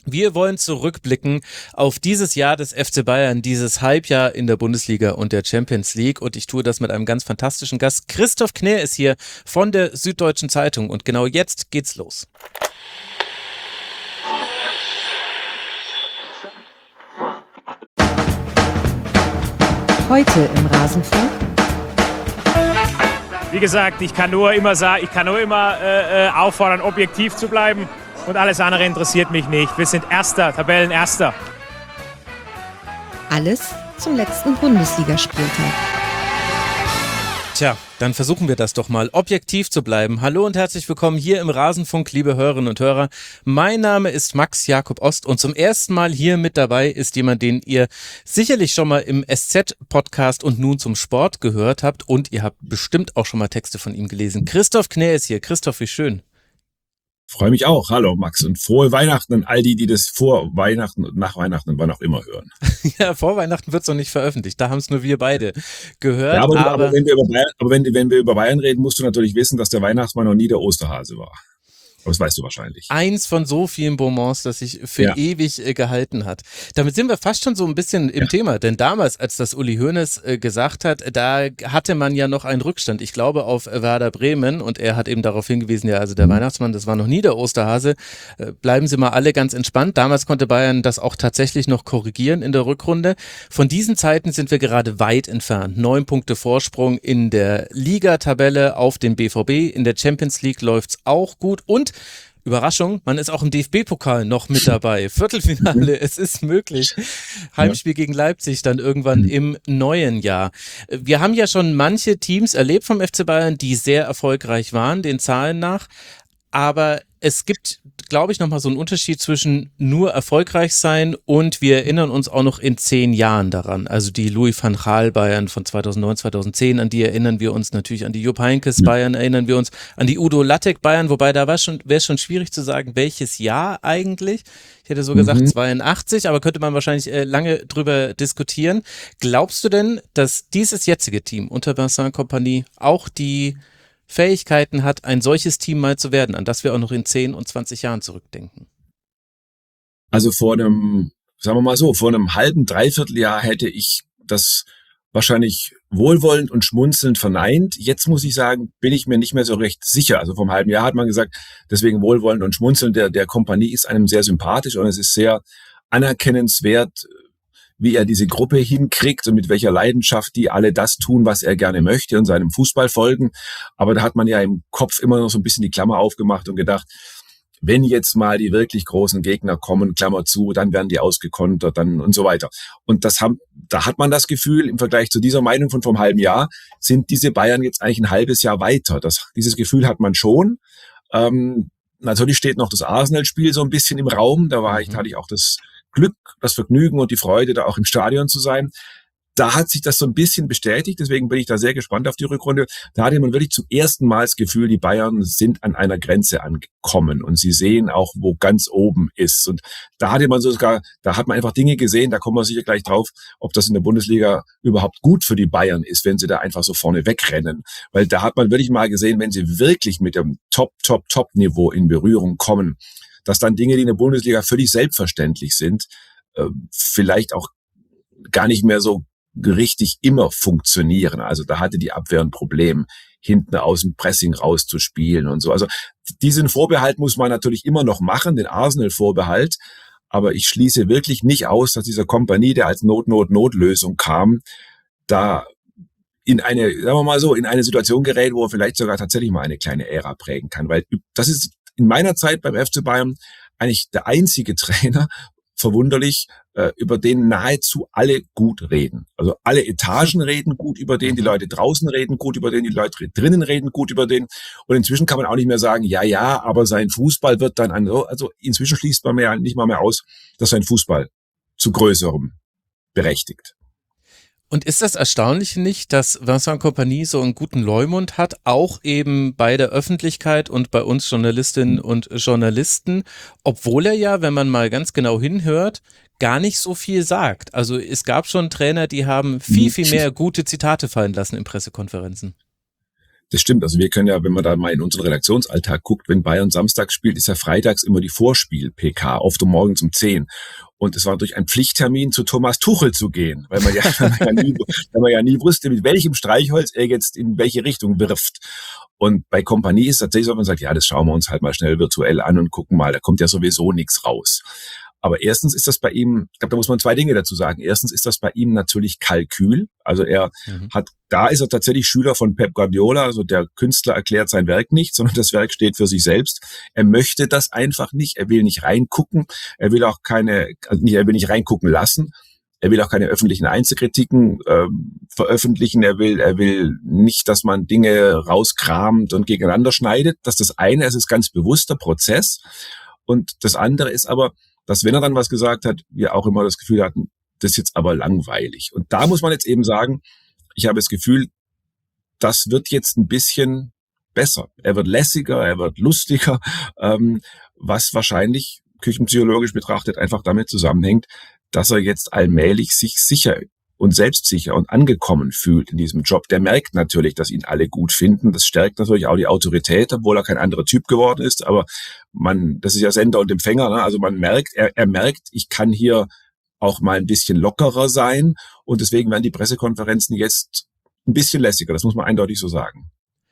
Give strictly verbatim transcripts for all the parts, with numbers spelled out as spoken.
Wir wollen zurückblicken auf dieses Jahr des F C Bayern, dieses Halbjahr in der Bundesliga und der Champions League, und ich tue das mit einem ganz fantastischen Gast. Christoph Knär ist hier von der Süddeutschen Zeitung und genau jetzt geht's los. Heute im Rasenfunk. Wie gesagt, ich kann nur immer sagen, ich kann nur immer äh, auffordern, objektiv zu bleiben. Und alles andere interessiert mich nicht. Wir sind Erster, Tabellenerster. Alles zum letzten Bundesligaspieltag. Tja, dann versuchen wir das doch mal, objektiv zu bleiben. Hallo und herzlich willkommen hier im Rasenfunk, liebe Hörerinnen und Hörer. Mein Name ist Max Jakob Ost und zum ersten Mal hier mit dabei ist jemand, den ihr sicherlich schon mal im S Z-Podcast und nun zum Sport gehört habt, und ihr habt bestimmt auch schon mal Texte von ihm gelesen. Christoph Knär ist hier. Christoph, wie schön. Freue mich auch. Hallo Max und frohe Weihnachten an all die, die das vor Weihnachten und nach Weihnachten und wann auch immer hören. Ja, vor Weihnachten wird es noch nicht veröffentlicht. Da haben es nur wir beide gehört. Ja, aber, aber, aber, wenn wir über Bayern, aber wenn, wenn wir über Bayern reden, musst du natürlich wissen, dass der Weihnachtsmann noch nie der Osterhase war. Aber das weißt du wahrscheinlich. Eins von so vielen Bonbons, das sich für Ja. ewig äh, gehalten hat. Damit sind wir fast schon so ein bisschen im Ja. Thema, denn damals, als das Uli Hoeneß äh, gesagt hat, da hatte man ja noch einen Rückstand, ich glaube auf Werder Bremen, und er hat eben darauf hingewiesen, ja, also der Mhm. Weihnachtsmann, das war noch nie der Osterhase. Äh, bleiben Sie mal alle ganz entspannt. Damals konnte Bayern das auch tatsächlich noch korrigieren in der Rückrunde. Von diesen Zeiten sind wir gerade weit entfernt. Neun Punkte Vorsprung in der Liga-Tabelle auf den B V B. In der Champions League läuft's auch gut und Überraschung, man ist auch im D F B-Pokal noch mit dabei. Viertelfinale, es ist möglich. Heimspiel gegen Leipzig dann irgendwann im neuen Jahr. Wir haben ja schon manche Teams erlebt vom F C Bayern, die sehr erfolgreich waren, den Zahlen nach. Aber es gibt, glaube ich, nochmal so einen Unterschied zwischen nur erfolgreich sein und wir erinnern uns auch noch in zehn Jahren daran. Also die Louis van Gaal Bayern von zweitausendneun, zweitausendzehn, an die erinnern wir uns natürlich, an die Jupp Heynckes Bayern erinnern wir uns, an die Udo Lattek Bayern, wobei da war schon, wäre es schon schwierig zu sagen, welches Jahr eigentlich. Ich hätte so gesagt Mhm. zweiundachtzig, aber könnte man wahrscheinlich äh, lange drüber diskutieren. Glaubst du denn, dass dieses jetzige Team unter Vincent Kompany auch die Fähigkeiten hat, ein solches Team mal zu werden, an das wir auch noch in zehn und zwanzig Jahren zurückdenken? Also vor einem, sagen wir mal so, vor einem halben, dreiviertel Jahr hätte ich das wahrscheinlich wohlwollend und schmunzelnd verneint. Jetzt muss ich sagen, bin ich mir nicht mehr so recht sicher. Also vor einem halben Jahr hat man gesagt, deswegen wohlwollend und schmunzelnd, der, der Kompanie ist einem sehr sympathisch und es ist sehr anerkennenswert, wie er diese Gruppe hinkriegt und mit welcher Leidenschaft die alle das tun, was er gerne möchte und seinem Fußball folgen. Aber da hat man ja im Kopf immer noch so ein bisschen die Klammer aufgemacht und gedacht, wenn jetzt mal die wirklich großen Gegner kommen, Klammer zu, dann werden die ausgekontert, dann und so weiter. Und das haben, da hat man das Gefühl, im Vergleich zu dieser Meinung von vor einem halben Jahr, sind diese Bayern jetzt eigentlich ein halbes Jahr weiter. Das, dieses Gefühl hat man schon. Ähm, natürlich steht noch das Arsenal-Spiel so ein bisschen im Raum. Da war ich, da hatte ich auch das Glück, das Vergnügen und die Freude, da auch im Stadion zu sein. Da hat sich das so ein bisschen bestätigt, deswegen bin ich da sehr gespannt auf die Rückrunde. Da hatte man wirklich zum ersten Mal das Gefühl, die Bayern sind an einer Grenze angekommen und sie sehen auch, wo ganz oben ist. Und da hatte man sogar, da hat man einfach Dinge gesehen, da kommen wir sicher gleich drauf, ob das in der Bundesliga überhaupt gut für die Bayern ist, wenn sie da einfach so vorne wegrennen. Weil da hat man wirklich mal gesehen, wenn sie wirklich mit dem Top, Top, Top-Niveau in Berührung kommen, dass dann Dinge, die in der Bundesliga völlig selbstverständlich sind, äh, vielleicht auch gar nicht mehr so richtig immer funktionieren. Also da hatte die Abwehr ein Problem, hinten aus dem Pressing rauszuspielen und so. Also diesen Vorbehalt muss man natürlich immer noch machen, den Arsenal-Vorbehalt. Aber ich schließe wirklich nicht aus, dass dieser Kompanie, der als Not-Not-Notlösung kam, da in eine, sagen wir mal so, in eine Situation gerät, wo er vielleicht sogar tatsächlich mal eine kleine Ära prägen kann. Weil das ist in meiner Zeit beim F C Bayern eigentlich der einzige Trainer, verwunderlich, äh, über den nahezu alle gut reden. Also alle Etagen reden gut über den, die Leute draußen reden gut über den, die Leute drinnen reden gut über den. Und inzwischen kann man auch nicht mehr sagen, ja, ja, aber sein Fußball wird dann an, also inzwischen schließt man mehr, nicht mal mehr aus, dass sein Fußball zu Größerem berechtigt. Und ist das Erstaunliche nicht, dass Vincent Kompany so einen guten Leumund hat, auch eben bei der Öffentlichkeit und bei uns Journalistinnen und Journalisten, obwohl er ja, wenn man mal ganz genau hinhört, gar nicht so viel sagt. Also es gab schon Trainer, die haben viel, viel mehr gute Zitate fallen lassen in Pressekonferenzen. Das stimmt. Also wir können ja, wenn man da mal in unseren Redaktionsalltag guckt, wenn Bayern samstags spielt, ist ja freitags immer die Vorspiel-P K, oft um morgens um zehn. Und es war durch einen Pflichttermin zu Thomas Tuchel zu gehen, weil man ja, weil man ja, nie, weil man ja nie wusste, mit welchem Streichholz er jetzt in welche Richtung wirft. Und bei Kompanie ist es tatsächlich so, man sagt, ja, das schauen wir uns halt mal schnell virtuell an und gucken mal, da kommt ja sowieso nichts raus. Aber erstens ist das bei ihm, ich glaube, da muss man zwei Dinge dazu sagen. Erstens ist das bei ihm natürlich Kalkül. Also er mhm. hat, da ist er tatsächlich Schüler von Pep Guardiola. Also der Künstler erklärt sein Werk nicht, sondern das Werk steht für sich selbst. Er möchte das einfach nicht. Er will nicht reingucken. Er will auch keine, also nicht, er will nicht reingucken lassen. Er will auch keine öffentlichen Einzelkritiken äh, veröffentlichen. Er will, er will nicht, dass man Dinge rauskramt und gegeneinander schneidet. Das ist das eine. Es ist ganz bewusster Prozess. Und das andere ist aber, dass wenn er dann was gesagt hat, wir auch immer das Gefühl hatten, das ist jetzt aber langweilig. Und da muss man jetzt eben sagen, ich habe das Gefühl, das wird jetzt ein bisschen besser. Er wird lässiger, er wird lustiger, ähm, was wahrscheinlich küchenpsychologisch betrachtet einfach damit zusammenhängt, dass er jetzt allmählich sich sicher und selbstsicher und angekommen fühlt in diesem Job. Der merkt natürlich, dass ihn alle gut finden. Das stärkt natürlich auch die Autorität, obwohl er kein anderer Typ geworden ist. Aber man, das ist ja Sender und Empfänger, ne? Also man merkt, er, er merkt, ich kann hier auch mal ein bisschen lockerer sein. Und deswegen werden die Pressekonferenzen jetzt ein bisschen lässiger. Das muss man eindeutig so sagen.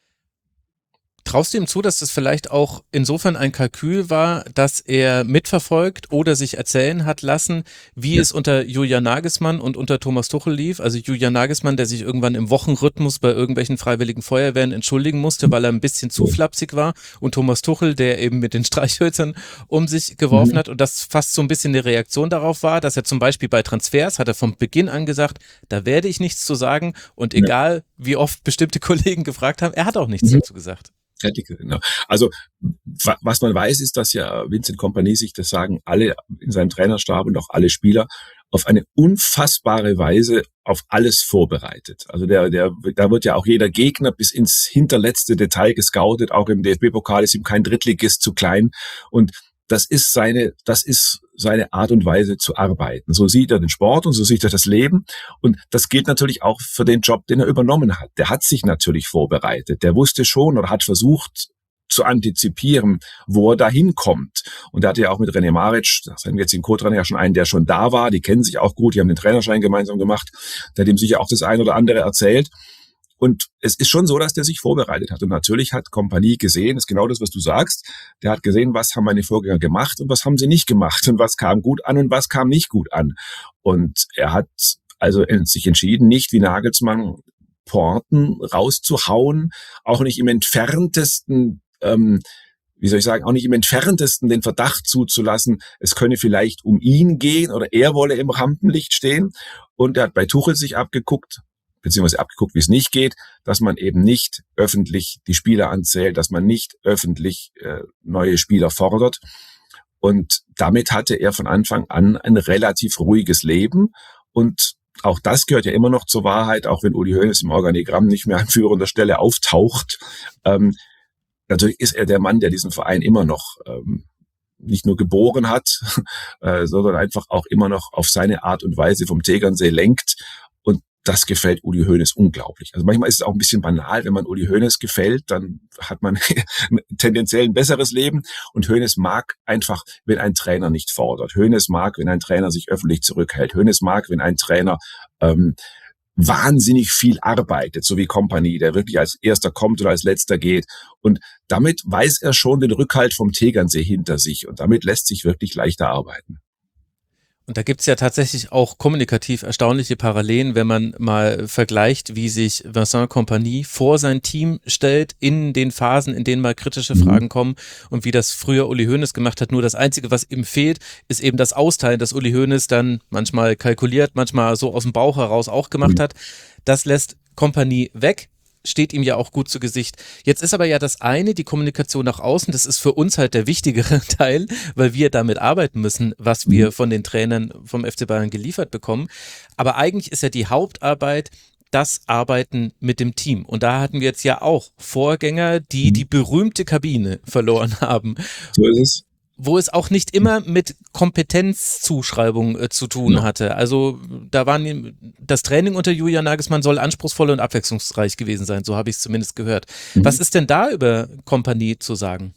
Traust du ihm zu, dass das vielleicht auch insofern ein Kalkül war, dass er mitverfolgt oder sich erzählen hat lassen, wie ja. es unter Julian Nagelsmann und unter Thomas Tuchel lief? Also Julian Nagelsmann, der sich irgendwann im Wochenrhythmus bei irgendwelchen freiwilligen Feuerwehren entschuldigen musste, weil er ein bisschen zu flapsig war, und Thomas Tuchel, der eben mit den Streichhölzern um sich geworfen mhm. hat, und das fast so ein bisschen eine Reaktion darauf war, dass er zum Beispiel bei Transfers, hat er von Beginn an gesagt, da werde ich nichts zu sagen, und egal ja. wie oft bestimmte Kollegen gefragt haben, er hat auch nichts mhm. dazu gesagt. Genau. Also was man weiß, ist, dass ja Vincent Kompany, sich das sagen alle in seinem Trainerstab und auch alle Spieler, auf eine unfassbare Weise auf alles vorbereitet. Also der, der, da wird ja auch jeder Gegner bis ins hinterletzte Detail gescoutet. Auch im D F B-Pokal ist ihm kein Drittligist zu klein. Und das ist seine, das ist seine Art und Weise zu arbeiten. So sieht er den Sport und so sieht er das Leben. Und das gilt natürlich auch für den Job, den er übernommen hat. Der hat sich natürlich vorbereitet. Der wusste schon oder hat versucht zu antizipieren, wo er da hinkommt. Und er hatte ja auch mit René Maric, seinem jetzigen Co-Trainer, ja schon einen, der schon da war. Die kennen sich auch gut, die haben den Trainerschein gemeinsam gemacht. Der hat ihm sicher auch das ein oder andere erzählt. Und es ist schon so, dass der sich vorbereitet hat. Und natürlich hat Kompany gesehen, ist genau das, was du sagst. Der hat gesehen, was haben meine Vorgänger gemacht und was haben sie nicht gemacht und was kam gut an und was kam nicht gut an. Und er hat also sich entschieden, nicht wie Nagelsmann Pointen rauszuhauen, auch nicht im entferntesten, ähm, wie soll ich sagen, auch nicht im entferntesten den Verdacht zuzulassen, es könne vielleicht um ihn gehen oder er wolle im Rampenlicht stehen. Und er hat bei Tuchel sich abgeguckt, beziehungsweise abgeguckt, wie es nicht geht, dass man eben nicht öffentlich die Spieler anzählt, dass man nicht öffentlich äh, neue Spieler fordert. Und damit hatte er von Anfang an ein relativ ruhiges Leben. Und auch das gehört ja immer noch zur Wahrheit, auch wenn Uli Hoeneß im Organigramm nicht mehr an führender Stelle auftaucht. Ähm, natürlich ist er der Mann, der diesen Verein immer noch ähm, nicht nur geboren hat, äh, sondern einfach auch immer noch auf seine Art und Weise vom Tegernsee lenkt. Und das gefällt Uli Hoeneß unglaublich. Also manchmal ist es auch ein bisschen banal, wenn man Uli Hoeneß gefällt, dann hat man tendenziell ein besseres Leben. Und Hoeneß mag einfach, wenn ein Trainer nicht fordert. Hoeneß mag, wenn ein Trainer sich öffentlich zurückhält. Hoeneß mag, wenn ein Trainer ähm, wahnsinnig viel arbeitet, so wie Kompany, der wirklich als Erster kommt oder als Letzter geht. Und damit weiß er schon den Rückhalt vom Tegernsee hinter sich. Und damit lässt sich wirklich leichter arbeiten. Und da gibt es ja tatsächlich auch kommunikativ erstaunliche Parallelen, wenn man mal vergleicht, wie sich Vincent Kompany vor sein Team stellt in den Phasen, in denen mal kritische Fragen kommen, und wie das früher Uli Hoeneß gemacht hat. Nur das Einzige, was ihm fehlt, ist eben das Austeilen, das Uli Hoeneß dann manchmal kalkuliert, manchmal so aus dem Bauch heraus auch gemacht hat. Das lässt Kompany weg. Steht ihm ja auch gut zu Gesicht. Jetzt ist aber ja das eine, die Kommunikation nach außen, das ist für uns halt der wichtigere Teil, weil wir damit arbeiten müssen, was wir von den Trainern vom F C Bayern geliefert bekommen. Aber eigentlich ist ja die Hauptarbeit das Arbeiten mit dem Team. Und da hatten wir jetzt ja auch Vorgänger, die die berühmte Kabine verloren haben. So ist es. wo es auch nicht immer mit Kompetenzzuschreibung äh, zu tun Ja. hatte. Also da waren das Training unter Julian Nagelsmann soll anspruchsvoll und abwechslungsreich gewesen sein, so habe ich es zumindest gehört. Mhm. Was ist denn da über Kompanie zu sagen?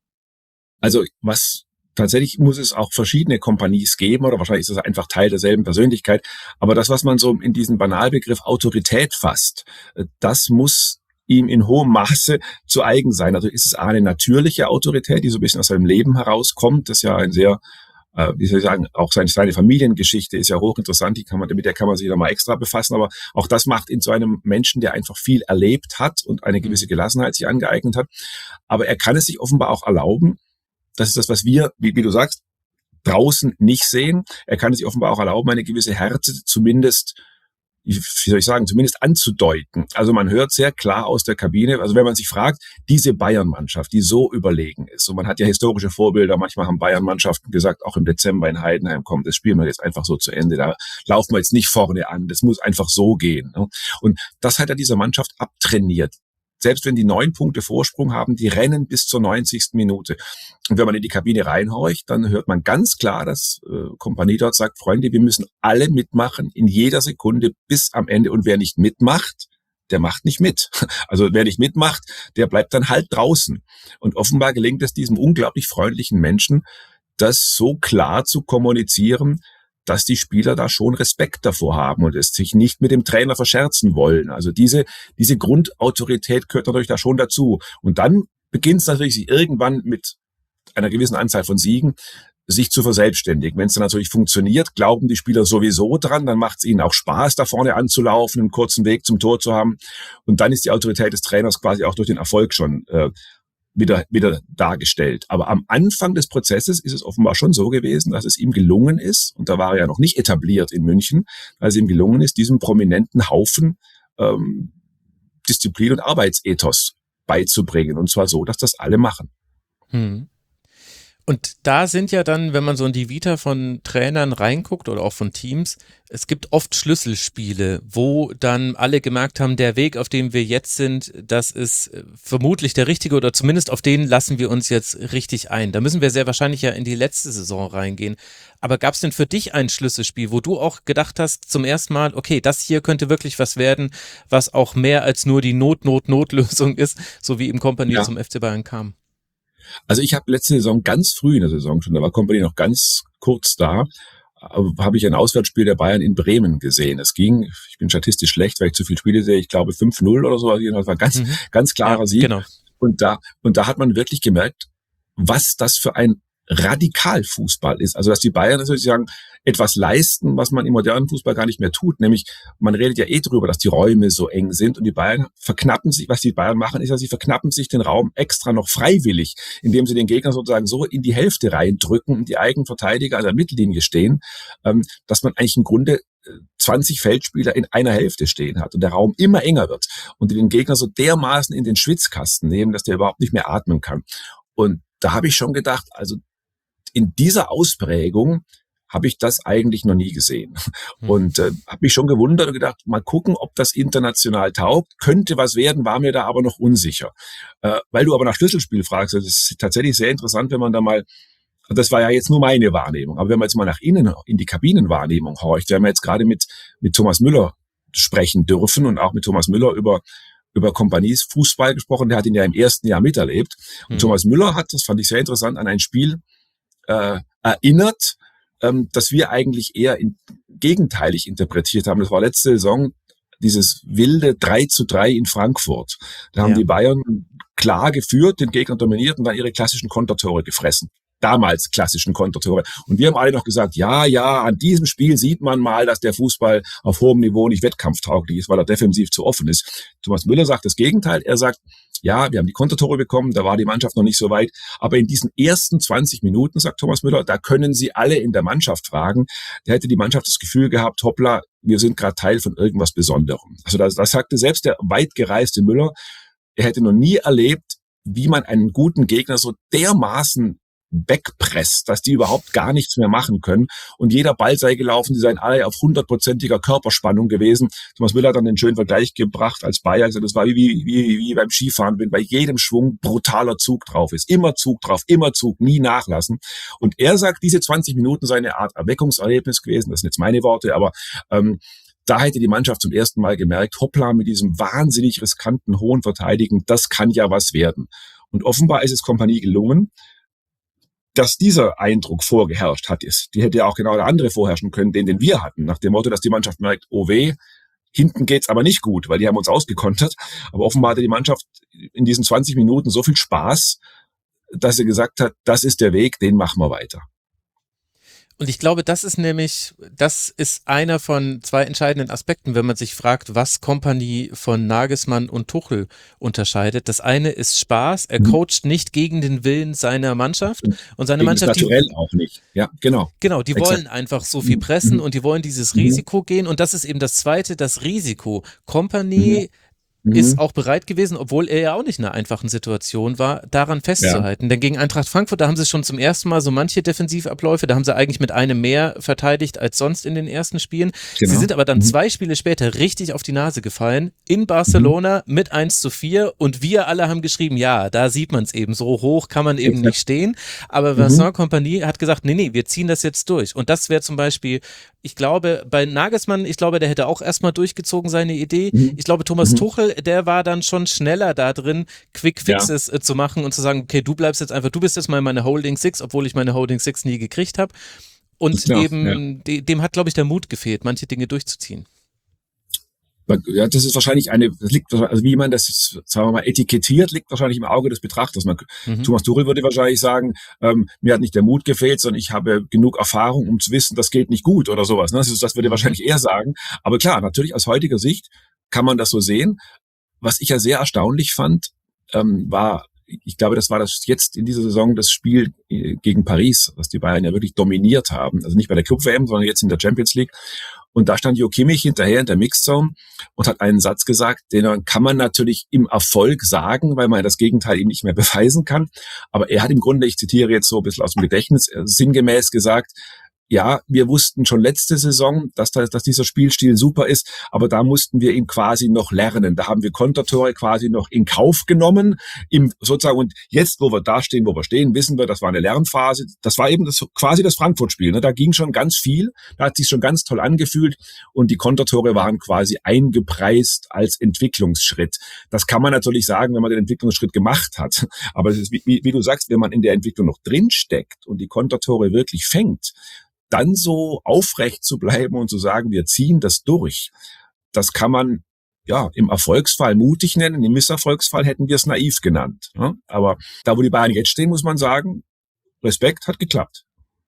Also was tatsächlich muss es auch verschiedene Kompanies geben oder wahrscheinlich ist es einfach Teil derselben Persönlichkeit. Aber das, was man so in diesen Banalbegriff Autorität fasst, äh, das muss ihm in hohem Maße zu eigen sein. Also ist es eine natürliche Autorität, die so ein bisschen aus seinem Leben herauskommt. Das ist ja ein sehr, äh, wie soll ich sagen, auch seine, seine Familiengeschichte ist ja hochinteressant, die kann man, mit der kann man sich da mal extra befassen. Aber auch das macht ihn zu einem Menschen, der einfach viel erlebt hat und eine gewisse Gelassenheit sich angeeignet hat. Aber er kann es sich offenbar auch erlauben. Das ist das, was wir, wie, wie du sagst, draußen nicht sehen. Er kann es sich offenbar auch erlauben, eine gewisse Härte zumindest, wie soll ich sagen, zumindest anzudeuten. Also man hört sehr klar aus der Kabine, also wenn man sich fragt, diese Bayern-Mannschaft, die so überlegen ist, und man hat ja historische Vorbilder, manchmal haben Bayern-Mannschaften gesagt, auch im Dezember in Heidenheim, komm, das spielen wir jetzt einfach so zu Ende, da laufen wir jetzt nicht vorne an, das muss einfach so gehen. Und das hat er dieser Mannschaft abtrainiert. Selbst wenn die neun Punkte Vorsprung haben, die rennen bis zur neunzigsten Minute. Und wenn man in die Kabine reinhorcht, dann hört man ganz klar, dass äh, Kompanie dort sagt, Freunde, wir müssen alle mitmachen, in jeder Sekunde bis am Ende. Und wer nicht mitmacht, der macht nicht mit. Also wer nicht mitmacht, der bleibt dann halt draußen. Und offenbar gelingt es diesem unglaublich freundlichen Menschen, das so klar zu kommunizieren, dass die Spieler da schon Respekt davor haben und es sich nicht mit dem Trainer verscherzen wollen. Also diese, diese Grundautorität gehört natürlich da schon dazu. Und dann beginnt es natürlich, sich irgendwann mit einer gewissen Anzahl von Siegen sich zu verselbstständigen. Wenn es dann natürlich funktioniert, glauben die Spieler sowieso dran, dann macht es ihnen auch Spaß, da vorne anzulaufen, einen kurzen Weg zum Tor zu haben. Und dann ist die Autorität des Trainers quasi auch durch den Erfolg schon äh, wieder, wieder dargestellt. Aber am Anfang des Prozesses ist es offenbar schon so gewesen, dass es ihm gelungen ist, und da war er ja noch nicht etabliert in München, dass es ihm gelungen ist, diesem prominenten Haufen ähm, Disziplin und Arbeitsethos beizubringen. Und zwar so, dass das alle machen. Hm. Und da sind ja dann, wenn man so in die Vita von Trainern reinguckt oder auch von Teams, es gibt oft Schlüsselspiele, wo dann alle gemerkt haben, der Weg, auf dem wir jetzt sind, das ist vermutlich der richtige oder zumindest auf den lassen wir uns jetzt richtig ein. Da müssen wir sehr wahrscheinlich ja in die letzte Saison reingehen. Aber gab es denn für dich ein Schlüsselspiel, wo du auch gedacht hast zum ersten Mal, okay, das hier könnte wirklich was werden, was auch mehr als nur die Not-Not-Not-Lösung ist, so wie im Kompanie Ja. zum F C Bayern kam? Also ich habe letzte Saison ganz früh in der Saison schon, da war Kompanie noch ganz kurz da, habe ich ein Auswärtsspiel der Bayern in Bremen gesehen. Es ging, ich bin statistisch schlecht, weil ich zu viele Spiele sehe, ich glaube fünf null oder so, das war ein ganz, Mhm. ganz klarer Ja, Sieg. genau. Und da, und da hat man wirklich gemerkt, was das für ein Radikalfußball ist. Also dass die Bayern natürlich sagen, etwas leisten, was man im modernen Fußball gar nicht mehr tut. Nämlich, man redet ja eh drüber, dass die Räume so eng sind und die Bayern verknappen sich, was die Bayern machen, ist ja, sie verknappen sich den Raum extra noch freiwillig, indem sie den Gegner sozusagen so in die Hälfte reindrücken und die eigenen Verteidiger an der Mittellinie stehen, ähm, dass man eigentlich im Grunde zwanzig Feldspieler in einer Hälfte stehen hat und der Raum immer enger wird und die den Gegner so dermaßen in den Schwitzkasten nehmen, dass der überhaupt nicht mehr atmen kann. Und da habe ich schon gedacht, also in dieser Ausprägung habe ich das eigentlich noch nie gesehen. Hm. Und äh, habe mich schon gewundert und gedacht, mal gucken, ob das international taugt. Könnte was werden, war mir da aber noch unsicher. Äh, weil du aber nach Schlüsselspiel fragst, das ist tatsächlich sehr interessant, wenn man da mal, das war ja jetzt nur meine Wahrnehmung, aber wenn man jetzt mal nach innen in die Kabinenwahrnehmung horcht, wir haben jetzt gerade mit, mit Thomas Müller sprechen dürfen und auch mit Thomas Müller über über Kompanies Fußball gesprochen, der hat ihn ja im ersten Jahr miterlebt. Und Hm. Thomas Müller hat, das fand ich sehr interessant, an ein Spiel äh, erinnert, ähm, dass wir eigentlich eher in, gegenteilig interpretiert haben. Das war letzte Saison dieses wilde drei zu drei in Frankfurt. Da haben Ja. die Bayern klar geführt, den Gegner dominiert und dann ihre klassischen Kontertore gefressen. Damals klassischen Kontertore. Und wir haben alle noch gesagt, ja, ja, an diesem Spiel sieht man mal, dass der Fußball auf hohem Niveau nicht wettkampftauglich ist, weil er defensiv zu offen ist. Thomas Müller sagt das Gegenteil. Er sagt, ja, wir haben die Kontertore bekommen, da war die Mannschaft noch nicht so weit. Aber in diesen ersten zwanzig Minuten, sagt Thomas Müller, da können Sie alle in der Mannschaft fragen. Da hätte die Mannschaft das Gefühl gehabt, hoppla, wir sind gerade Teil von irgendwas Besonderem. Also das, das sagte selbst der weit gereiste Müller. Er hätte noch nie erlebt, wie man einen guten Gegner so dermaßen wegpresst, dass die überhaupt gar nichts mehr machen können. Und jeder Ball sei gelaufen, sie seien alle auf hundertprozentiger Körperspannung gewesen. Thomas Müller hat dann den schönen Vergleich gebracht als Bayer. Also das war wie, wie, wie, wie beim Skifahren, wenn bei jedem Schwung brutaler Zug drauf ist. Immer Zug drauf, immer Zug, nie nachlassen. Und er sagt, diese zwanzig Minuten sei eine Art Erweckungserlebnis gewesen. Das sind jetzt meine Worte, aber ähm, da hätte die Mannschaft zum ersten Mal gemerkt, hoppla, mit diesem wahnsinnig riskanten, hohen Verteidigen, das kann ja was werden. Und offenbar ist es Kompanie gelungen, dass dieser Eindruck vorgeherrscht hat, ist. Die hätte ja auch genau der andere vorherrschen können, den, den wir hatten, nach dem Motto, dass die Mannschaft merkt, oh weh, hinten geht's aber nicht gut, weil die haben uns ausgekontert. Aber offenbar hatte die Mannschaft in diesen zwanzig Minuten so viel Spaß, dass sie gesagt hat, das ist der Weg, den machen wir weiter. Und ich glaube, das ist nämlich, das ist einer von zwei entscheidenden Aspekten, wenn man sich fragt, was Kompanie von Nagelsmann und Tuchel unterscheidet. Das eine ist Spaß. Er coacht nicht gegen den Willen seiner Mannschaft und seine Gegen Mannschaft, das Naturell auch nicht. Ja, genau. Genau, die Exakt. wollen einfach so viel pressen und die wollen dieses Risiko gehen. Und das ist eben das Zweite, das Risiko. Kompanie ist auch bereit gewesen, obwohl er ja auch nicht in einer einfachen Situation war, daran festzuhalten. Ja. Denn gegen Eintracht Frankfurt, da haben sie schon zum ersten Mal so manche Defensivabläufe, da haben sie eigentlich mit einem mehr verteidigt als sonst in den ersten Spielen. Genau. Sie sind aber dann mhm. zwei Spiele später richtig auf die Nase gefallen, in Barcelona mhm. mit eins zu vier und wir alle haben geschrieben, ja, da sieht man es eben, so hoch kann man eben ja. nicht stehen. Aber Vincent mhm. Kompany hat gesagt, nee, nee, wir ziehen das jetzt durch. Und das wäre zum Beispiel, ich glaube, bei Nagelsmann, ich glaube, der hätte auch erstmal durchgezogen seine Idee. Mhm. Ich glaube, Thomas mhm. Tuchel, der war dann schon schneller da drin, Quick Fixes ja. zu machen und zu sagen, okay, du bleibst jetzt einfach, du bist jetzt mal meine Holding Six, obwohl ich meine Holding Six nie gekriegt habe. Und ja, eben, ja. dem hat, glaube ich, der Mut gefehlt, manche Dinge durchzuziehen. Ja, das ist wahrscheinlich eine, das liegt, also wie man das, sagen wir mal, etikettiert, liegt wahrscheinlich im Auge des Betrachters. Man, mhm. Thomas Tuchel würde wahrscheinlich sagen, ähm, mir hat nicht der Mut gefehlt, sondern ich habe genug Erfahrung, um zu wissen, das geht nicht gut oder sowas. Ne? Das, ist, das würde wahrscheinlich eher sagen. Aber klar, natürlich aus heutiger Sicht kann man das so sehen. Was ich ja sehr erstaunlich fand, ähm, war, ich glaube, das war das jetzt in dieser Saison das Spiel gegen Paris, was die Bayern ja wirklich dominiert haben. Also nicht bei der Club-W M, sondern jetzt in der Champions League. Und da stand Jo Kimmich hinterher in der Mixzone und hat einen Satz gesagt, den kann man natürlich im Erfolg sagen, weil man das Gegenteil ihm nicht mehr beweisen kann. Aber er hat im Grunde, ich zitiere jetzt so ein bisschen aus dem Gedächtnis, sinngemäß gesagt, ja, wir wussten schon letzte Saison, dass, da, dass dieser Spielstil super ist, aber da mussten wir ihn quasi noch lernen. Da haben wir Kontertore quasi noch in Kauf genommen, im, sozusagen. Und jetzt, wo wir da stehen, wo wir stehen, wissen wir, das war eine Lernphase. Das war eben das, quasi das Frankfurt-Spiel. Ne? Da ging schon ganz viel, da hat sich schon ganz toll angefühlt und die Kontertore waren quasi eingepreist als Entwicklungsschritt. Das kann man natürlich sagen, wenn man den Entwicklungsschritt gemacht hat. Aber es ist, wie, wie du sagst, wenn man in der Entwicklung noch drinsteckt und die Kontertore wirklich fängt, dann so aufrecht zu bleiben und zu sagen, wir ziehen das durch. Das kann man ja im Erfolgsfall mutig nennen, im Misserfolgsfall hätten wir es naiv genannt. Ne? Aber da, wo die Bayern jetzt stehen, muss man sagen, Respekt, hat geklappt.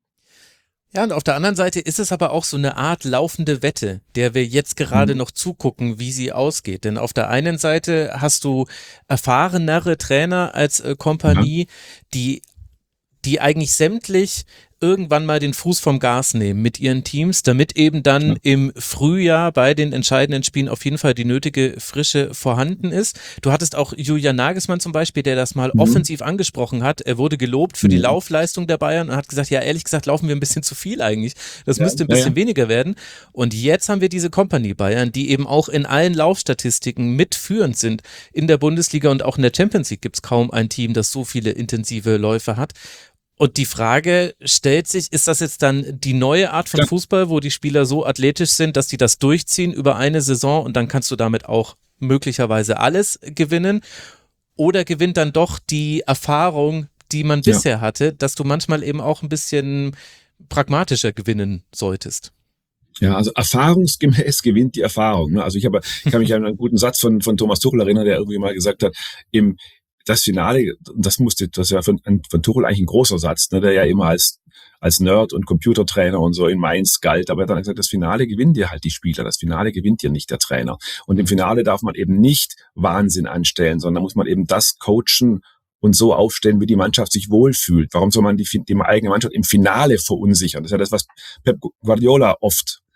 Ja, und auf der anderen Seite ist es aber auch so eine Art laufende Wette, der wir jetzt gerade mhm. noch zugucken, wie sie ausgeht. Denn auf der einen Seite hast du erfahrenere Trainer als äh, Kompanie, ja. die, die eigentlich sämtlich irgendwann mal den Fuß vom Gas nehmen mit ihren Teams, damit eben dann ja. im Frühjahr bei den entscheidenden Spielen auf jeden Fall die nötige Frische vorhanden ist. Du hattest auch Julian Nagelsmann zum Beispiel, der das mal mhm. offensiv angesprochen hat. Er wurde gelobt für mhm. die Laufleistung der Bayern und hat gesagt, ja, ehrlich gesagt, laufen wir ein bisschen zu viel eigentlich. Das ja, müsste ein bisschen ja, ja. weniger werden. Und jetzt haben wir diese Company Bayern, die eben auch in allen Laufstatistiken mitführend sind in der Bundesliga und auch in der Champions League gibt es kaum ein Team, das so viele intensive Läufe hat. Und die Frage stellt sich, ist das jetzt dann die neue Art von Fußball, wo die Spieler so athletisch sind, dass die das durchziehen über eine Saison und dann kannst du damit auch möglicherweise alles gewinnen? Oder gewinnt dann doch die Erfahrung, die man ja. bisher hatte, dass du manchmal eben auch ein bisschen pragmatischer gewinnen solltest? Ja, also erfahrungsgemäß gewinnt die Erfahrung. Ne? Also ich habe, ich kann mich an einen guten Satz von, von Thomas Tuchel erinnern, der irgendwie mal gesagt hat, im das Finale, das musste, das war von, von Tuchel eigentlich ein großer Satz, ne, der ja immer als, als Nerd und Computertrainer und so in Mainz galt, aber er hat dann gesagt, das Finale gewinnt dir halt die Spieler, das Finale gewinnt dir nicht der Trainer. Und im Finale darf man eben nicht Wahnsinn anstellen, sondern muss man eben das coachen und so aufstellen, wie die Mannschaft sich wohlfühlt. Warum soll man die, die eigene Mannschaft im Finale verunsichern? Das ist ja das, was Pep Guardiola oft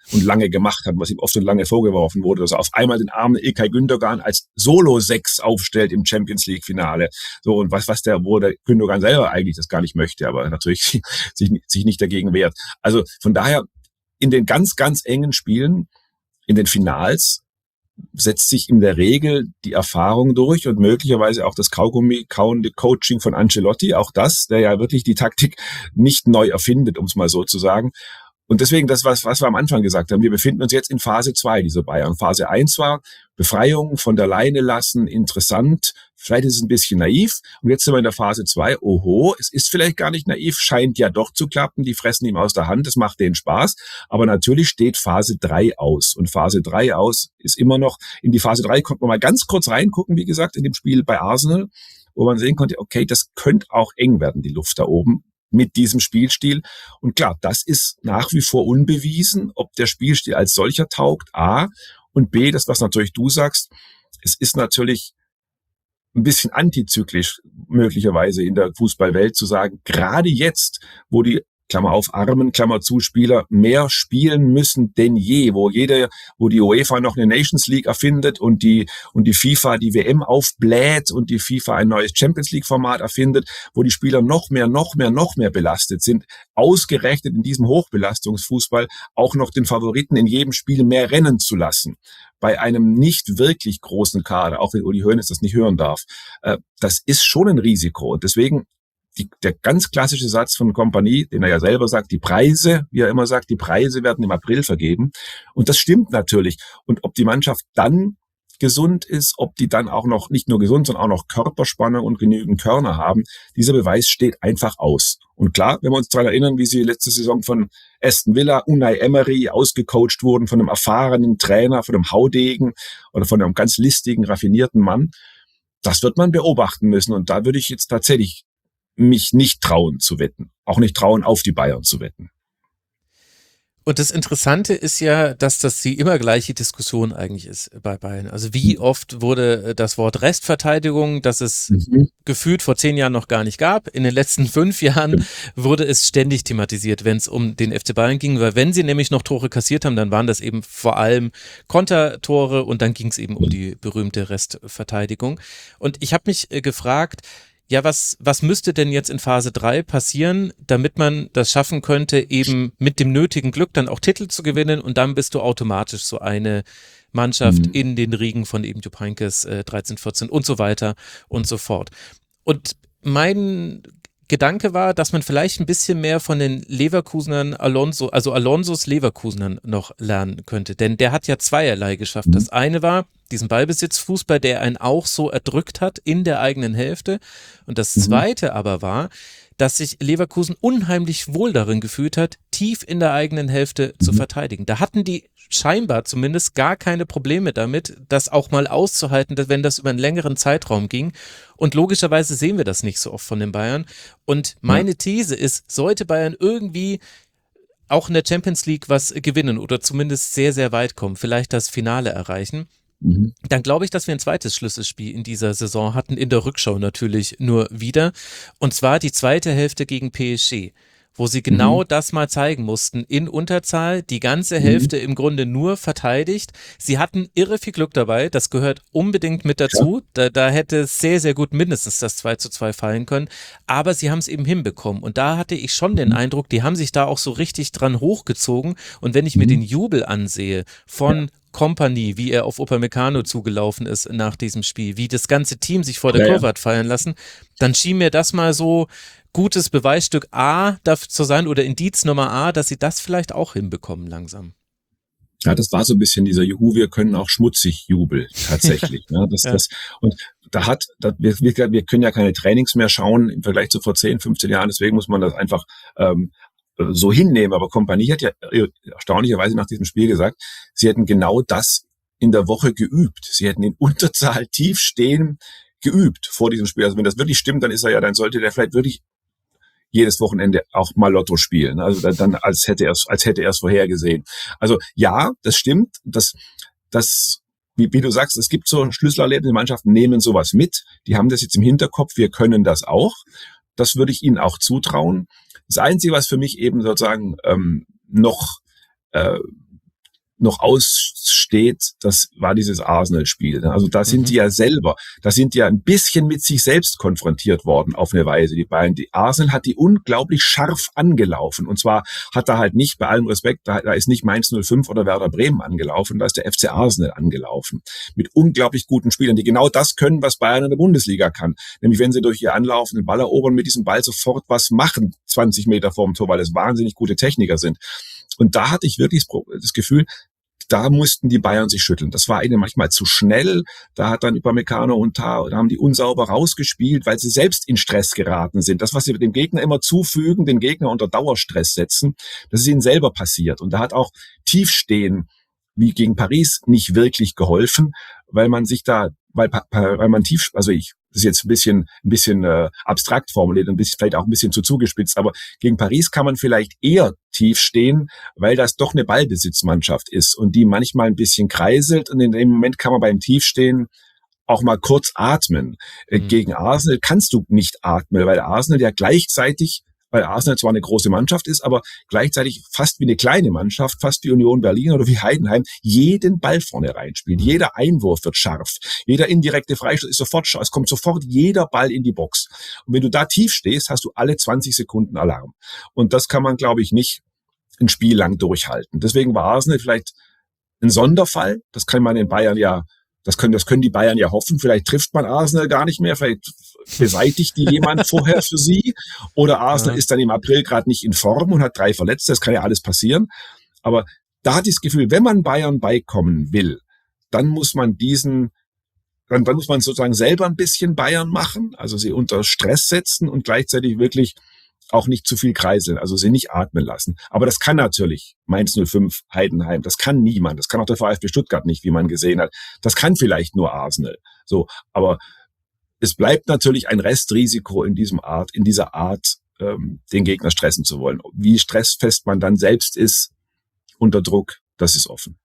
und lange gemacht hat, was ihm oft und lange vorgeworfen wurde, dass er auf einmal den armen İlkay Gündoğan als Solo-Sechs aufstellt im Champions-League-Finale. So, und was, was der, wo der Gündoğan selber eigentlich das gar nicht möchte, aber natürlich sich, sich nicht dagegen wehrt. Also von daher, in den ganz, ganz engen Spielen, in den Finals, setzt sich in der Regel die Erfahrung durch und möglicherweise auch das Kaugummi-kauende Coaching von Ancelotti, auch das, der ja wirklich die Taktik nicht neu erfindet, um es mal so zu sagen. Und deswegen das, was, was wir am Anfang gesagt haben, wir befinden uns jetzt in Phase zwei dieser Bayern. Phase eins war Befreiung, von der Leine lassen, interessant, vielleicht ist es ein bisschen naiv. Und jetzt sind wir in der Phase zwei, oho, es ist vielleicht gar nicht naiv, scheint ja doch zu klappen, die fressen ihm aus der Hand, das macht denen Spaß. Aber natürlich steht Phase drei aus. Und Phase drei aus ist immer noch, in die Phase drei konnte man mal ganz kurz reingucken, wie gesagt, in dem Spiel bei Arsenal, wo man sehen konnte, okay, das könnte auch eng werden, die Luft da oben, mit diesem Spielstil. Und klar, das ist nach wie vor unbewiesen, ob der Spielstil als solcher taugt, A, und B, das, was natürlich du sagst, es ist natürlich ein bisschen antizyklisch möglicherweise in der Fußballwelt zu sagen, gerade jetzt, wo die Klammer auf, armen, Klammer zu, Spieler mehr spielen müssen denn je, wo jede, wo die UEFA noch eine Nations League erfindet und die, und die FIFA die W M aufbläht und die FIFA ein neues Champions League Format erfindet, wo die Spieler noch mehr, noch mehr, noch mehr belastet sind, ausgerechnet in diesem Hochbelastungsfußball auch noch den Favoriten in jedem Spiel mehr rennen zu lassen. Bei einem nicht wirklich großen Kader, auch wenn Uli Hoeneß das nicht hören darf, das ist schon ein Risiko. Und deswegen Die, der ganz klassische Satz von Kompanie, den er ja selber sagt, die Preise, wie er immer sagt, die Preise werden im April vergeben. Und das stimmt natürlich. Und ob die Mannschaft dann gesund ist, ob die dann auch noch, nicht nur gesund, sondern auch noch Körperspannung und genügend Körner haben, dieser Beweis steht einfach aus. Und klar, wenn wir uns daran erinnern, wie sie letzte Saison von Aston Villa, Unai Emery ausgecoacht wurden, von einem erfahrenen Trainer, von einem Haudegen oder von einem ganz listigen, raffinierten Mann, das wird man beobachten müssen. Und da würde ich jetzt tatsächlich mich nicht trauen zu wetten. Auch nicht trauen, auf die Bayern zu wetten. Und das Interessante ist ja, dass das die immer gleiche Diskussion eigentlich ist bei Bayern. Also wie oft wurde das Wort Restverteidigung, das es mhm. gefühlt vor zehn Jahren noch gar nicht gab, in den letzten fünf Jahren wurde es ständig thematisiert, wenn es um den F C Bayern ging, weil wenn sie nämlich noch Tore kassiert haben, dann waren das eben vor allem Kontertore und dann ging es eben um die berühmte Restverteidigung. Und ich habe mich äh, gefragt, ja, was, was müsste denn jetzt in Phase drei passieren, damit man das schaffen könnte, eben mit dem nötigen Glück dann auch Titel zu gewinnen und dann bist du automatisch so eine Mannschaft mhm. in den Riegen von eben Jupp Heynckes äh, dreizehn, vierzehn und so weiter und so fort. Und mein Gedanke war, dass man vielleicht ein bisschen mehr von den Leverkusenern Alonso, also Alonsos Leverkusenern noch lernen könnte, denn der hat ja zweierlei geschafft. Das eine war diesen Ballbesitzfußball, der einen auch so erdrückt hat in der eigenen Hälfte, und das zweite aber war, dass sich Leverkusen unheimlich wohl darin gefühlt hat, tief in der eigenen Hälfte zu verteidigen. Da hatten die scheinbar zumindest gar keine Probleme damit, das auch mal auszuhalten, wenn das über einen längeren Zeitraum ging. Und logischerweise sehen wir das nicht so oft von den Bayern. Und meine These ist, sollte Bayern irgendwie auch in der Champions League was gewinnen oder zumindest sehr, sehr weit kommen, vielleicht das Finale erreichen, dann glaube ich, dass wir ein zweites Schlüsselspiel in dieser Saison hatten, in der Rückschau natürlich nur wieder, und zwar die zweite Hälfte gegen P S G, wo sie genau mhm. das mal zeigen mussten, in Unterzahl, die ganze Hälfte mhm. im Grunde nur verteidigt. Sie hatten irre viel Glück dabei, das gehört unbedingt mit dazu, ja. da, da hätte sehr, sehr gut mindestens das zwei zu zwei fallen können, aber sie haben es eben hinbekommen, und da hatte ich schon den Eindruck, die haben sich da auch so richtig dran hochgezogen, und wenn ich mhm. mir den Jubel ansehe von ja. Kompanie, wie er auf Upamecano zugelaufen ist nach diesem Spiel, wie das ganze Team sich vor der ja, Kurve hat fallen lassen, dann schien mir das mal so gutes Beweisstück A dafür zu sein oder Indiz Nummer A, dass sie das vielleicht auch hinbekommen langsam. Ja, das war so ein bisschen dieser Juhu, wir können auch schmutzig Jubel tatsächlich. ja, das, ja. Das, und da hat, da, wir, wir können ja keine Trainings mehr schauen im Vergleich zu vor zehn, fünfzehn Jahren, deswegen muss man das einfach ähm, so hinnehmen. Aber Kompanie hat ja erstaunlicherweise nach diesem Spiel gesagt, sie hätten genau das in der Woche geübt. Sie hätten in Unterzahl tief stehen geübt vor diesem Spiel. Also wenn das wirklich stimmt, dann ist er ja, dann sollte der vielleicht wirklich jedes Wochenende auch mal Lotto spielen. Also dann, als hätte er es, als hätte er es vorhergesehen. Also ja, das stimmt. Das, das, wie, wie du sagst, es gibt so Schlüsselerlebnisse, die Mannschaften nehmen sowas mit. Die haben das jetzt im Hinterkopf. Wir können das auch. Das würde ich ihnen auch zutrauen. Das Einzige, was für mich eben sozusagen ähm, noch äh, noch aussteht, das war dieses Arsenal-Spiel. Also da sind Mhm. die ja selber, da sind die ja ein bisschen mit sich selbst konfrontiert worden auf eine Weise, die Bayern. Die Arsenal hat die unglaublich scharf angelaufen. Und zwar hat da halt nicht, bei allem Respekt, da, da ist nicht Mainz null fünf oder Werder Bremen angelaufen, da ist der F C Arsenal angelaufen. Mit unglaublich guten Spielern, die genau das können, was Bayern in der Bundesliga kann. Nämlich wenn sie durch ihr Anlaufen den Ball erobern, mit diesem Ball sofort was machen, zwanzig Meter vorm Tor, weil es wahnsinnig gute Techniker sind. Und da hatte ich wirklich das Gefühl, da mussten die Bayern sich schütteln. Das war ihnen manchmal zu schnell. Da hat dann Upamecano und Tah, da haben die unsauber rausgespielt, weil sie selbst in Stress geraten sind. Das, was sie dem Gegner immer zufügen, den Gegner unter Dauerstress setzen, das ist ihnen selber passiert. Und da hat auch Tiefstehen wie gegen Paris nicht wirklich geholfen, weil man sich da, weil, weil man tief, also ich, das ist jetzt ein bisschen, ein bisschen äh, abstrakt formuliert, ein bisschen, vielleicht auch ein bisschen zu zugespitzt, aber gegen Paris kann man vielleicht eher tief stehen, weil das doch eine Ballbesitzmannschaft ist und die manchmal ein bisschen kreiselt und in dem Moment kann man beim Tiefstehen auch mal kurz atmen. Mhm. Gegen Arsenal kannst du nicht atmen, weil Arsenal ja gleichzeitig, weil Arsenal zwar eine große Mannschaft ist, aber gleichzeitig fast wie eine kleine Mannschaft, fast wie Union Berlin oder wie Heidenheim, jeden Ball vorne reinspielt. Jeder Einwurf wird scharf. Jeder indirekte Freistoß ist sofort scharf. Es kommt sofort jeder Ball in die Box. Und wenn du da tief stehst, hast du alle zwanzig Sekunden Alarm. Und das kann man, glaube ich, nicht ein Spiel lang durchhalten. Deswegen war Arsenal vielleicht ein Sonderfall. Das kann man in Bayern ja Das können, das können die Bayern ja hoffen. Vielleicht trifft man Arsenal gar nicht mehr. Vielleicht beseitigt die jemand vorher für sie. Oder Arsenal ja. ist dann im April gerade nicht in Form und hat drei Verletzte. Das kann ja alles passieren. Aber da hatte ich das Gefühl, wenn man Bayern beikommen will, dann muss man diesen, dann, dann muss man sozusagen selber ein bisschen Bayern machen. Also sie unter Stress setzen und gleichzeitig wirklich auch nicht zu viel kreiseln, also sie nicht atmen lassen. Aber das kann natürlich Mainz null fünf, Heidenheim, das kann niemand. Das kann auch der VfB Stuttgart nicht, wie man gesehen hat. Das kann vielleicht nur Arsenal. So, aber es bleibt natürlich ein Restrisiko in diesem Art, in dieser Art, ähm, den Gegner stressen zu wollen. Wie stressfest man dann selbst ist unter Druck, das ist offen.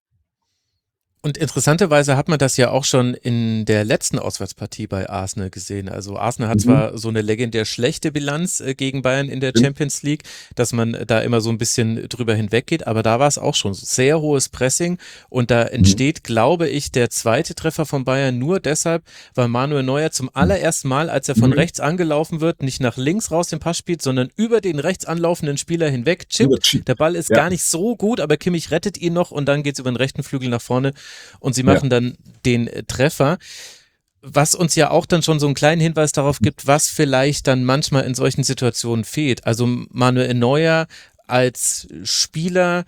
Und interessanterweise hat man das ja auch schon in der letzten Auswärtspartie bei Arsenal gesehen. Also Arsenal hat mhm. zwar so eine legendär schlechte Bilanz äh, gegen Bayern in der Champions League, dass man da immer so ein bisschen drüber hinweggeht, aber da war es auch schon sehr hohes Pressing und da entsteht, mhm. glaube ich, der zweite Treffer von Bayern nur deshalb, weil Manuel Neuer zum allerersten Mal, als er von mhm. rechts angelaufen wird, nicht nach links raus den Pass spielt, sondern über den rechts anlaufenden Spieler hinweg chippt. Der Ball ist ja. gar nicht so gut, aber Kimmich rettet ihn noch und dann geht es über den rechten Flügel nach vorne. Und sie machen ja. dann den äh, Treffer, was uns ja auch dann schon so einen kleinen Hinweis darauf gibt, was vielleicht dann manchmal in solchen Situationen fehlt. Also Manuel Neuer als Spieler,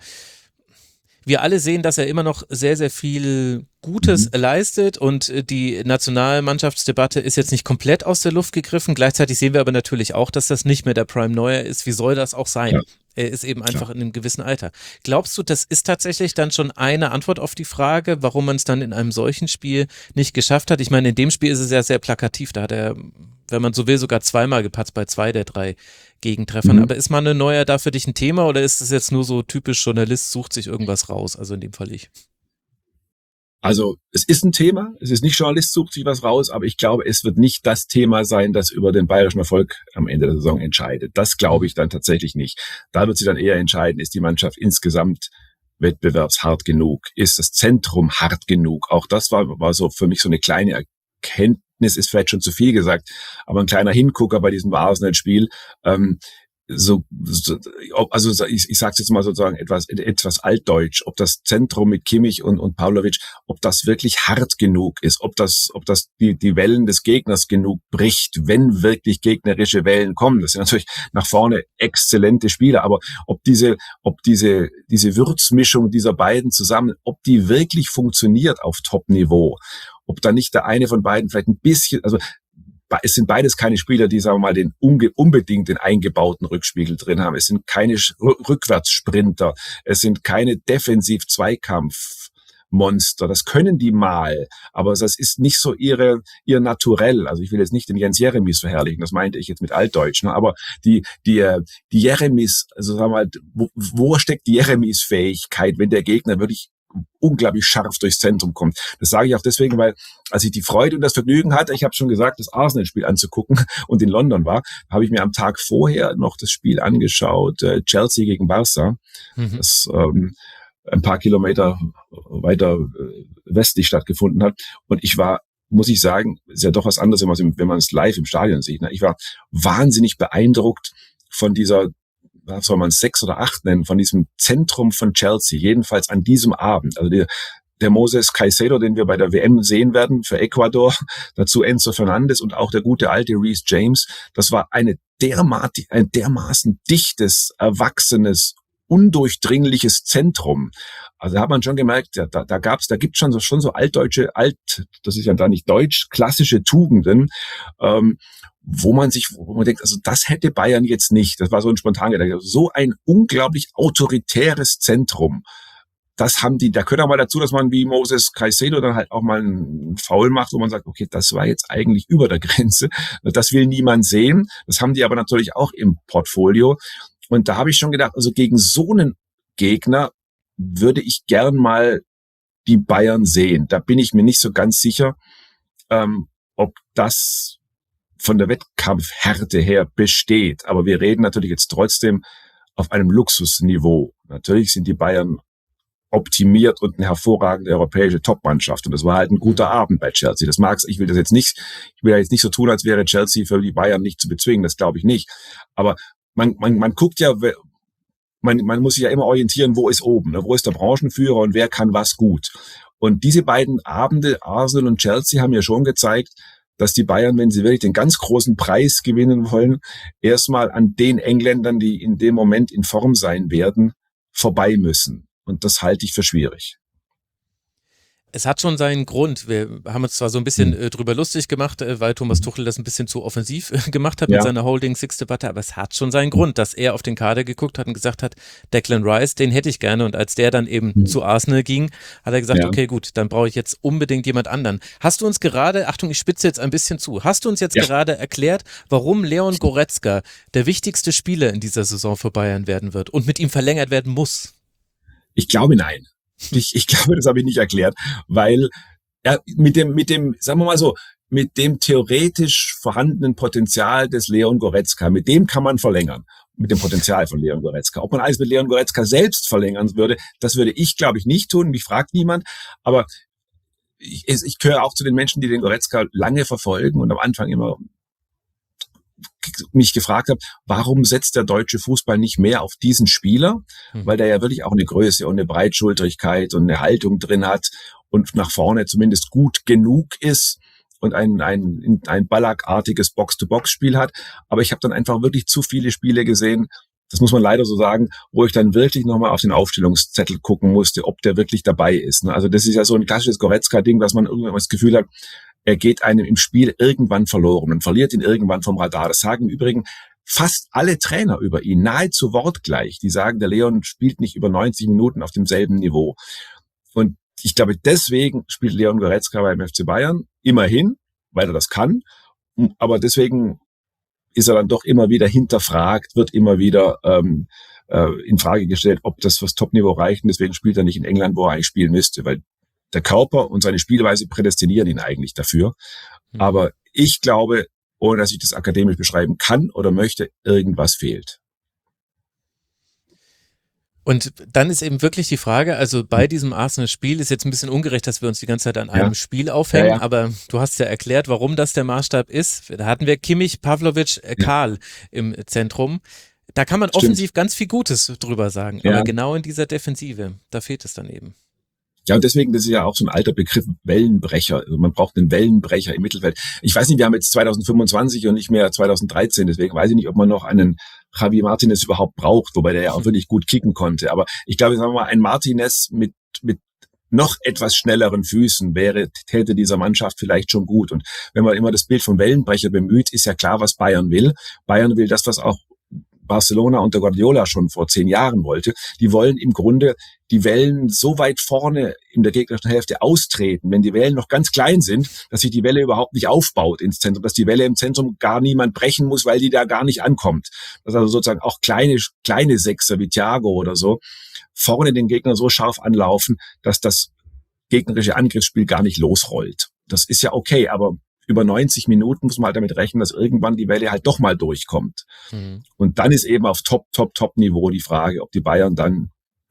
wir alle sehen, dass er immer noch sehr, sehr viel Gutes mhm. leistet und die Nationalmannschaftsdebatte ist jetzt nicht komplett aus der Luft gegriffen. Gleichzeitig sehen wir aber natürlich auch, dass das nicht mehr der Prime Neuer ist. Wie soll das auch sein? Ja. Er ist eben einfach Klar. in einem gewissen Alter. Glaubst du, das ist tatsächlich dann schon eine Antwort auf die Frage, warum man es dann in einem solchen Spiel nicht geschafft hat? Ich meine, in dem Spiel ist es ja sehr plakativ. Da hat er, wenn man so will, sogar zweimal gepatzt bei zwei der drei Gegentreffern. Mhm. Aber ist Manuel Neuer da für dich ein Thema oder ist es jetzt nur so typisch Journalist, sucht sich irgendwas raus? Also in dem Fall ich. Also es ist ein Thema, es ist nicht Journalist sucht sich was raus, aber ich glaube, es wird nicht das Thema sein, das über den bayerischen Erfolg am Ende der Saison entscheidet. Das glaube ich dann tatsächlich nicht. Da wird sie dann eher entscheiden, ist die Mannschaft insgesamt wettbewerbshart genug? Ist das Zentrum hart genug? Auch das war, war so für mich so eine kleine Erkenntnis, ist vielleicht schon zu viel gesagt, aber ein kleiner Hingucker bei diesem Arsenal-Spiel. Ähm, So, so, also ich, ich sage jetzt mal sozusagen etwas etwas altdeutsch, ob das Zentrum mit Kimmich und und Pavlovic, ob das wirklich hart genug ist, ob das ob das die die Wellen des Gegners genug bricht, wenn wirklich gegnerische Wellen kommen. Das sind natürlich nach vorne exzellente Spieler, aber ob diese ob diese diese Würzmischung dieser beiden zusammen, ob die wirklich funktioniert auf Top-Niveau, ob da nicht der eine von beiden vielleicht ein bisschen, also es sind beides keine Spieler, die, sagen wir mal, den unge- unbedingt den eingebauten Rückspiegel drin haben. Es sind keine Sch- Rückwärtssprinter. Es sind keine Defensiv-Zweikampf-Monster. Das können die mal, aber das ist nicht so ihre, ihr Naturell. Also ich will jetzt nicht den Jens Jeremies verherrlichen, das meinte ich jetzt mit Altdeutsch, ne? Aber die, die, die Jeremies, also sagen wir mal, wo, wo steckt die Jeremies-Fähigkeit, wenn der Gegner wirklich unglaublich scharf durchs Zentrum kommt. Das sage ich auch deswegen, weil als ich die Freude und das Vergnügen hatte, ich habe schon gesagt, das Arsenal-Spiel anzugucken und in London war, habe ich mir am Tag vorher noch das Spiel angeschaut, äh, Chelsea gegen Barca. Mhm. Das, ähm, ein paar Kilometer weiter westlich stattgefunden hat. Und ich war, muss ich sagen, ist ja doch was anderes, wenn man es live im Stadion sieht. Ich war wahnsinnig beeindruckt von dieser, was soll man es, sechs oder acht nennen, von diesem Zentrum von Chelsea, jedenfalls an diesem Abend. Also der, der Moses Caicedo, den wir bei der W M sehen werden für Ecuador, dazu Enzo Fernandes und auch der gute alte Reece James, das war eine derma- ein dermaßen dichtes, erwachsenes, undurchdringliches Zentrum. Also da hat man schon gemerkt, ja, da, da gab's, da gibt's schon so, schon so altdeutsche, alt, das ist ja da nicht deutsch, klassische Tugenden, ähm, wo man sich, wo man denkt, also das hätte Bayern jetzt nicht. Das war so ein spontaner Gedanke. So ein unglaublich autoritäres Zentrum. Das haben die, da gehört auch mal dazu, dass man wie Moses Caicedo dann halt auch mal einen Foul macht, wo man sagt, okay, das war jetzt eigentlich über der Grenze. Das will niemand sehen. Das haben die aber natürlich auch im Portfolio. Und da habe ich schon gedacht, also gegen so einen Gegner würde ich gern mal die Bayern sehen. Da bin ich mir nicht so ganz sicher, ähm, ob das von der Wettkampfhärte her besteht. Aber wir reden natürlich jetzt trotzdem auf einem Luxusniveau. Natürlich sind die Bayern optimiert und eine hervorragende europäische Topmannschaft. Und das war halt ein guter Abend bei Chelsea. Das mag's, ich will das jetzt nicht, ich will ja jetzt nicht so tun, als wäre Chelsea für die Bayern nicht zu bezwingen. Das glaube ich nicht. Aber man, man, man guckt ja, man, man muss sich ja immer orientieren, wo ist oben, ne? Wo ist der Branchenführer und wer kann was gut. Und diese beiden Abende, Arsenal und Chelsea, haben ja schon gezeigt, dass die Bayern, wenn sie wirklich den ganz großen Preis gewinnen wollen, erstmal an den Engländern, die in dem Moment in Form sein werden, vorbei müssen. Und das halte ich für schwierig. Es hat schon seinen Grund. Wir haben uns zwar so ein bisschen äh, drüber lustig gemacht, äh, weil Thomas Tuchel das ein bisschen zu offensiv äh, gemacht hat Ja. mit seiner Holding-Six-Debatte, aber es hat schon seinen Grund, dass er auf den Kader geguckt hat und gesagt hat, Declan Rice, den hätte ich gerne. Und als der dann eben Mhm. zu Arsenal ging, hat er gesagt, Ja. okay, gut, dann brauche ich jetzt unbedingt jemand anderen. Hast du uns gerade, Achtung, ich spitze jetzt ein bisschen zu, hast du uns jetzt Ja. gerade erklärt, warum Leon Goretzka der wichtigste Spieler in dieser Saison für Bayern werden wird und mit ihm verlängert werden muss? Ich glaube, nein. Ich, ich glaube, das habe ich nicht erklärt, weil ja, mit dem, mit dem, sagen wir mal so, mit dem theoretisch vorhandenen Potenzial des Leon Goretzka, mit dem kann man verlängern. Mit dem Potenzial von Leon Goretzka. Ob man alles mit Leon Goretzka selbst verlängern würde, das würde ich, glaube ich, nicht tun. Mich fragt niemand. Aber ich, ich gehöre auch zu den Menschen, die den Goretzka lange verfolgen und am Anfang immer mich gefragt habe, warum setzt der deutsche Fußball nicht mehr auf diesen Spieler? Hm. Weil der ja wirklich auch eine Größe und eine Breitschultrigkeit und eine Haltung drin hat und nach vorne zumindest gut genug ist und ein, ein, ein Ballack-artiges Box-to-Box-Spiel hat. Aber ich habe dann einfach wirklich zu viele Spiele gesehen, das muss man leider so sagen, wo ich dann wirklich nochmal auf den Aufstellungszettel gucken musste, ob der wirklich dabei ist. Also das ist ja so ein klassisches Goretzka-Ding, dass man irgendwann das Gefühl hat, er geht einem im Spiel irgendwann verloren und verliert ihn irgendwann vom Radar. Das sagen im Übrigen fast alle Trainer über ihn, nahezu wortgleich. Die sagen, der Leon spielt nicht über neunzig Minuten auf demselben Niveau. Und ich glaube, deswegen spielt Leon Goretzka beim F C Bayern immerhin, weil er das kann. Aber deswegen ist er dann doch immer wieder hinterfragt, wird immer wieder ähm, äh, in Frage gestellt, ob das fürs Topniveau reicht. Und deswegen spielt er nicht in England, wo er eigentlich spielen müsste, weil der Körper und seine Spielweise prädestinieren ihn eigentlich dafür. Mhm. Aber ich glaube, ohne dass ich das akademisch beschreiben kann oder möchte, irgendwas fehlt. Und dann ist eben wirklich die Frage, also bei diesem Arsenal-Spiel ist jetzt ein bisschen ungerecht, dass wir uns die ganze Zeit an einem Ja. Spiel aufhängen, Ja, ja. aber du hast ja erklärt, warum das der Maßstab ist. Da hatten wir Kimmich, Pavlovic, äh, Karl im Zentrum. Da kann man Stimmt. offensiv ganz viel Gutes drüber sagen, Ja. aber genau in dieser Defensive, da fehlt es dann eben. Ja, und deswegen, das ist ja auch so ein alter Begriff, Wellenbrecher. Also man braucht einen Wellenbrecher im Mittelfeld. Ich weiß nicht, wir haben jetzt zwanzig fünfundzwanzig und nicht mehr zwanzig dreizehn, deswegen weiß ich nicht, ob man noch einen Javi Martinez überhaupt braucht, wobei der ja auch wirklich gut kicken konnte. Aber ich glaube, sagen wir mal, ein Martinez mit, mit noch etwas schnelleren Füßen wäre, täte dieser Mannschaft vielleicht schon gut. Und wenn man immer das Bild vom Wellenbrecher bemüht, ist ja klar, was Bayern will. Bayern will das, was auch Barcelona unter Guardiola schon vor zehn Jahren wollte. Die wollen im Grunde die Wellen so weit vorne in der gegnerischen Hälfte austreten, wenn die Wellen noch ganz klein sind, dass sich die Welle überhaupt nicht aufbaut ins Zentrum, dass die Welle im Zentrum gar niemand brechen muss, weil die da gar nicht ankommt. Dass also sozusagen auch kleine, kleine Sechser wie Thiago oder so vorne den Gegner so scharf anlaufen, dass das gegnerische Angriffsspiel gar nicht losrollt. Das ist ja okay, aber über neunzig Minuten muss man halt damit rechnen, dass irgendwann die Welle halt doch mal durchkommt. Mhm. Und dann ist eben auf Top, Top, Top-Niveau die Frage, ob die Bayern dann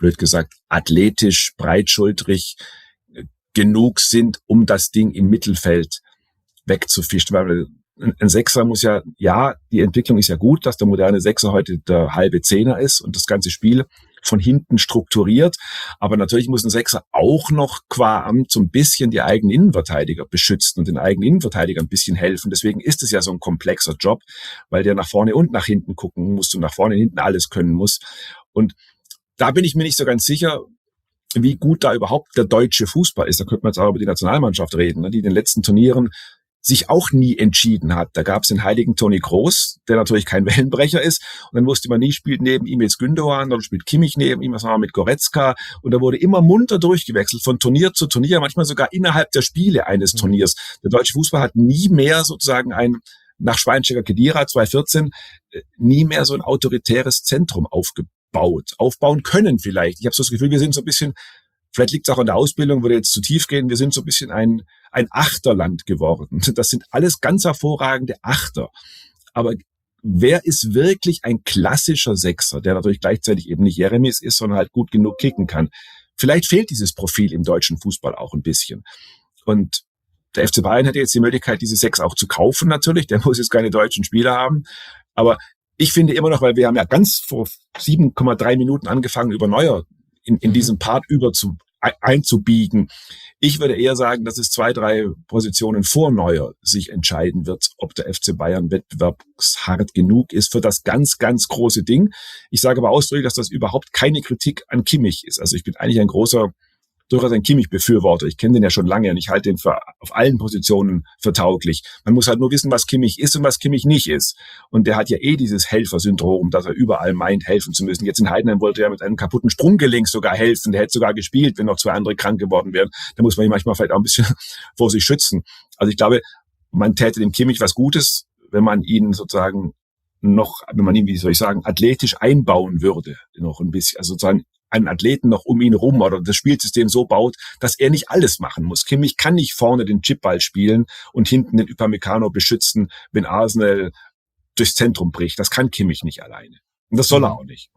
blöd gesagt, athletisch, breitschultrig äh, genug sind, um das Ding im Mittelfeld wegzufischen. Weil ein Sechser muss ja, ja, die Entwicklung ist ja gut, dass der moderne Sechser heute der halbe Zehner ist und das ganze Spiel von hinten strukturiert. Aber natürlich muss ein Sechser auch noch qua Amt so ein bisschen die eigenen Innenverteidiger beschützen und den eigenen Innenverteidigern ein bisschen helfen. Deswegen ist es ja so ein komplexer Job, weil der nach vorne und nach hinten gucken muss und nach vorne und hinten alles können muss. Und da bin ich mir nicht so ganz sicher, wie gut da überhaupt der deutsche Fußball ist. Da könnte man jetzt auch über die Nationalmannschaft reden, die in den letzten Turnieren sich auch nie entschieden hat. Da gab es den heiligen Toni Kroos, der natürlich kein Wellenbrecher ist. Und dann wusste man nie, spielt neben ihm jetzt Gündogan oder spielt Kimmich neben ihm, was war mit Goretzka. Und da wurde immer munter durchgewechselt, von Turnier zu Turnier, manchmal sogar innerhalb der Spiele eines Turniers. Der deutsche Fußball hat nie mehr sozusagen ein, nach Schweinsteiger Khedira zweitausendvierzehn, nie mehr so ein autoritäres Zentrum aufgebaut. Aufbauen können vielleicht. Ich habe so das Gefühl, wir sind so ein bisschen, vielleicht liegt es auch an der Ausbildung, würde jetzt zu tief gehen, wir sind so ein bisschen ein ein Achterland geworden. Das sind alles ganz hervorragende Achter. Aber wer ist wirklich ein klassischer Sechser, der natürlich gleichzeitig eben nicht Jeremies ist, sondern halt gut genug kicken kann? Vielleicht fehlt dieses Profil im deutschen Fußball auch ein bisschen. Und der F C Bayern hätte jetzt die Möglichkeit, diese Sechs auch zu kaufen natürlich. Der muss jetzt keine deutschen Spieler haben. Aber ich finde immer noch, weil wir haben ja ganz vor sieben Komma drei Minuten angefangen, über Neuer in, in diesem Part über zu einzubiegen. Ich würde eher sagen, dass es zwei, drei Positionen vor Neuer sich entscheiden wird, ob der F C Bayern wettbewerbshart genug ist für das ganz, ganz große Ding. Ich sage aber ausdrücklich, dass das überhaupt keine Kritik an Kimmich ist. Also ich bin eigentlich ein großer, durchaus ein Kimmich-Befürworter. Ich kenne den ja schon lange und ich halte den für, auf allen Positionen für tauglich. Man muss halt nur wissen, was Kimmich ist und was Kimmich nicht ist. Und der hat ja eh dieses Helfersyndrom, dass er überall meint, helfen zu müssen. Jetzt in Heidenheim wollte er mit einem kaputten Sprunggelenk sogar helfen. Der hätte sogar gespielt, wenn noch zwei andere krank geworden wären. Da muss man ihn manchmal vielleicht auch ein bisschen vor sich schützen. Also ich glaube, man täte dem Kimmich was Gutes, wenn man ihn sozusagen noch, wenn man ihn, wie soll ich sagen, athletisch einbauen würde. Noch ein bisschen, also sozusagen einen Athleten noch um ihn rum oder das Spielsystem so baut, dass er nicht alles machen muss. Kimmich kann nicht vorne den Chipball spielen und hinten den Upamecano beschützen, wenn Arsenal durchs Zentrum bricht. Das kann Kimmich nicht alleine. Und das soll er auch nicht.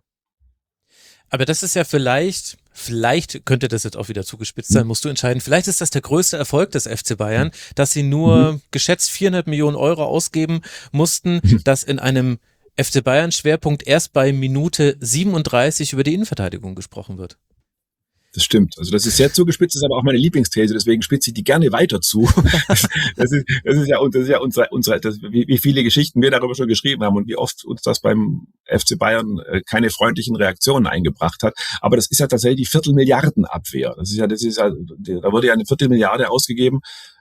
Aber das ist ja vielleicht, vielleicht könnte das jetzt auch wieder zugespitzt sein, musst du entscheiden. Vielleicht ist das der größte Erfolg des F C Bayern, dass sie nur mhm. geschätzt vierhundert Millionen Euro ausgeben mussten, dass in einem F C Bayern Schwerpunkt erst bei Minute siebenunddreißig über die Innenverteidigung gesprochen wird. Das stimmt. Also das ist sehr zugespitzt, ist aber auch meine Lieblingsthese, deswegen spitze ich die gerne weiter zu. Das, das, ist, das ist ja, das ist ja unsere, unsere das, wie, wie viele Geschichten wir darüber schon geschrieben haben und wie oft uns das beim F C Bayern keine freundlichen Reaktionen eingebracht hat. Aber das ist ja tatsächlich die Viertelmilliardenabwehr. Das ist ja, das ist ja, da wurde ja eine Viertelmilliarde ausgegeben.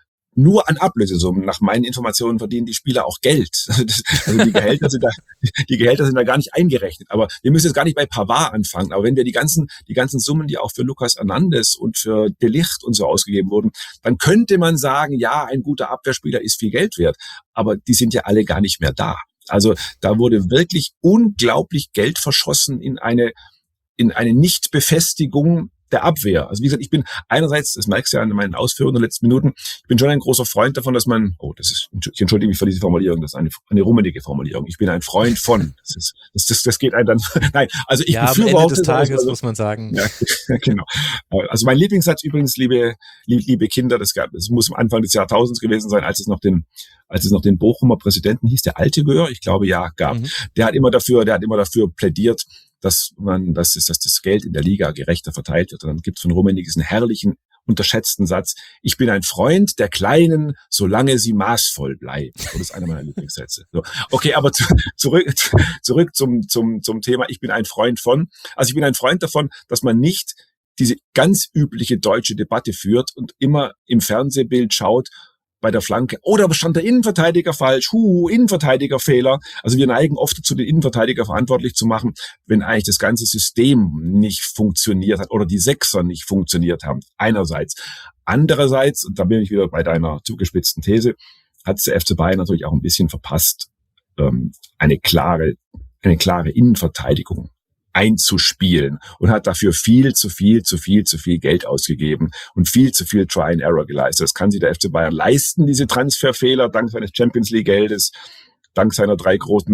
Nur an Ablösesummen. Nach meinen Informationen verdienen die Spieler auch Geld. Also die Gehälter sind da, die Gehälter sind da gar nicht eingerechnet. Aber wir müssen jetzt gar nicht bei Pavard anfangen. Aber wenn wir die ganzen, die ganzen Summen, die auch für Lucas Hernandez und für De Ligt und so ausgegeben wurden, dann könnte man sagen, ja, ein guter Abwehrspieler ist viel Geld wert. Aber die sind ja alle gar nicht mehr da. Also da wurde wirklich unglaublich Geld verschossen in eine, in eine Nichtbefestigung der Abwehr. Also wie gesagt, ich bin einerseits, das merkst du ja in meinen Ausführungen in den letzten Minuten, ich bin schon ein großer Freund davon, dass man, oh, das ist, ich entschuldige mich für diese Formulierung, das ist eine, eine rummenige Formulierung. Ich bin ein Freund von. Das ist, das, das, das geht einem dann, nein, also ich ja, befürworte. Am Ende des Tages also, muss man sagen. Ja, genau. Also mein Lieblingssatz übrigens, liebe, liebe Kinder, das gab, es muss am Anfang des Jahrtausends gewesen sein, als es noch den, als es noch den Bochumer Präsidenten hieß, der Altegör, ich glaube ja, gab. Mhm. Der hat immer dafür, der hat immer dafür plädiert, dass man, dass, es, dass das Geld in der Liga gerechter verteilt wird. Und dann gibt es von Rummenigge diesen herrlichen, unterschätzten Satz, ich bin ein Freund der Kleinen, solange sie maßvoll bleiben. Das ist einer meiner Lieblingssätze. So. Okay, aber zu, zurück, zurück zum, zum, zum Thema, ich bin ein Freund von. Also ich bin ein Freund davon, dass man nicht diese ganz übliche deutsche Debatte führt und immer im Fernsehbild schaut, bei der Flanke, oh, da stand der Innenverteidiger falsch, hu, Innenverteidigerfehler. Also wir neigen oft dazu, den Innenverteidiger verantwortlich zu machen, wenn eigentlich das ganze System nicht funktioniert hat oder die Sechser nicht funktioniert haben. Einerseits. Andererseits, und da bin ich wieder bei deiner zugespitzten These, hat der F C Bayern natürlich auch ein bisschen verpasst, ähm, eine klare, eine klare Innenverteidigung einzuspielen und hat dafür viel zu viel, zu viel, zu viel Geld ausgegeben und viel zu viel Try and Error geleistet. Das kann sich der F C Bayern leisten, diese Transferfehler, dank seines Champions League Geldes, dank seiner drei großen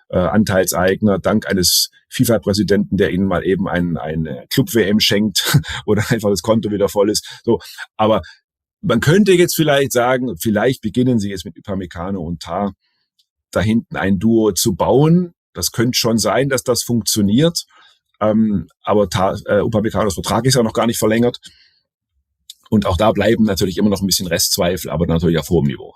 äh, Anteilseigner, dank eines FIFA-Präsidenten, der ihnen mal eben ein, eine Club-W M schenkt oder einfach das Konto wieder voll ist. So, aber man könnte jetzt vielleicht sagen, vielleicht beginnen sie jetzt mit Upamecano und Tah da hinten ein Duo zu bauen. Das könnte schon sein, dass das funktioniert. Ähm, aber Tah, äh, Upamecanos Vertrag ist ja noch gar nicht verlängert. Und auch da bleiben natürlich immer noch ein bisschen Restzweifel, aber natürlich auf hohem Niveau.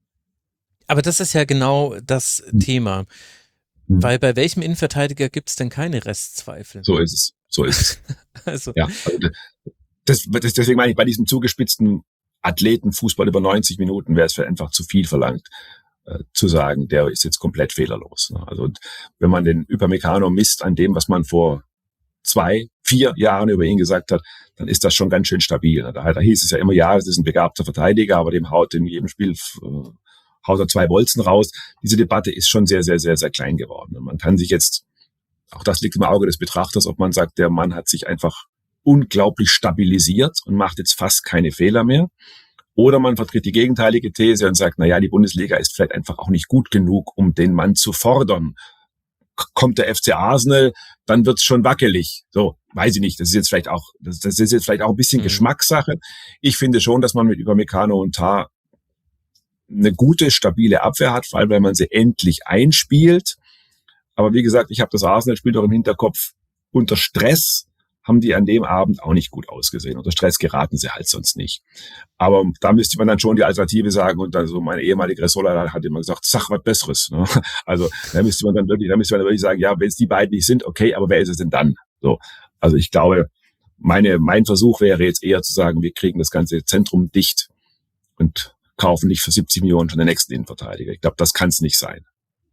Aber das ist ja genau das Hm. Thema. Hm. Weil bei welchem Innenverteidiger gibt es denn keine Restzweifel? So ist es. So ist es. Also, Ja, also das, das, deswegen meine ich, bei diesem zugespitzten Athletenfußball über neunzig Minuten wäre es einfach zu viel verlangt, äh, zu sagen, der ist jetzt komplett fehlerlos. Ne? Also wenn man den Upamecano misst an dem, was man vor zwei, vier Jahren über ihn gesagt hat, dann ist das schon ganz schön stabil. Ne? Da, da hieß es ja immer, ja, es ist ein begabter Verteidiger, aber dem haut in jedem Spiel äh, haut er zwei Bolzen raus. Diese Debatte ist schon sehr, sehr, sehr, sehr klein geworden. Und man kann sich jetzt, auch das liegt im Auge des Betrachters, ob man sagt, der Mann hat sich einfach unglaublich stabilisiert und macht jetzt fast keine Fehler mehr. Oder man vertritt die gegenteilige These und sagt, na ja, die Bundesliga ist vielleicht einfach auch nicht gut genug, um den Mann zu fordern. Kommt der F C Arsenal, dann wird's schon wackelig. So, weiß ich nicht. Das ist jetzt vielleicht auch, das, das ist jetzt vielleicht auch ein bisschen Mhm. Geschmackssache. Ich finde schon, dass man mit Upamecano und Tah eine gute, stabile Abwehr hat, vor allem, weil man sie endlich einspielt. Aber wie gesagt, ich habe das Arsenal-Spiel doch im Hinterkopf. Unter Stress haben die an dem Abend auch nicht gut ausgesehen. Unter Stress geraten sie halt sonst nicht. Aber da müsste man dann schon die Alternative sagen. Und dann so meine ehemalige Ressola hat immer gesagt, sag was Besseres. Ne? Also da müsste man dann wirklich, da müsste man dann wirklich sagen, ja, wenn es die beiden nicht sind, okay, aber wer ist es denn dann? So, also ich glaube, meine, mein Versuch wäre jetzt eher zu sagen, wir kriegen das ganze Zentrum dicht und kaufen nicht für siebzig Millionen schon den nächsten Innenverteidiger. Ich glaube, das kann es nicht sein.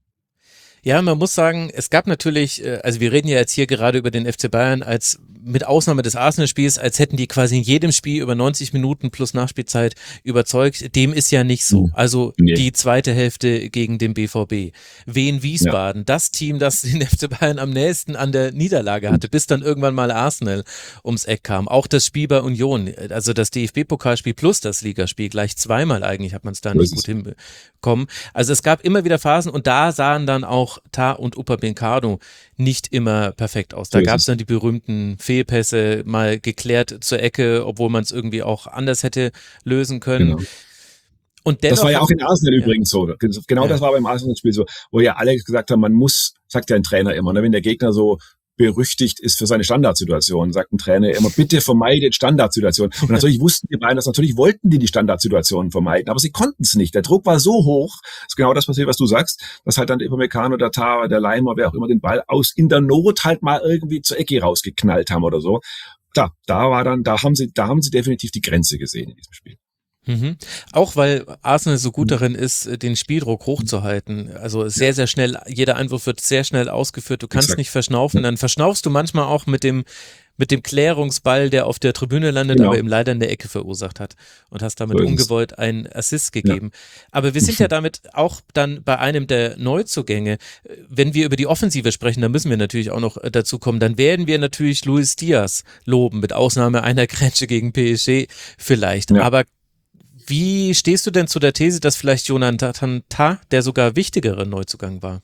ja, man muss sagen, es gab natürlich, äh, also wir reden ja jetzt hier gerade über den F C Bayern als mit Ausnahme des Arsenal-Spiels, als hätten die quasi in jedem Spiel über neunzig Minuten plus Nachspielzeit überzeugt. Dem ist ja nicht so. Mhm. Also Nee. die zweite Hälfte gegen den B V B. Wien Wiesbaden, das Team, das den F C Bayern am nächsten an der Niederlage hatte, bis dann irgendwann mal Arsenal ums Eck kam. Auch das Spiel bei Union, also das D F B-Pokalspiel plus das Ligaspiel, gleich zweimal eigentlich hat man es da So nicht ist gut hinbekommen. Also es gab immer wieder Phasen und da sahen dann auch Tah und Upamecano nicht immer perfekt aus. Da So ist gab es es. dann die berühmten Fehlpässe, mal geklärt zur Ecke, obwohl man es irgendwie auch anders hätte lösen können. Genau. Und dennoch Das war ja auch in Arsenal Ja. übrigens so. Genau Ja. das war beim Arsenal-Spiel so, wo ja alle gesagt haben, man muss, sagt ja ein Trainer immer, ne, wenn der Gegner so berüchtigt ist für seine Standardsituation, sagt ein Trainer immer, bitte vermeidet Standardsituationen. Und natürlich wussten die beiden das, natürlich wollten die die Standardsituationen vermeiden, aber sie konnten es nicht. Der Druck war so hoch, das ist genau das passiert, was du sagst, dass halt dann der Upamecano, der Tah, der Leimer, wer auch immer den Ball aus in der Not halt mal irgendwie zur Ecke rausgeknallt haben oder so. Klar, da war dann, da haben sie, da haben sie definitiv die Grenze gesehen in diesem Spiel. Mhm. Auch weil Arsenal so gut darin ist, den Spieldruck hochzuhalten. Also sehr, sehr schnell, jeder Einwurf wird sehr schnell ausgeführt. Du kannst Exakt. nicht verschnaufen. Dann verschnaufst du manchmal auch mit dem, mit dem Klärungsball, der auf der Tribüne landet, Genau. aber eben leider in der Ecke verursacht hat und hast damit So ist es. ungewollt einen Assist gegeben. Aber wir sind ja damit auch dann bei einem der Neuzugänge. Wenn wir über die Offensive sprechen, dann müssen wir natürlich auch noch dazu kommen. Dann werden wir natürlich Luis Diaz loben, mit Ausnahme einer Grätsche gegen P S G vielleicht. Ja. Aber wie stehst du denn zu der These, dass vielleicht Jonathan Tah der sogar wichtigere Neuzugang war?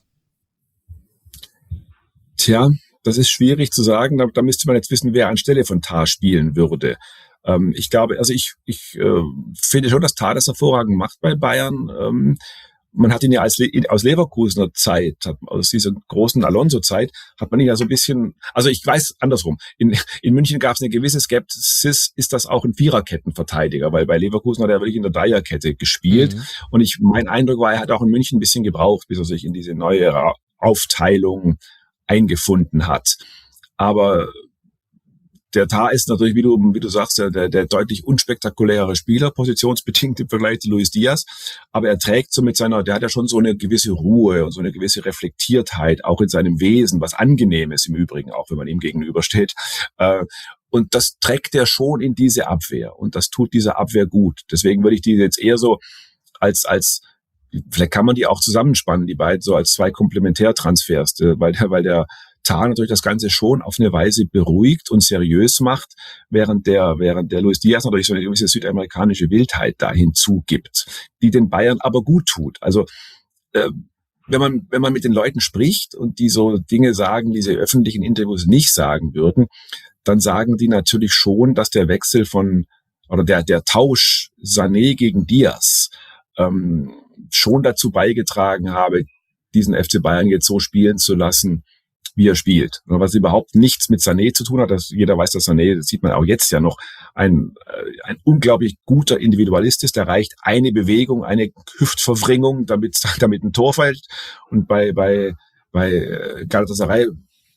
Tja, das ist schwierig zu sagen. Da, da müsste man jetzt wissen, wer anstelle von Tah spielen würde. Ähm, ich glaube, also ich, ich äh, finde schon, dass Tah das hervorragend macht bei Bayern. Ähm, man hat ihn ja als Le aus Leverkusener Zeit, hat, aus dieser großen Alonso-Zeit, hat man ihn ja so ein bisschen, also ich weiß andersrum, in, in München gab es eine gewisse Skepsis, ist das auch ein Viererkettenverteidiger, weil bei Leverkusen hat er wirklich in der Dreierkette gespielt. Mhm. Und ich, mein Eindruck war, er hat auch in München ein bisschen gebraucht, bis er sich in diese neue Aufteilung eingefunden hat. Aber der Tah ist natürlich, wie du, wie du sagst, der, der deutlich unspektakulärere Spieler, positionsbedingt im Vergleich zu Luis Diaz. Aber er trägt so mit seiner, der hat ja schon so eine gewisse Ruhe und so eine gewisse Reflektiertheit, auch in seinem Wesen, was angenehm ist im Übrigen, auch wenn man ihm gegenübersteht. Und das trägt er schon in diese Abwehr. Und das tut dieser Abwehr gut. Deswegen würde ich die jetzt eher so als, als, vielleicht kann man die auch zusammenspannen, die beiden so als zwei Komplementärtransfers, weil der, weil der Tah natürlich das Ganze schon auf eine Weise beruhigt und seriös macht, während der, während der Luis Diaz natürlich so eine gewisse südamerikanische Wildheit da hinzugibt, die den Bayern aber gut tut. Also, äh, wenn man, wenn man mit den Leuten spricht und die so Dinge sagen, die sie öffentlich in Interviews nicht sagen würden, dann sagen die natürlich schon, dass der Wechsel von, oder der, der Tausch Sané gegen Diaz, ähm, schon dazu beigetragen habe, diesen F C Bayern jetzt so spielen zu lassen, wie er spielt. Was überhaupt nichts mit Sané zu tun hat, dass jeder weiß, dass Sané, das sieht man auch jetzt ja noch, ein, ein unglaublich guter Individualist ist. Der reicht eine Bewegung, eine Hüftverwringung, damit, damit ein Tor fällt. Und bei, bei, bei Galatasaray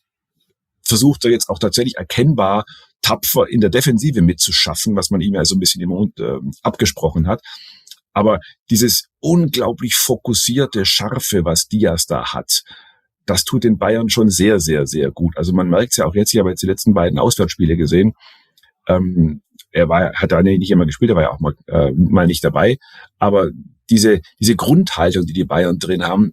versucht er jetzt auch tatsächlich erkennbar tapfer in der Defensive mitzuschaffen, was man ihm ja so ein bisschen im Mund äh, abgesprochen hat. Aber dieses unglaublich fokussierte, scharfe, was Diaz da hat, das tut den Bayern schon sehr, sehr, sehr gut. Also man merkt es ja auch jetzt, ich habe jetzt die letzten beiden Auswärtsspiele gesehen. Ähm, er war, hat da nicht immer gespielt, er war ja auch mal, äh, mal nicht dabei. Aber diese, diese Grundhaltung, die die Bayern drin haben,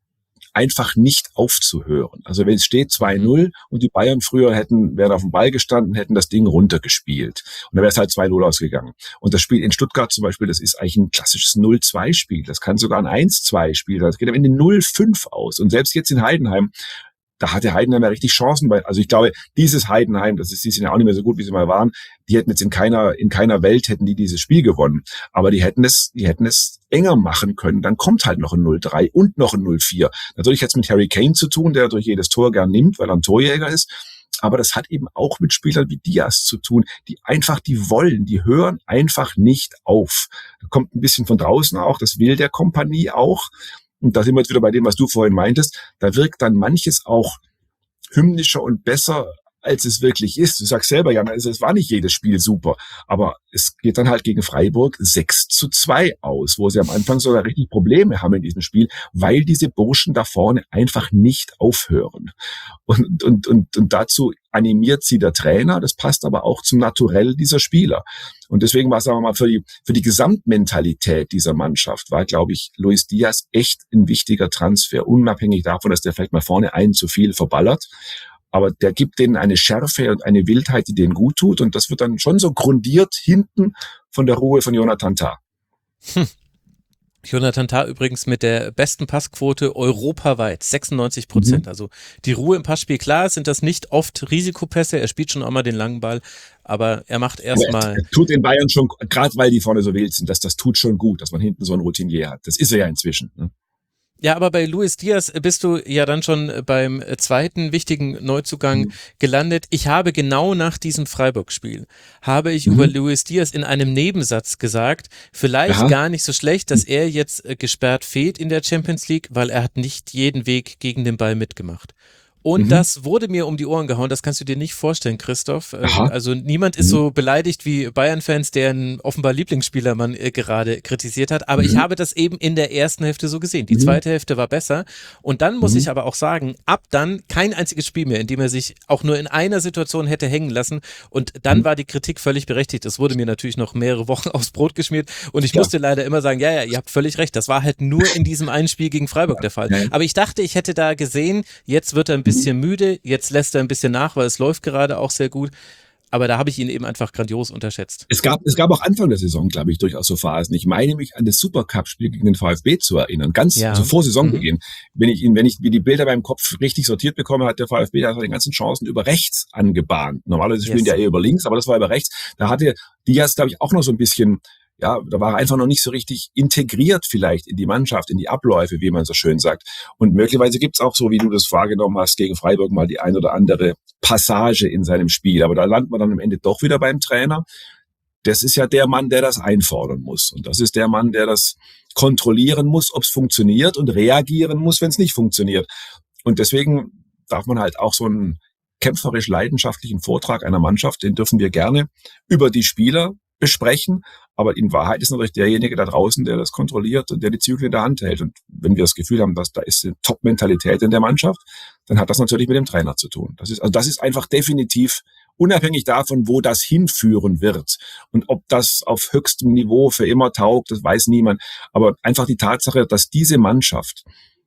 einfach nicht aufzuhören. Also wenn es steht zwei null und die Bayern früher hätten, wären auf dem Ball gestanden, hätten das Ding runtergespielt. Und dann wäre es halt zwei null ausgegangen. Und das Spiel in Stuttgart zum Beispiel, das ist eigentlich ein klassisches null zwei Spiel. Das kann sogar ein eins zwei Spiel. Das geht am Ende null fünf aus. Und selbst jetzt in Heidenheim, da hatte Heidenheim ja richtig Chancen bei, also ich glaube, dieses Heidenheim, das ist, die sind ja auch nicht mehr so gut, wie sie mal waren, die hätten jetzt in keiner, in keiner Welt hätten die dieses Spiel gewonnen. Aber die hätten es, die hätten es enger machen können. Dann kommt halt noch ein null drei und noch ein null vier. Natürlich hat es mit Harry Kane zu tun, der durch jedes Tor gern nimmt, weil er ein Torjäger ist. Aber das hat eben auch mit Spielern wie Diaz zu tun, die einfach, die wollen, die hören einfach nicht auf. Da kommt ein bisschen von draußen auch, das will der Kompanie auch. Und da sind wir jetzt wieder bei dem, was du vorhin meintest, da wirkt dann manches auch hymnischer und besser, als es wirklich ist. Du sagst selber, Jan, also es war nicht jedes Spiel super, aber es geht dann halt gegen Freiburg sechs zu zwei aus, wo sie am Anfang sogar richtig Probleme haben in diesem Spiel, weil diese Burschen da vorne einfach nicht aufhören. Und, und, und, und dazu animiert sie der Trainer, das passt aber auch zum Naturell dieser Spieler. Und deswegen war, sagen wir mal, für die, für die Gesamtmentalität dieser Mannschaft war, glaube ich, Luis Diaz echt ein wichtiger Transfer, unabhängig davon, dass der vielleicht mal vorne einen zu viel verballert. Aber der gibt denen eine Schärfe und eine Wildheit, die denen gut tut. Und das wird dann schon so grundiert hinten von der Ruhe von Jonathan Tah. Hm. Jonathan Tah übrigens mit der besten Passquote europaweit, sechsundneunzig Prozent. Mhm. Also die Ruhe im Passspiel, klar sind das nicht oft Risikopässe, er spielt schon auch mal den langen Ball, aber er macht erstmal... Er tut in Bayern schon, gerade weil die vorne so wild sind, das, das tut schon gut, dass man hinten so einen Routinier hat. Das ist er ja inzwischen, ne? Ja, aber bei Luis Diaz bist du ja dann schon beim zweiten wichtigen Neuzugang mhm. gelandet. Ich habe genau nach diesem Freiburg-Spiel, habe ich mhm. über Luis Diaz in einem Nebensatz gesagt, vielleicht Aha. gar nicht so schlecht, dass er jetzt gesperrt fehlt in der Champions League, weil er hat nicht jeden Weg gegen den Ball mitgemacht. Und mhm. das wurde mir um die Ohren gehauen, das kannst du dir nicht vorstellen, Christoph. Aha. Also niemand ist mhm. so beleidigt wie Bayern-Fans, deren offenbar Lieblingsspieler man äh, gerade kritisiert hat. Aber mhm. ich habe das eben in der ersten Hälfte so gesehen. Die mhm. zweite Hälfte war besser. Und dann muss mhm. ich aber auch sagen, ab dann kein einziges Spiel mehr, in dem er sich auch nur in einer Situation hätte hängen lassen. Und dann mhm. war die Kritik völlig berechtigt. Es wurde mir natürlich noch mehrere Wochen aufs Brot geschmiert. Und ich ja. musste leider immer sagen, ja, ja, ihr habt völlig recht. Das war halt nur in diesem einen Spiel gegen Freiburg der Fall. Aber ich dachte, ich hätte da gesehen, jetzt wird er ein bisschen bisschen müde, jetzt lässt er ein bisschen nach, weil es läuft gerade auch sehr gut. Aber da habe ich ihn eben einfach grandios unterschätzt. Es gab, es gab auch Anfang der Saison, glaube ich, durchaus so Phasen. Ich meine mich an das Supercup-Spiel gegen den VfB zu erinnern, ganz ja. also vor Saisonbeginn. Mhm. Wenn ich ihn, wenn ich die Bilder beim Kopf richtig sortiert bekomme, hat der VfB da die ganzen Chancen über rechts angebahnt. Normalerweise spielen yes. die ja eher über links, aber das war über rechts. Da hatte Diaz, glaube ich, auch noch so ein bisschen, ja, da war er einfach noch nicht so richtig integriert vielleicht in die Mannschaft, in die Abläufe, wie man so schön sagt. Und möglicherweise gibt's auch, so wie du das wahrgenommen hast, gegen Freiburg mal die ein oder andere Passage in seinem Spiel. Aber da landet man dann am Ende doch wieder beim Trainer. Das ist ja der Mann, der das einfordern muss. Und das ist der Mann, der das kontrollieren muss, ob es funktioniert und reagieren muss, wenn es nicht funktioniert. Und deswegen darf man halt auch so einen kämpferisch leidenschaftlichen Vortrag einer Mannschaft, den dürfen wir gerne über die Spieler besprechen. Aber in Wahrheit ist natürlich derjenige da draußen, der das kontrolliert und der die Zügel in der Hand hält. Und wenn wir das Gefühl haben, dass da ist eine Top-Mentalität in der Mannschaft, dann hat das natürlich mit dem Trainer zu tun. Das ist, also das ist einfach definitiv unabhängig davon, wo das hinführen wird. Und ob das auf höchstem Niveau für immer taugt, das weiß niemand. Aber einfach die Tatsache, dass diese Mannschaft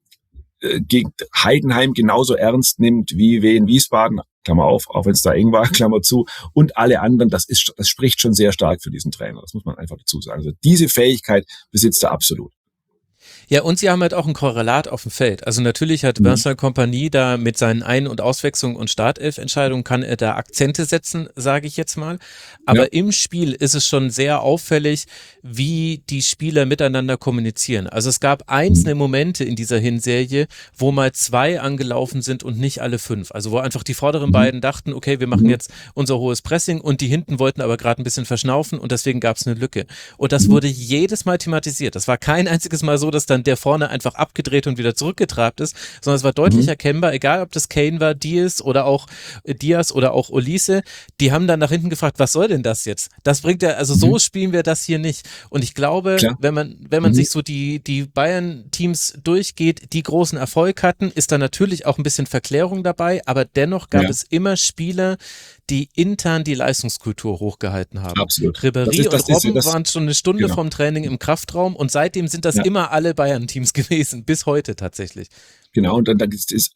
äh, gegen Heidenheim genauso ernst nimmt wie Wien Wiesbaden, Klammer auf, auch wenn es da eng war, Klammer zu, und alle anderen, das ist, das spricht schon sehr stark für diesen Trainer. Das muss man einfach dazu sagen. Also diese Fähigkeit besitzt er absolut. Ja, und sie haben halt auch ein Korrelat auf dem Feld. Also natürlich hat Mhm. Vincent Kompany da mit seinen Ein- und Auswechslungen und Startelf-Entscheidungen kann er da Akzente setzen, sage ich jetzt mal. Aber Ja. im Spiel ist es schon sehr auffällig, wie die Spieler miteinander kommunizieren. Also es gab einzelne Momente in dieser Hinserie, wo mal zwei angelaufen sind und nicht alle fünf. Also wo einfach die vorderen Mhm. beiden dachten, okay, wir machen Mhm. jetzt unser hohes Pressing und die hinten wollten aber gerade ein bisschen verschnaufen und deswegen gab es eine Lücke. Und das Mhm. wurde jedes Mal thematisiert. Das war kein einziges Mal so, dass dann der vorne einfach abgedreht und wieder zurückgetrabt ist, sondern es war deutlich Mhm. erkennbar, egal ob das Kane war, Diaz oder auch äh, Diaz oder auch Olise, die haben dann nach hinten gefragt, was soll denn das jetzt? Das bringt ja, also so Mhm. spielen wir das hier nicht. Und ich glaube, Klar. wenn man, wenn man Mhm. sich so die, die Bayern-Teams durchgeht, die großen Erfolg hatten, ist da natürlich auch ein bisschen Verklärung dabei, aber dennoch gab Ja. es immer Spieler, die intern die Leistungskultur hochgehalten haben. Absolut. Das Ribéry ist, das und ist, Robben das, waren schon eine Stunde genau. vom Training im Kraftraum und seitdem sind das Ja. immer alle Bayern-Teams gewesen, bis heute tatsächlich. Genau, und dann, dann ist, ist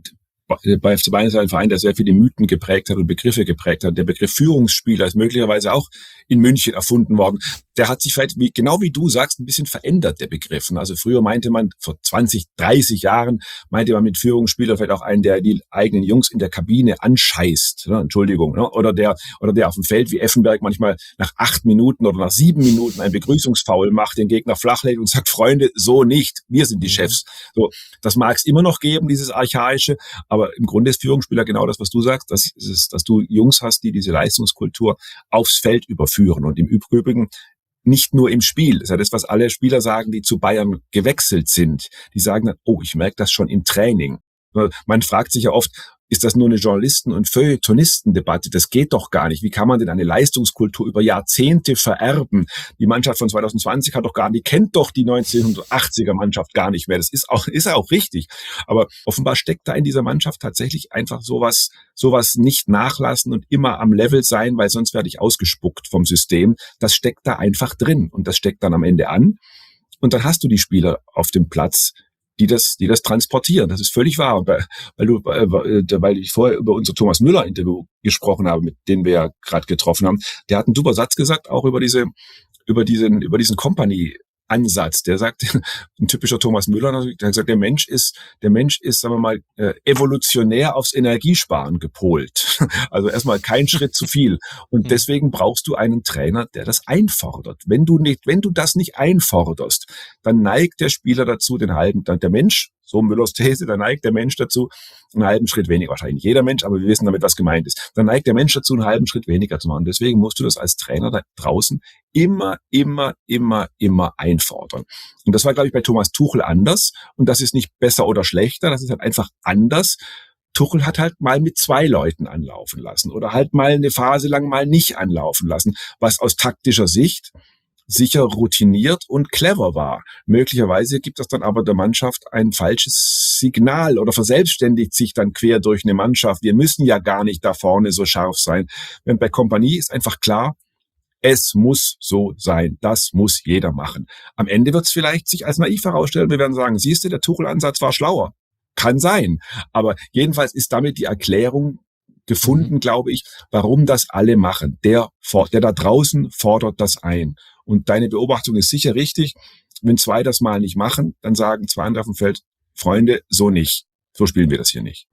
äh, bei F C Bayern ist ein Verein, der sehr viele Mythen geprägt hat und Begriffe geprägt hat. Der Begriff Führungsspieler ist möglicherweise auch in München erfunden worden. Der hat sich vielleicht, wie, genau wie du sagst, ein bisschen verändert, der Begriff. Also früher meinte man, vor zwanzig, dreißig Jahren, meinte man mit Führungsspieler vielleicht auch einen, der die eigenen Jungs in der Kabine anscheißt. Ne? Entschuldigung. Ne? Oder der, oder der auf dem Feld wie Effenberg manchmal nach acht Minuten oder nach sieben Minuten ein Begrüßungsfoul macht, den Gegner flachlegt und sagt, Freunde, so nicht. Wir sind die Mhm. Chefs. So, das mag es immer noch geben, dieses Archaische. Aber im Grunde ist Führungsspieler genau das, was du sagst, dass, ist, dass du Jungs hast, die diese Leistungskultur aufs Feld überführen. Und im Übrigen nicht nur im Spiel. Das ist ja das, was alle Spieler sagen, die zu Bayern gewechselt sind. Die sagen dann, oh, ich merke das schon im Training. Man fragt sich ja oft, ist das nur eine Journalisten- und Feuilletonisten-Debatte? Das geht doch gar nicht. Wie kann man denn eine Leistungskultur über Jahrzehnte vererben? Die Mannschaft von zwanzig zwanzig hat doch gar nicht, kennt doch die neunzehnhundertachtziger Mannschaft gar nicht mehr. Das ist auch, ist auch richtig. Aber offenbar steckt da in dieser Mannschaft tatsächlich einfach sowas, sowas nicht nachlassen und immer am Level sein, weil sonst werde ich ausgespuckt vom System. Das steckt da einfach drin und das steckt dann am Ende an. Und dann hast du die Spieler auf dem Platz, die das, die das transportieren. Das ist völlig wahr. Und weil, weil du, weil ich vorher über unser Thomas Müller Interview gesprochen habe, mit dem wir ja gerade getroffen haben, der hat einen super Satz gesagt, auch über diese, über diesen, über diesen Company Ansatz. Der sagt, ein typischer Thomas Müller, der hat gesagt, der Mensch ist, der Mensch ist, sagen wir mal, evolutionär aufs Energiesparen gepolt. Also erstmal kein Schritt zu viel. Und deswegen brauchst du einen Trainer, der das einfordert. Wenn du nicht, wenn du das nicht einforderst, dann neigt der Spieler dazu, den halben, dann der Mensch, so Müllers These, dann neigt der Mensch dazu, einen halben Schritt weniger, wahrscheinlich nicht jeder Mensch, aber wir wissen damit, was gemeint ist. Dann neigt der Mensch dazu, einen halben Schritt weniger zu machen. Deswegen musst du das als Trainer da draußen immer, immer, immer, immer einfordern. Und das war, glaube ich, bei Thomas Tuchel anders. Und das ist nicht besser oder schlechter, das ist halt einfach anders. Tuchel hat halt mal mit zwei Leuten anlaufen lassen oder halt mal eine Phase lang mal nicht anlaufen lassen, was aus taktischer Sicht sicher routiniert und clever war. Möglicherweise gibt das dann aber der Mannschaft ein falsches Signal oder verselbstständigt sich dann quer durch eine Mannschaft. Wir müssen ja gar nicht da vorne so scharf sein. Während bei Kompanie ist einfach klar, es muss so sein. Das muss jeder machen. Am Ende wird es vielleicht sich als naiv herausstellen. Wir werden sagen, siehst du, der Tuchel-Ansatz war schlauer. Kann sein. Aber jedenfalls ist damit die Erklärung gefunden, mhm. glaube ich, warum das alle machen. Der, der da draußen fordert das ein. Und deine Beobachtung ist sicher richtig. Wenn zwei das mal nicht machen, dann sagen zwei andere auf dem Feld, Freunde, so nicht. So spielen wir das hier nicht.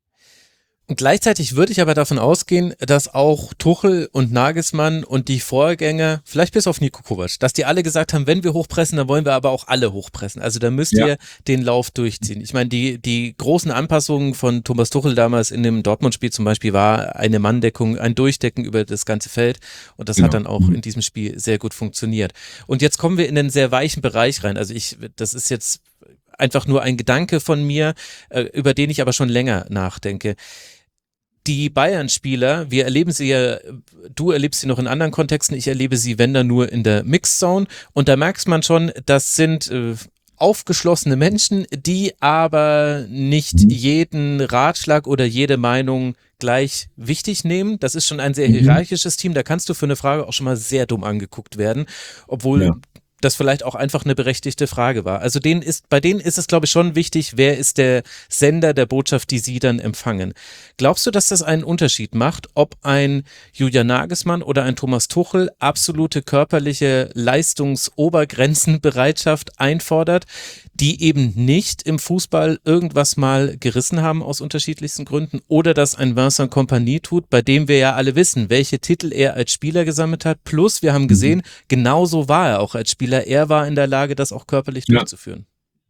Und gleichzeitig würde ich aber davon ausgehen, dass auch Tuchel und Nagelsmann und die Vorgänger, vielleicht bis auf Niko Kovac, dass die alle gesagt haben, wenn wir hochpressen, dann wollen wir aber auch alle hochpressen. Also da müsst ihr ja. den Lauf durchziehen. Ich meine, die, die großen Anpassungen von Thomas Tuchel damals in dem Dortmund-Spiel zum Beispiel war eine Manndeckung, ein Durchdecken über das ganze Feld. Und das genau. hat dann auch in diesem Spiel sehr gut funktioniert. Und jetzt kommen wir in einen sehr weichen Bereich rein. Also ich, das ist jetzt einfach nur ein Gedanke von mir, über den ich aber schon länger nachdenke. Die Bayern-Spieler, wir erleben sie ja, du erlebst sie noch in anderen Kontexten, ich erlebe sie, wenn dann nur in der Mixzone und da merkt man schon, das sind äh, aufgeschlossene Menschen, die aber nicht jeden Ratschlag oder jede Meinung gleich wichtig nehmen. Das ist schon ein sehr hierarchisches Team, da kannst du für eine Frage auch schon mal sehr dumm angeguckt werden, obwohl... Ja. das vielleicht auch einfach eine berechtigte Frage war. Also denen ist, bei denen ist es, glaube ich, schon wichtig, wer ist der Sender der Botschaft, die sie dann empfangen. Glaubst du, dass das einen Unterschied macht, ob ein Julian Nagelsmann oder ein Thomas Tuchel absolute körperliche Leistungsobergrenzenbereitschaft einfordert, die eben nicht im Fußball irgendwas mal gerissen haben aus unterschiedlichsten Gründen, oder dass ein Vincent Kompany tut, bei dem wir ja alle wissen, welche Titel er als Spieler gesammelt hat, plus wir haben gesehen, genauso war er auch als Spieler. Er war in der Lage, das auch körperlich Ja. durchzuführen.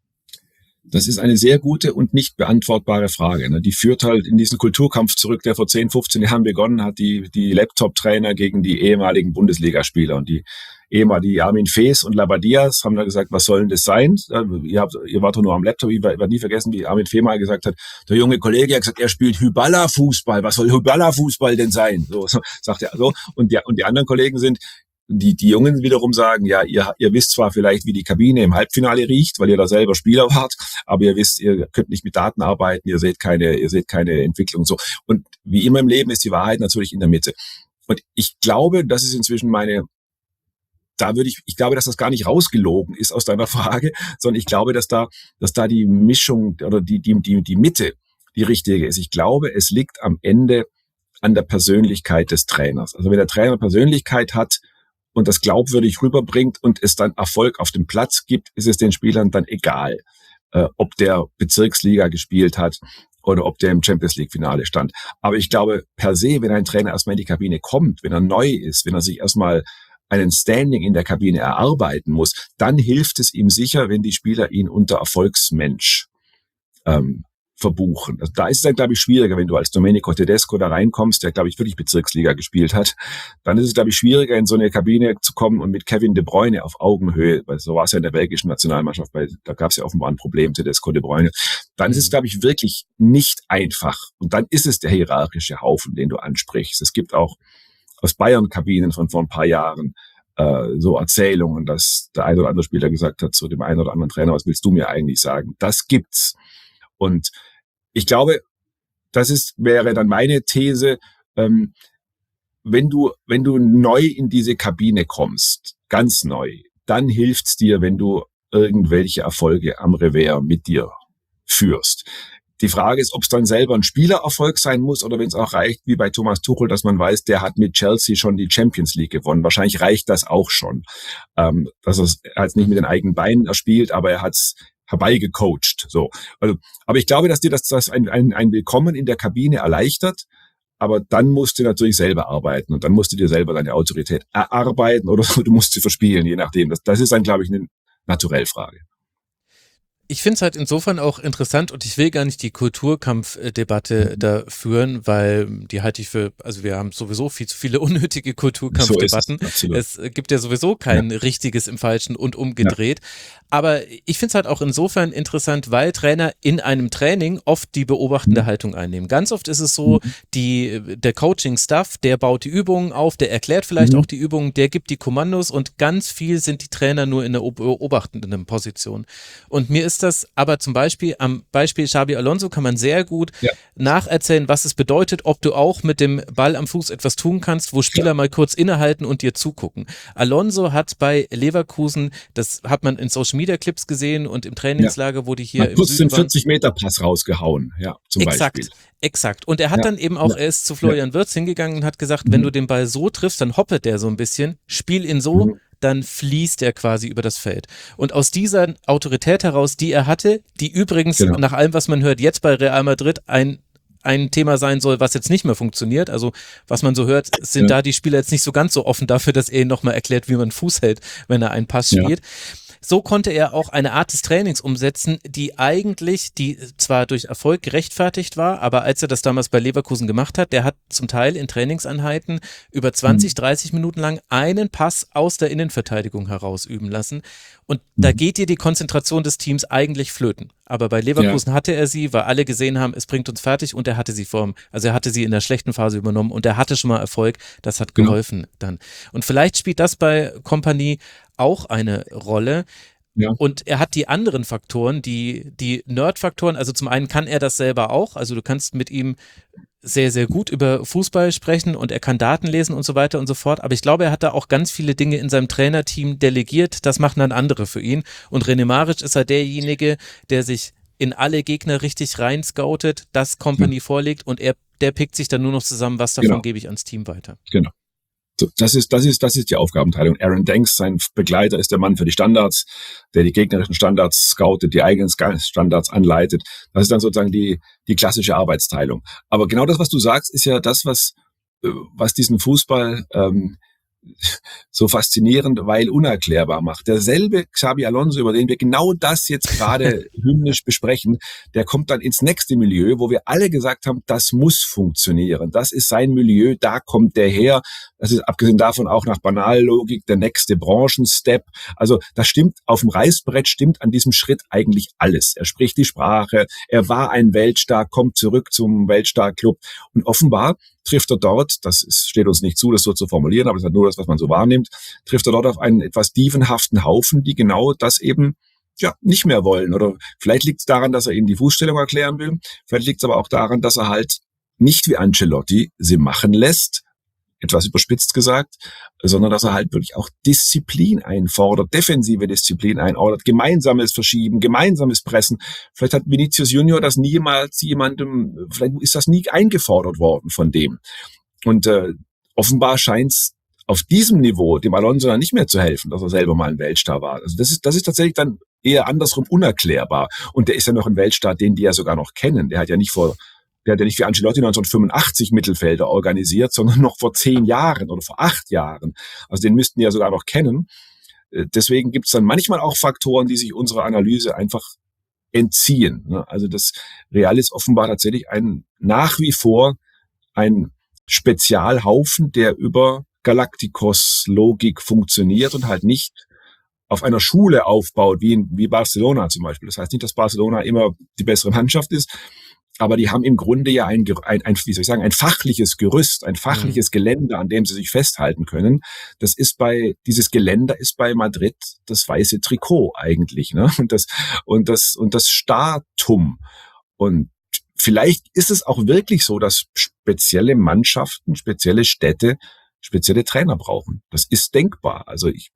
Das ist eine sehr gute und nicht beantwortbare Frage. Ne? Die führt halt in diesen Kulturkampf zurück, der vor zehn, fünfzehn Jahren begonnen hat, die, die Laptop-Trainer gegen die ehemaligen Bundesligaspieler. Und die ehemaligen Armin Fees und Labadias haben da gesagt, was soll denn das sein? Ihr, habt, ihr wart doch nur am Laptop. Ich werde nie vergessen, wie Armin Fee mal gesagt hat, der junge Kollege hat gesagt, er spielt Hyballa-Fußball. Was soll Hyballa-Fußball denn sein? So, so sagt er so. Und die, und die anderen Kollegen sind, Die, die Jungen wiederum sagen, ja, ihr, ihr wisst zwar vielleicht, wie die Kabine im Halbfinale riecht, weil ihr da selber Spieler wart, aber ihr wisst, ihr könnt nicht mit Daten arbeiten, ihr seht keine, ihr seht keine Entwicklung, so. Und wie immer im Leben ist die Wahrheit natürlich in der Mitte. Und ich glaube, das ist inzwischen meine, da würde ich, ich glaube, dass das gar nicht rausgelogen ist aus deiner Frage, sondern ich glaube, dass da, dass da die Mischung oder die, die, die, die Mitte die richtige ist. Ich glaube, es liegt am Ende an der Persönlichkeit des Trainers. Also wenn der Trainer Persönlichkeit hat, und das glaubwürdig rüberbringt und es dann Erfolg auf dem Platz gibt, ist es den Spielern dann egal, äh, ob der Bezirksliga gespielt hat oder ob der im Champions-League-Finale stand. Aber ich glaube, per se, wenn ein Trainer erstmal in die Kabine kommt, wenn er neu ist, wenn er sich erstmal einen Standing in der Kabine erarbeiten muss, dann hilft es ihm sicher, wenn die Spieler ihn unter Erfolgsmensch ähm, verbuchen. Also da ist es dann, glaube ich, schwieriger, wenn du als Domenico Tedesco da reinkommst, der, glaube ich, wirklich Bezirksliga gespielt hat. Dann ist es, glaube ich, schwieriger, in so eine Kabine zu kommen und mit Kevin De Bruyne auf Augenhöhe, weil so war es ja in der belgischen Nationalmannschaft, weil da gab es ja offenbar ein Problem, Tedesco, De Bruyne. Dann ist es, glaube ich, wirklich nicht einfach. Und dann ist es der hierarchische Haufen, den du ansprichst. Es gibt auch aus Bayern-Kabinen von vor ein paar Jahren äh, so Erzählungen, dass der ein oder andere Spieler gesagt hat zu dem einen oder anderen Trainer, was willst du mir eigentlich sagen? Das gibt's. Und ich glaube, das ist, wäre dann meine These, ähm, wenn du, wenn du neu in diese Kabine kommst, ganz neu, dann hilft's dir, wenn du irgendwelche Erfolge am Revers mit dir führst. Die Frage ist, ob es dann selber ein Spielererfolg sein muss oder wenn es auch reicht, wie bei Thomas Tuchel, dass man weiß, der hat mit Chelsea schon die Champions League gewonnen. Wahrscheinlich reicht das auch schon. Ähm, dass er es nicht mit den eigenen Beinen erspielt, aber er hat's herbeigecoacht. So. Also, aber ich glaube, dass dir das, das ein, ein, ein Willkommen in der Kabine erleichtert. Aber dann musst du natürlich selber arbeiten und dann musst du dir selber deine Autorität erarbeiten oder du musst sie verspielen, je nachdem. Das, das ist dann, glaube ich, eine Naturellfrage. Ich finde es halt insofern auch interessant und ich will gar nicht die Kulturkampfdebatte Mhm. da führen, weil die halte ich für, also wir haben sowieso viel zu viele unnötige Kulturkampfdebatten. So ist es, absolut. Es gibt ja sowieso kein ja. richtiges im Falschen und umgedreht. Ja. Aber ich finde es halt auch insofern interessant, weil Trainer in einem Training oft die beobachtende mhm. Haltung einnehmen. Ganz oft ist es so, mhm. die, der Coaching-Staff, der baut die Übungen auf, der erklärt vielleicht mhm. auch die Übungen, der gibt die Kommandos und ganz viel sind die Trainer nur in der beobachtenden Position. Und mir ist das aber zum Beispiel, am Beispiel Xabi Alonso kann man sehr gut ja. nacherzählen, was es bedeutet, ob du auch mit dem Ball am Fuß etwas tun kannst, wo Spieler ja. mal kurz innehalten und dir zugucken. Alonso hat bei Leverkusen, das hat man in Social Media Clips gesehen und im Trainingslager, ja. wo die hier hat im kurz Süden den vierzig Meter Pass rausgehauen, ja, zum exakt, Beispiel. Exakt. Und er hat ja. dann eben auch, ja. er ist zu Florian ja. Wirtz hingegangen und hat gesagt, mhm. wenn du den Ball so triffst, dann hoppet der so ein bisschen, spiel ihn so, mhm. dann fließt er quasi über das Feld. Und aus dieser Autorität heraus, die er hatte, die übrigens genau. nach allem, was man hört, jetzt bei Real Madrid ein ein Thema sein soll, was jetzt nicht mehr funktioniert. Also was man so hört, sind ja. da die Spieler jetzt nicht so ganz so offen dafür, dass er ihnen nochmal erklärt, wie man Fuß hält, wenn er einen Pass spielt. Ja. So konnte er auch eine Art des Trainings umsetzen, die eigentlich, die zwar durch Erfolg gerechtfertigt war, aber als er das damals bei Leverkusen gemacht hat, der hat zum Teil in Trainingseinheiten über zwanzig, dreißig Minuten lang einen Pass aus der Innenverteidigung heraus üben lassen. Und da geht dir die Konzentration des Teams eigentlich flöten. Aber bei Leverkusen ja. hatte er sie, weil alle gesehen haben, es bringt uns fertig und er hatte sie vor, also er hatte sie in der schlechten Phase übernommen und er hatte schon mal Erfolg. Das hat geholfen genau. dann. Und vielleicht spielt das bei Kompany auch eine Rolle. Ja. Und er hat die anderen Faktoren, die, die Nerd-Faktoren, also zum einen kann er das selber auch, also du kannst mit ihm sehr, sehr gut über Fußball sprechen und er kann Daten lesen und so weiter und so fort, aber ich glaube, er hat da auch ganz viele Dinge in seinem Trainerteam delegiert, das machen dann andere für ihn und René Maric ist ja derjenige, der sich in alle Gegner richtig rein scoutet, das Kompanie hm. vorlegt und er, der pickt sich dann nur noch zusammen, was davon genau. gebe ich ans Team weiter. Genau. So, das ist, das ist, das ist die Aufgabenteilung. Aaron Danks, sein Begleiter, ist der Mann für die Standards, der die gegnerischen Standards scoutet, die eigenen Standards anleitet. Das ist dann sozusagen die, die klassische Arbeitsteilung. Aber genau das, was du sagst, ist ja das, was, was diesen Fußball, ähm, so faszinierend, weil unerklärbar macht. Derselbe Xabi Alonso, über den wir genau das jetzt gerade hymnisch besprechen, der kommt dann ins nächste Milieu, wo wir alle gesagt haben, das muss funktionieren. Das ist sein Milieu, da kommt der her. Das ist abgesehen davon auch nach Banallogik der nächste Branchenstep. Also das stimmt, auf dem Reißbrett stimmt an diesem Schritt eigentlich alles. Er spricht die Sprache, er war ein Weltstar, kommt zurück zum Weltstar-Club und offenbar trifft er dort, das ist, steht uns nicht zu, das so zu formulieren, aber das ist nur das, was man so wahrnimmt, trifft er dort auf einen etwas dievenhaften Haufen, die genau das eben ja nicht mehr wollen. Oder vielleicht liegt es daran, dass er ihnen die Fußstellung erklären will, vielleicht liegt es aber auch daran, dass er halt nicht wie Ancelotti sie machen lässt, etwas überspitzt gesagt, sondern dass er halt wirklich auch Disziplin einfordert, defensive Disziplin einordert, gemeinsames Verschieben, gemeinsames Pressen. Vielleicht hat Vinicius Junior das niemals jemandem, vielleicht ist das nie eingefordert worden von dem. Und äh, offenbar scheint es auf diesem Niveau dem Alonso dann nicht mehr zu helfen, dass er selber mal ein Weltstar war. Also das ist, das ist tatsächlich dann eher andersrum unerklärbar. Und der ist ja noch ein Weltstar, den die ja sogar noch kennen. Der hat ja nicht vor Der hat ja nicht wie Ancelotti neunzehnhundertfünfundachtzig Mittelfelder organisiert, sondern noch vor zehn Jahren oder vor acht Jahren. Also den müssten die ja sogar noch kennen. Deswegen gibt es dann manchmal auch Faktoren, die sich unserer Analyse einfach entziehen. Also das Real ist offenbar tatsächlich ein nach wie vor ein Spezialhaufen, der über Galacticos-Logik funktioniert und halt nicht auf einer Schule aufbaut, wie, in, wie Barcelona zum Beispiel. Das heißt nicht, dass Barcelona immer die bessere Mannschaft ist, aber die haben im Grunde ja ein, ein, ein wie soll ich sagen, ein fachliches Gerüst, ein fachliches Gelände, an dem sie sich festhalten können. Das ist bei, dieses Geländer ist bei Madrid das weiße Trikot eigentlich, ne? Und das, und das, und das Startum. Und vielleicht ist es auch wirklich so, dass spezielle Mannschaften, spezielle Städte, spezielle Trainer brauchen. Das ist denkbar. Also ich,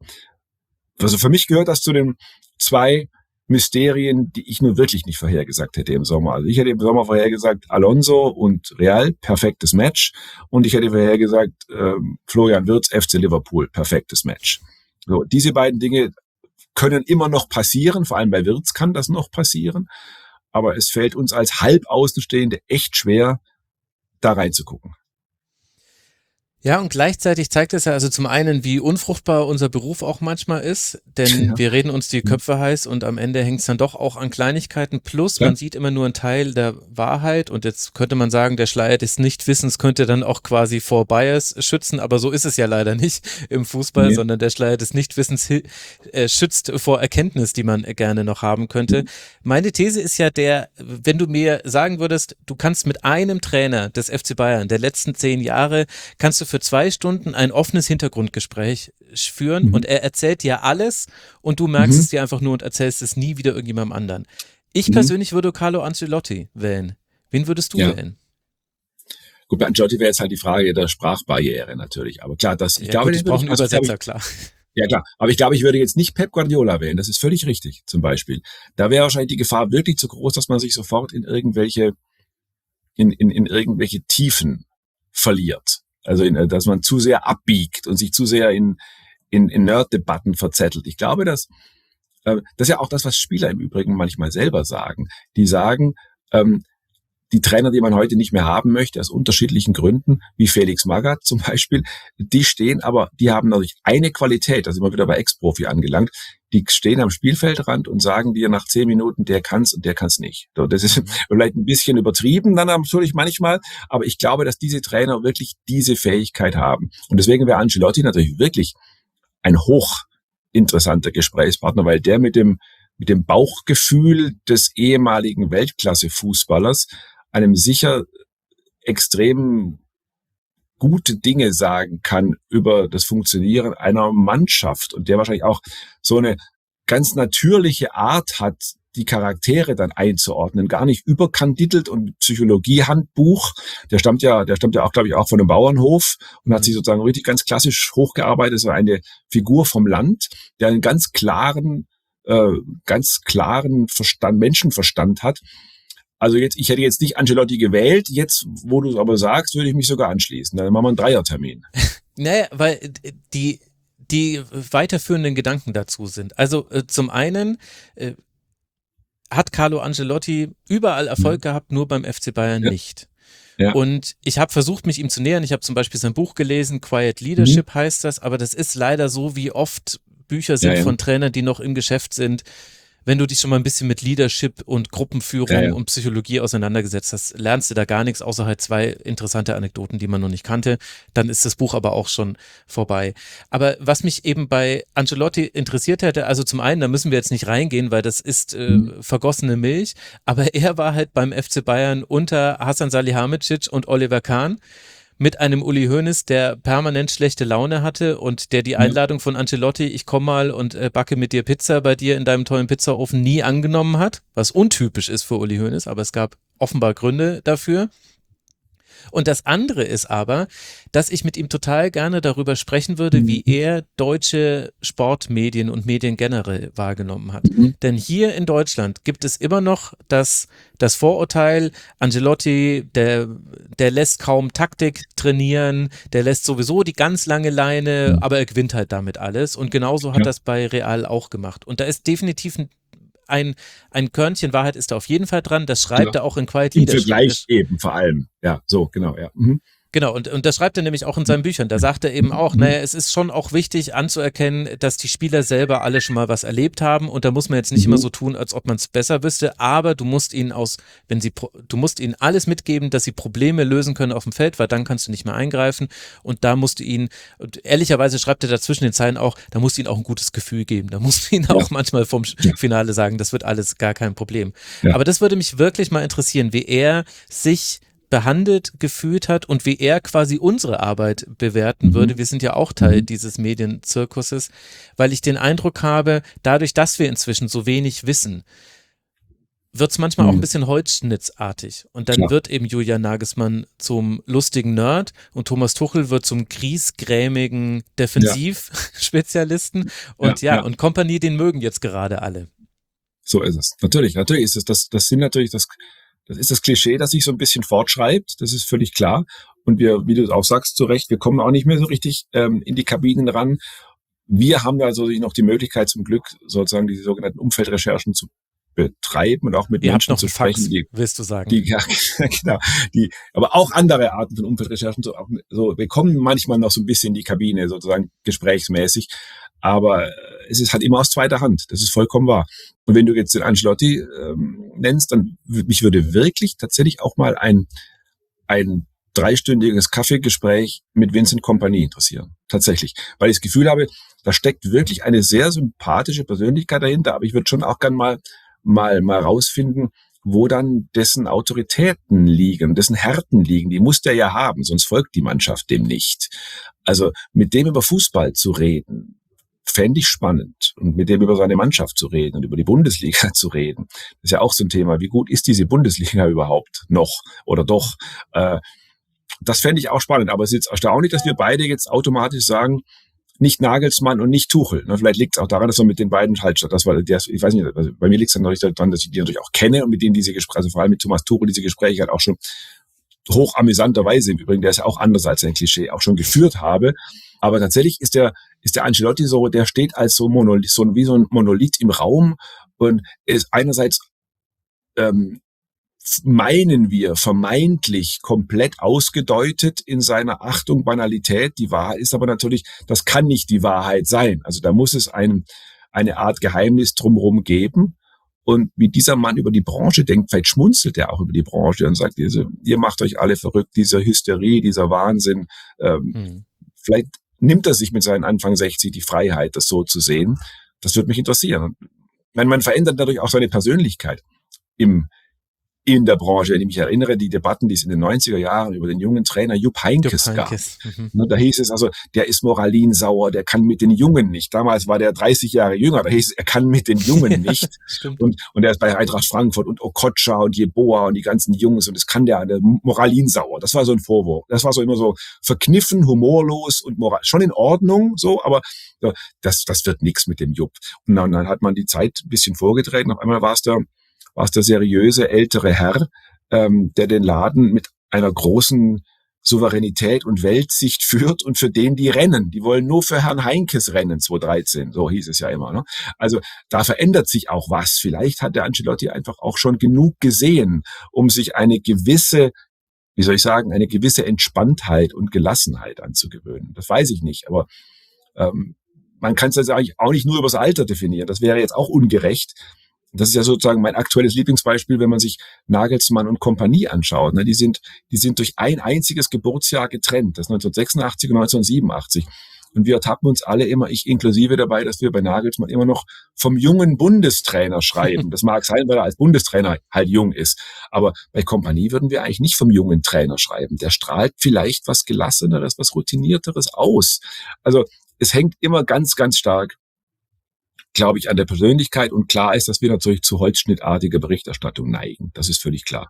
also für mich gehört das zu den zwei Mysterien, die ich nur wirklich nicht vorhergesagt hätte im Sommer. Also ich hätte im Sommer vorhergesagt, Alonso und Real, perfektes Match. Und ich hätte vorhergesagt, ähm, Florian Wirtz, F C Liverpool, perfektes Match. So, diese beiden Dinge können immer noch passieren, vor allem bei Wirtz kann das noch passieren. Aber es fällt uns als Halbaußenstehende echt schwer, da reinzugucken. Ja, und gleichzeitig zeigt es ja also zum einen, wie unfruchtbar unser Beruf auch manchmal ist, denn ja. wir reden uns die Köpfe heiß und am Ende hängt es dann doch auch an Kleinigkeiten. Plus, ja. man sieht immer nur einen Teil der Wahrheit und jetzt könnte man sagen, der Schleier des Nichtwissens könnte dann auch quasi vor Bias schützen, aber so ist es ja leider nicht im Fußball, nee. sondern der Schleier des Nichtwissens äh, schützt vor Erkenntnis, die man gerne noch haben könnte. Mhm. Meine These ist ja der, wenn du mir sagen würdest, du kannst mit einem Trainer des F C Bayern der letzten zehn Jahre, kannst du für zwei Stunden ein offenes Hintergrundgespräch führen mhm. und er erzählt dir alles und du merkst mhm. es dir einfach nur und erzählst es nie wieder irgendjemandem anderen. Ich mhm. persönlich würde Carlo Ancelotti wählen. Wen würdest du ja. wählen? Gut, bei Ancelotti wäre jetzt halt die Frage der Sprachbarriere natürlich, aber klar, das, ich ja, glaube, gut, ich brauche einen also, Übersetzer, ich, klar. Ja, klar. Aber ich glaube, ich würde jetzt nicht Pep Guardiola wählen. Das ist völlig richtig, zum Beispiel. Da wäre wahrscheinlich die Gefahr wirklich zu groß, dass man sich sofort in irgendwelche, in, in, in irgendwelche Tiefen verliert. Also, in, dass man zu sehr abbiegt und sich zu sehr in, in, in Nerd-Debatten verzettelt. Ich glaube, dass, äh, das ist ja auch das, was Spieler im Übrigen manchmal selber sagen. Die sagen, ähm, die Trainer, die man heute nicht mehr haben möchte, aus unterschiedlichen Gründen, wie Felix Magath zum Beispiel, die stehen aber, die haben natürlich eine Qualität, da sind wir wieder bei Ex-Profi angelangt, die stehen am Spielfeldrand und sagen dir nach zehn Minuten, der kann's und der kann's nicht. So, das ist vielleicht ein bisschen übertrieben dann natürlich manchmal, aber ich glaube, dass diese Trainer wirklich diese Fähigkeit haben. Und deswegen wäre Ancelotti natürlich wirklich ein hochinteressanter Gesprächspartner, weil der mit dem, mit dem Bauchgefühl des ehemaligen Weltklasse-Fußballers einem sicher extrem gute Dinge sagen kann über das Funktionieren einer Mannschaft und der wahrscheinlich auch so eine ganz natürliche Art hat, die Charaktere dann einzuordnen, gar nicht überkandidelt und Psychologie-Handbuch, der stammt ja, der stammt ja auch, glaube ich, auch von einem Bauernhof und hat sich sozusagen richtig ganz klassisch hochgearbeitet. Es war eine Figur vom Land, der einen ganz klaren, äh, ganz klaren Verstand, Menschenverstand hat. Also jetzt, ich hätte jetzt nicht Ancelotti gewählt, jetzt, wo du es aber sagst, würde ich mich sogar anschließen. Dann machen wir einen Dreiertermin. Naja, weil die, die weiterführenden Gedanken dazu sind. Also äh, zum einen, äh, hat Carlo Ancelotti überall Erfolg mhm. gehabt, nur beim F C Bayern ja. nicht. Ja. Und ich habe versucht, mich ihm zu nähern. Ich habe zum Beispiel sein Buch gelesen, Quiet Leadership mhm. heißt das, aber das ist leider so, wie oft Bücher sind ja, ja. von Trainern, die noch im Geschäft sind. Wenn du dich schon mal ein bisschen mit Leadership und Gruppenführung ja, ja. und Psychologie auseinandergesetzt hast, lernst du da gar nichts, außer halt zwei interessante Anekdoten, die man noch nicht kannte. Dann ist das Buch aber auch schon vorbei. Aber was mich eben bei Ancelotti interessiert hätte, also zum einen, da müssen wir jetzt nicht reingehen, weil das ist äh, mhm. vergossene Milch, aber er war halt beim F C Bayern unter Hasan Salihamidzic und Oliver Kahn mit einem Uli Hoeneß, der permanent schlechte Laune hatte und der die Einladung von Ancelotti, ich komme mal und äh, backe mit dir Pizza bei dir in deinem tollen Pizzaofen, nie angenommen hat, was untypisch ist für Uli Hoeneß, aber es gab offenbar Gründe dafür. Und das andere ist aber, dass ich mit ihm total gerne darüber sprechen würde, mhm. wie er deutsche Sportmedien und Medien generell wahrgenommen hat. Mhm. Denn hier in Deutschland gibt es immer noch das, das Vorurteil, Ancelotti, der, der lässt kaum Taktik trainieren, der lässt sowieso die ganz lange Leine, mhm. aber er gewinnt halt damit alles. Und genauso hat ja. das bei Real auch gemacht. Und da ist definitiv ein Ein, ein Körnchen Wahrheit ist da auf jeden Fall dran, das schreibt genau. er auch in Quiet Leadership. Im Vergleich eben vor allem, ja, so, genau, ja. Mhm. Genau, und, und das schreibt er nämlich auch in seinen Büchern. Da sagt er eben auch, naja, es ist schon auch wichtig anzuerkennen, dass die Spieler selber alle schon mal was erlebt haben und da muss man jetzt nicht mhm. immer so tun, als ob man es besser wüsste, aber du musst ihnen aus, wenn sie, du musst ihnen alles mitgeben, dass sie Probleme lösen können auf dem Feld, weil dann kannst du nicht mehr eingreifen und da musst du ihnen, und ehrlicherweise schreibt er da zwischen den Zeilen auch, da musst du ihnen auch ein gutes Gefühl geben, da musst du ihnen ja. auch manchmal vom ja. Finale sagen, das wird alles gar kein Problem. Ja. Aber das würde mich wirklich mal interessieren, wie er sich behandelt gefühlt hat und wie er quasi unsere Arbeit bewerten mhm. würde. Wir sind ja auch Teil mhm. dieses Medienzirkuses, weil ich den Eindruck habe, dadurch, dass wir inzwischen so wenig wissen, wird es manchmal mhm. auch ein bisschen holzschnittsartig. Und dann Klar. wird eben Julian Nagelsmann zum lustigen Nerd und Thomas Tuchel wird zum griesgrämigen Defensivspezialisten. Ja. Und ja, ja, und Kompanie, den mögen jetzt gerade alle. So ist es. Natürlich, natürlich ist es. Das, das sind natürlich das Das ist das Klischee, das sich so ein bisschen fortschreibt, das ist völlig klar. Und wir, wie du es auch sagst, zu Recht, wir kommen auch nicht mehr so richtig ähm, in die Kabinen ran. Wir haben also noch die Möglichkeit zum Glück, sozusagen diese sogenannten Umfeldrecherchen zu betreiben und auch mit Ihr Menschen habt noch zu sprechen. Fax, die, willst du sagen. Die, ja, genau. Die, aber auch andere Arten von Umfeldrecherchen. So, auch, so, wir kommen manchmal noch so ein bisschen in die Kabine, sozusagen gesprächsmäßig. Aber es ist halt immer aus zweiter Hand. Das ist vollkommen wahr. Und wenn du jetzt den Ancelotti ähm, nennst, dann mich würde wirklich tatsächlich auch mal ein ein dreistündiges Kaffeegespräch mit Vincent Kompany interessieren. Tatsächlich. Weil ich das Gefühl habe, da steckt wirklich eine sehr sympathische Persönlichkeit dahinter. Aber ich würde schon auch gern mal mal mal rausfinden, wo dann dessen Autoritäten liegen, dessen Härten liegen. Die muss der ja haben, sonst folgt die Mannschaft dem nicht. Also mit dem über Fußball zu reden, fände ich spannend. Und mit dem über seine Mannschaft zu reden und über die Bundesliga zu reden. Das ist ja auch so ein Thema. Wie gut ist diese Bundesliga überhaupt noch oder doch? Äh, das fände ich auch spannend. Aber es ist jetzt erstaunlich, dass wir beide jetzt automatisch sagen, nicht Nagelsmann und nicht Tuchel. Vielleicht liegt es auch daran, dass man mit den beiden halt, das war der, ich weiß nicht, also bei mir liegt es dann natürlich daran, dass ich die natürlich auch kenne und mit denen diese Gespräche, also vor allem mit Thomas Tuchel diese Gespräche halt auch schon hoch amüsanterweise im Übrigen, der ist ja auch anders als ein Klischee, auch schon geführt habe. Aber tatsächlich ist der, ist der Ancelotti so, der steht als so Monolith, so wie so ein Monolith im Raum und ist einerseits, ähm, meinen wir, vermeintlich komplett ausgedeutet in seiner Achtung, Banalität. Die Wahrheit ist aber natürlich, das kann nicht die Wahrheit sein. Also da muss es ein, eine Art Geheimnis drumherum geben. Und wie dieser Mann über die Branche denkt, vielleicht schmunzelt er auch über die Branche und sagt, ihr, ihr macht euch alle verrückt, diese Hysterie, dieser Wahnsinn. Ähm, hm. Vielleicht nimmt er sich mit seinen Anfang sechzig die Freiheit, das so zu sehen. Das würde mich interessieren. Man, man verändert dadurch auch seine Persönlichkeit im in der Branche. Wenn ich mich erinnere, die Debatten, die es in den neunziger Jahren über den jungen Trainer Jupp Heynckes Jupp gab. Heynckes, mhm. Ne, da hieß es also, der ist moralinsauer, der kann mit den Jungen nicht. Damals war der dreißig Jahre jünger, da hieß es, er kann mit den Jungen nicht. und, und er ist bei Eintracht Frankfurt und Okocha und Jeboa und die ganzen Jungs und das kann der, der moralinsauer. Das war so ein Vorwurf. Das war so immer so verkniffen, humorlos und moral, schon in Ordnung, so, aber ja, das, das wird nichts mit dem Jupp. Und dann, dann hat man die Zeit ein bisschen vorgetreten. Auf einmal war es der, war es der seriöse ältere Herr, ähm, der den Laden mit einer großen Souveränität und Weltsicht führt und für den die rennen. Die wollen nur für Herrn Heynckes rennen, zweitausenddreizehn, so hieß es ja immer. Ne? Also da verändert sich auch was. Vielleicht hat der Ancelotti einfach auch schon genug gesehen, um sich eine gewisse, wie soll ich sagen, eine gewisse Entspanntheit und Gelassenheit anzugewöhnen. Das weiß ich nicht, aber ähm, man kann es jetzt eigentlich auch nicht nur übers Alter definieren. Das wäre jetzt auch ungerecht. Das ist ja sozusagen mein aktuelles Lieblingsbeispiel, wenn man sich Nagelsmann und Kompanie anschaut. Die sind, die sind durch ein einziges Geburtsjahr getrennt. Das ist neunzehnhundertsechsundachtzig und neunzehnhundertsiebenundachtzig. Und wir ertappen uns alle immer, ich inklusive dabei, dass wir bei Nagelsmann immer noch vom jungen Bundestrainer schreiben. Das mag sein, weil er als Bundestrainer halt jung ist. Aber bei Kompanie würden wir eigentlich nicht vom jungen Trainer schreiben. Der strahlt vielleicht was Gelasseneres, was Routinierteres aus. Also es hängt immer ganz, ganz stark, glaube ich, an der Persönlichkeit. Und klar ist, dass wir natürlich zu holzschnittartiger Berichterstattung neigen. Das ist völlig klar.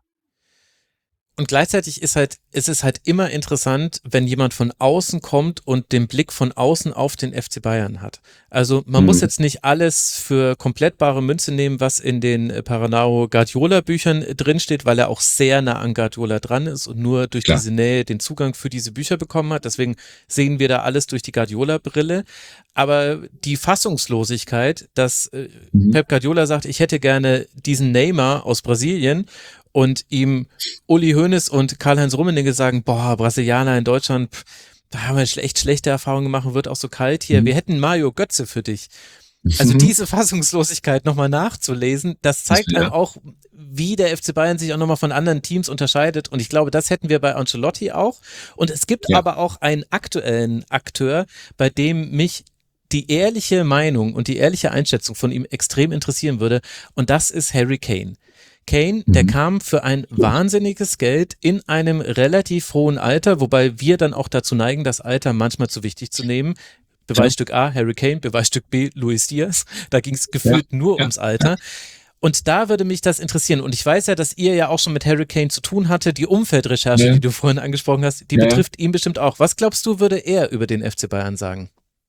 Und gleichzeitig ist halt, ist es halt immer interessant, wenn jemand von außen kommt und den Blick von außen auf den F C Bayern hat. Also man mhm. muss jetzt nicht alles für komplett bare Münze nehmen, was in den Paranao Guardiola-Büchern drinsteht, weil er auch sehr nah an Guardiola dran ist und nur durch Klar. diese Nähe den Zugang für diese Bücher bekommen hat. Deswegen sehen wir da alles durch die Guardiola-Brille. Aber die Fassungslosigkeit, dass äh, mhm. Pep Guardiola sagt, ich hätte gerne diesen Neymar aus Brasilien, und ihm Uli Hoeneß und Karl-Heinz Rummenigge sagen, boah, Brasilianer in Deutschland, pff, da haben wir echt schlechte Erfahrungen gemacht, wird auch so kalt hier. Mhm. Wir hätten Mario Götze für dich. Also diese Fassungslosigkeit nochmal nachzulesen, das zeigt das, ja. einem auch, wie der F C Bayern sich auch nochmal von anderen Teams unterscheidet. Und ich glaube, das hätten wir bei Ancelotti auch. Und es gibt ja. aber auch einen aktuellen Akteur, bei dem mich die ehrliche Meinung und die ehrliche Einschätzung von ihm extrem interessieren würde. Und das ist Harry Kane. Kane, der mhm. kam für ein wahnsinniges Geld in einem relativ hohen Alter, wobei wir dann auch dazu neigen, das Alter manchmal zu wichtig zu nehmen. Beweisstück A, Harry Kane, Beweisstück B, Luis Diaz. Da ging es gefühlt ja, nur ja, ums Alter. Ja. Und da würde mich das interessieren. Und ich weiß ja, dass ihr ja auch schon mit Harry Kane zu tun hatte. Die Umfeldrecherche, ja. die du vorhin angesprochen hast, die ja, betrifft ihn bestimmt auch. Was glaubst du, würde er über den F C Bayern sagen?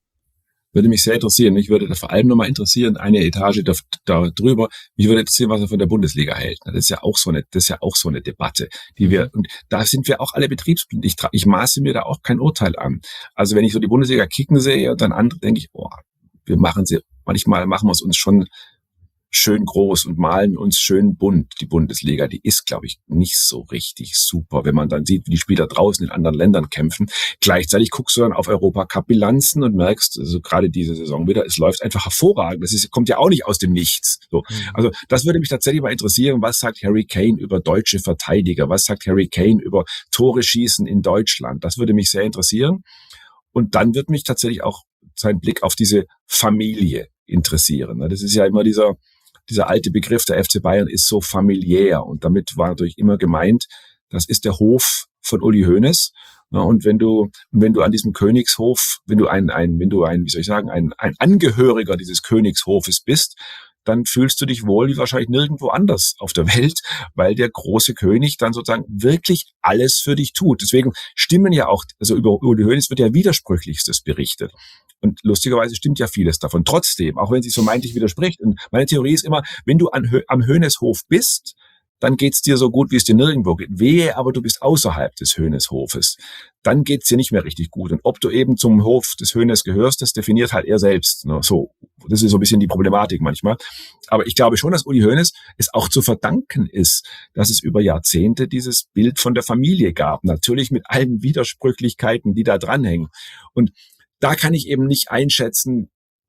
Würde mich sehr interessieren. Mich würde vor allem nochmal interessieren, eine Etage da, da drüber, mich würde interessieren, was er von der Bundesliga hält. Das ist ja auch so eine, das ist ja auch so eine Debatte, die wir, und da sind wir auch alle betriebsblind. Ich, ich maße mir da auch kein Urteil an. Also wenn ich so die Bundesliga kicken sehe und dann andere, denke ich, oh, wir machen sie, manchmal machen wir es uns schon schön groß und malen uns schön bunt. Die Bundesliga, die ist, glaube ich, nicht so richtig super, wenn man dann sieht, wie die Spieler draußen in anderen Ländern kämpfen. Gleichzeitig guckst du dann auf Europacup-Bilanzen und merkst, also gerade diese Saison wieder, es läuft einfach hervorragend. Das ist, kommt ja auch nicht aus dem Nichts. So. Also das würde mich tatsächlich mal interessieren. Was sagt Harry Kane über deutsche Verteidiger? Was sagt Harry Kane über Tore schießen in Deutschland? Das würde mich sehr interessieren. Und dann wird mich tatsächlich auch sein Blick auf diese Familie interessieren. Das ist ja immer dieser Dieser alte Begriff, der F C Bayern ist so familiär, und damit war natürlich immer gemeint, das ist der Hof von Uli Hoeneß. Und wenn du, wenn du an diesem Königshof, wenn du ein, ein, wenn du ein, wie soll ich sagen, ein, ein Angehöriger dieses Königshofes bist, dann fühlst du dich wohl wie wahrscheinlich nirgendwo anders auf der Welt, weil der große König dann sozusagen wirklich alles für dich tut. Deswegen stimmen ja auch, also über Uli Hoeneß wird ja Widersprüchlichstes berichtet. Und lustigerweise stimmt ja vieles davon. Trotzdem, auch wenn sie so meintlich widerspricht. Und meine Theorie ist immer, wenn du an, am Hoeneßhof bist, dann geht's dir so gut, wie es dir nirgendwo geht. Wehe, aber du bist außerhalb des Hoeneßhofes. Dann geht's dir nicht mehr richtig gut. Und ob du eben zum Hof des Hoeneß gehörst, das definiert halt er selbst. So, das ist so ein bisschen die Problematik manchmal. Aber ich glaube schon, dass Uli Hoeneß es auch zu verdanken ist, dass es über Jahrzehnte dieses Bild von der Familie gab. Natürlich mit allen Widersprüchlichkeiten, die da dranhängen. Und da kann ich eben nicht einschätzen,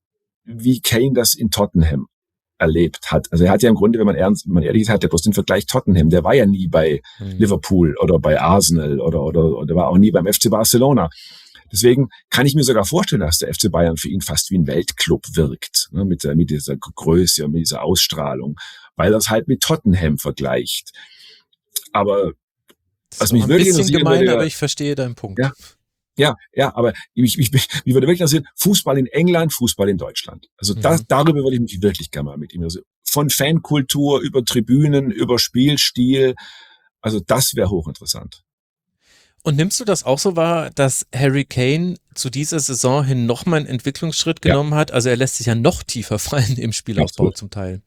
wie Kane das in Tottenham erlebt hat. Also er hat ja im Grunde, wenn man ernst, wenn man ehrlich ist, hat er bloß den Vergleich Tottenham. Der war ja nie bei mhm. Liverpool oder bei Arsenal oder, oder, oder war auch nie beim F C Barcelona. Deswegen kann ich mir sogar vorstellen, dass der F C Bayern für ihn fast wie ein Weltclub wirkt, ne, mit, mit dieser Größe und mit dieser Ausstrahlung, weil er es halt mit Tottenham vergleicht. Aber Das was ist mich auch ein wirklich bisschen interessieren gemein, würde, aber ich verstehe deinen Punkt. ja, ja, ja, aber mich, mich, mich würde wirklich interessieren, Fußball in England, Fußball in Deutschland. Also das, Mhm. darüber würde ich mich wirklich gerne mal mit ihm, also von Fankultur über Tribünen, über Spielstil, also das wäre hochinteressant. Und nimmst du das auch so wahr, dass Harry Kane zu dieser Saison hin nochmal einen Entwicklungsschritt Ja, genommen hat? Also er lässt sich ja noch tiefer fallen im Spielaufbau absolut. zum Teil.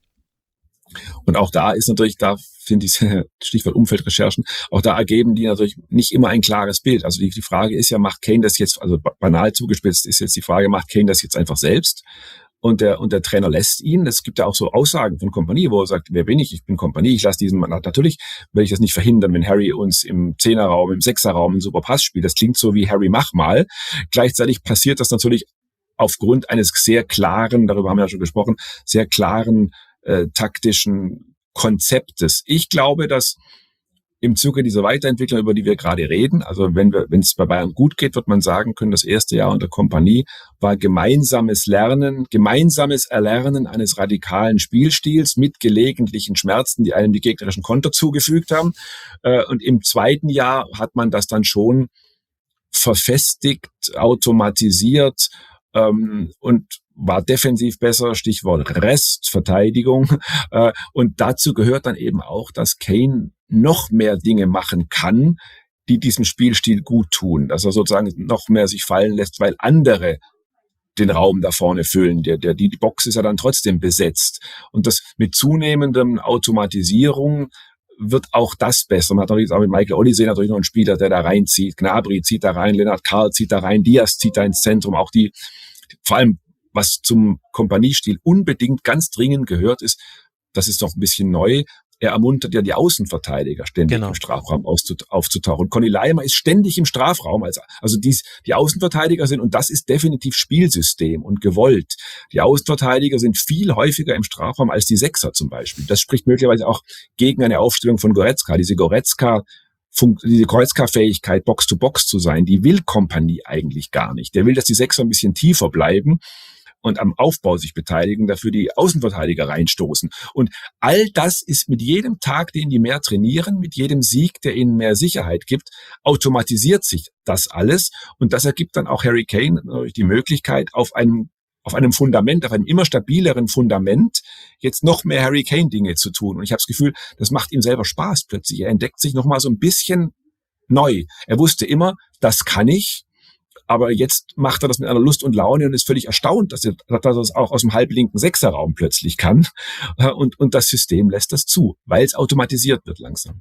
Und auch da ist natürlich, da finde ich, Stichwort Umfeldrecherchen, auch da ergeben die natürlich nicht immer ein klares Bild. Also die, die Frage ist ja, macht Kane das jetzt, also banal zugespitzt ist jetzt die Frage, macht Kane das jetzt einfach selbst? Und der, und der Trainer lässt ihn. Es gibt ja auch so Aussagen von Kompanie, wo er sagt, wer bin ich? Ich bin Kompanie, ich lasse diesen Mann. Natürlich will ich das nicht verhindern, wenn Harry uns im Zehnerraum, im Sechserraum einen super Pass spielt. Das klingt so wie Harry, mach mal. Gleichzeitig passiert das natürlich aufgrund eines sehr klaren, darüber haben wir ja schon gesprochen, sehr klaren äh, taktischen Konzeptes. Ich glaube, dass im Zuge dieser Weiterentwicklung, über die wir gerade reden, also wenn wir, wenn es bei Bayern gut geht, wird man sagen können, das erste Jahr unter Kompanie war gemeinsames Lernen, gemeinsames Erlernen eines radikalen Spielstils mit gelegentlichen Schmerzen, die einem die gegnerischen Konter zugefügt haben. Und im zweiten Jahr hat man das dann schon verfestigt, automatisiert ähm, und war defensiv besser, Stichwort Restverteidigung. Äh, und dazu gehört dann eben auch, dass Kane noch mehr Dinge machen kann, die diesem Spielstil gut tun. Dass er sozusagen noch mehr sich fallen lässt, weil andere den Raum da vorne füllen. Der, der, die Box ist ja dann trotzdem besetzt. Und das mit zunehmendem Automatisierung wird auch das besser. Man hat natürlich auch mit Michael Olise natürlich noch einen Spieler, der da reinzieht. Gnabry zieht da rein, Lennart Karl zieht da rein, Diaz zieht da ins Zentrum. Auch die, vor allem was zum Kompaniestil unbedingt ganz dringend gehört ist, das ist doch ein bisschen neu. Er ermuntert ja die Außenverteidiger ständig Genau. im Strafraum aufzutauchen. Conny Leimer ist ständig im Strafraum, also, also die, die Außenverteidiger sind, und das ist definitiv Spielsystem und gewollt. Die Außenverteidiger sind viel häufiger im Strafraum als die Sechser zum Beispiel. Das spricht möglicherweise auch gegen eine Aufstellung von Goretzka. Diese Goretzka diese Goretzka-Fähigkeit, Box-to-Box zu sein, die will Kompanie eigentlich gar nicht. Der will, dass die Sechser ein bisschen tiefer bleiben und am Aufbau sich beteiligen, dafür die Außenverteidiger reinstoßen. Und all das ist mit jedem Tag, den die mehr trainieren, mit jedem Sieg, der ihnen mehr Sicherheit gibt, automatisiert sich das alles. Und das ergibt dann auch Harry Kane die Möglichkeit, auf einem auf einem Fundament, auf einem immer stabileren Fundament, jetzt noch mehr Harry Kane-Dinge zu tun. Und ich habe das Gefühl, das macht ihm selber Spaß plötzlich. Er entdeckt sich nochmal so ein bisschen neu. Er wusste immer, das kann ich, aber jetzt macht er das mit einer Lust und Laune und ist völlig erstaunt, dass er, dass er das auch aus dem halblinken Sechserraum plötzlich kann. Und, und das System lässt das zu, weil es automatisiert wird langsam.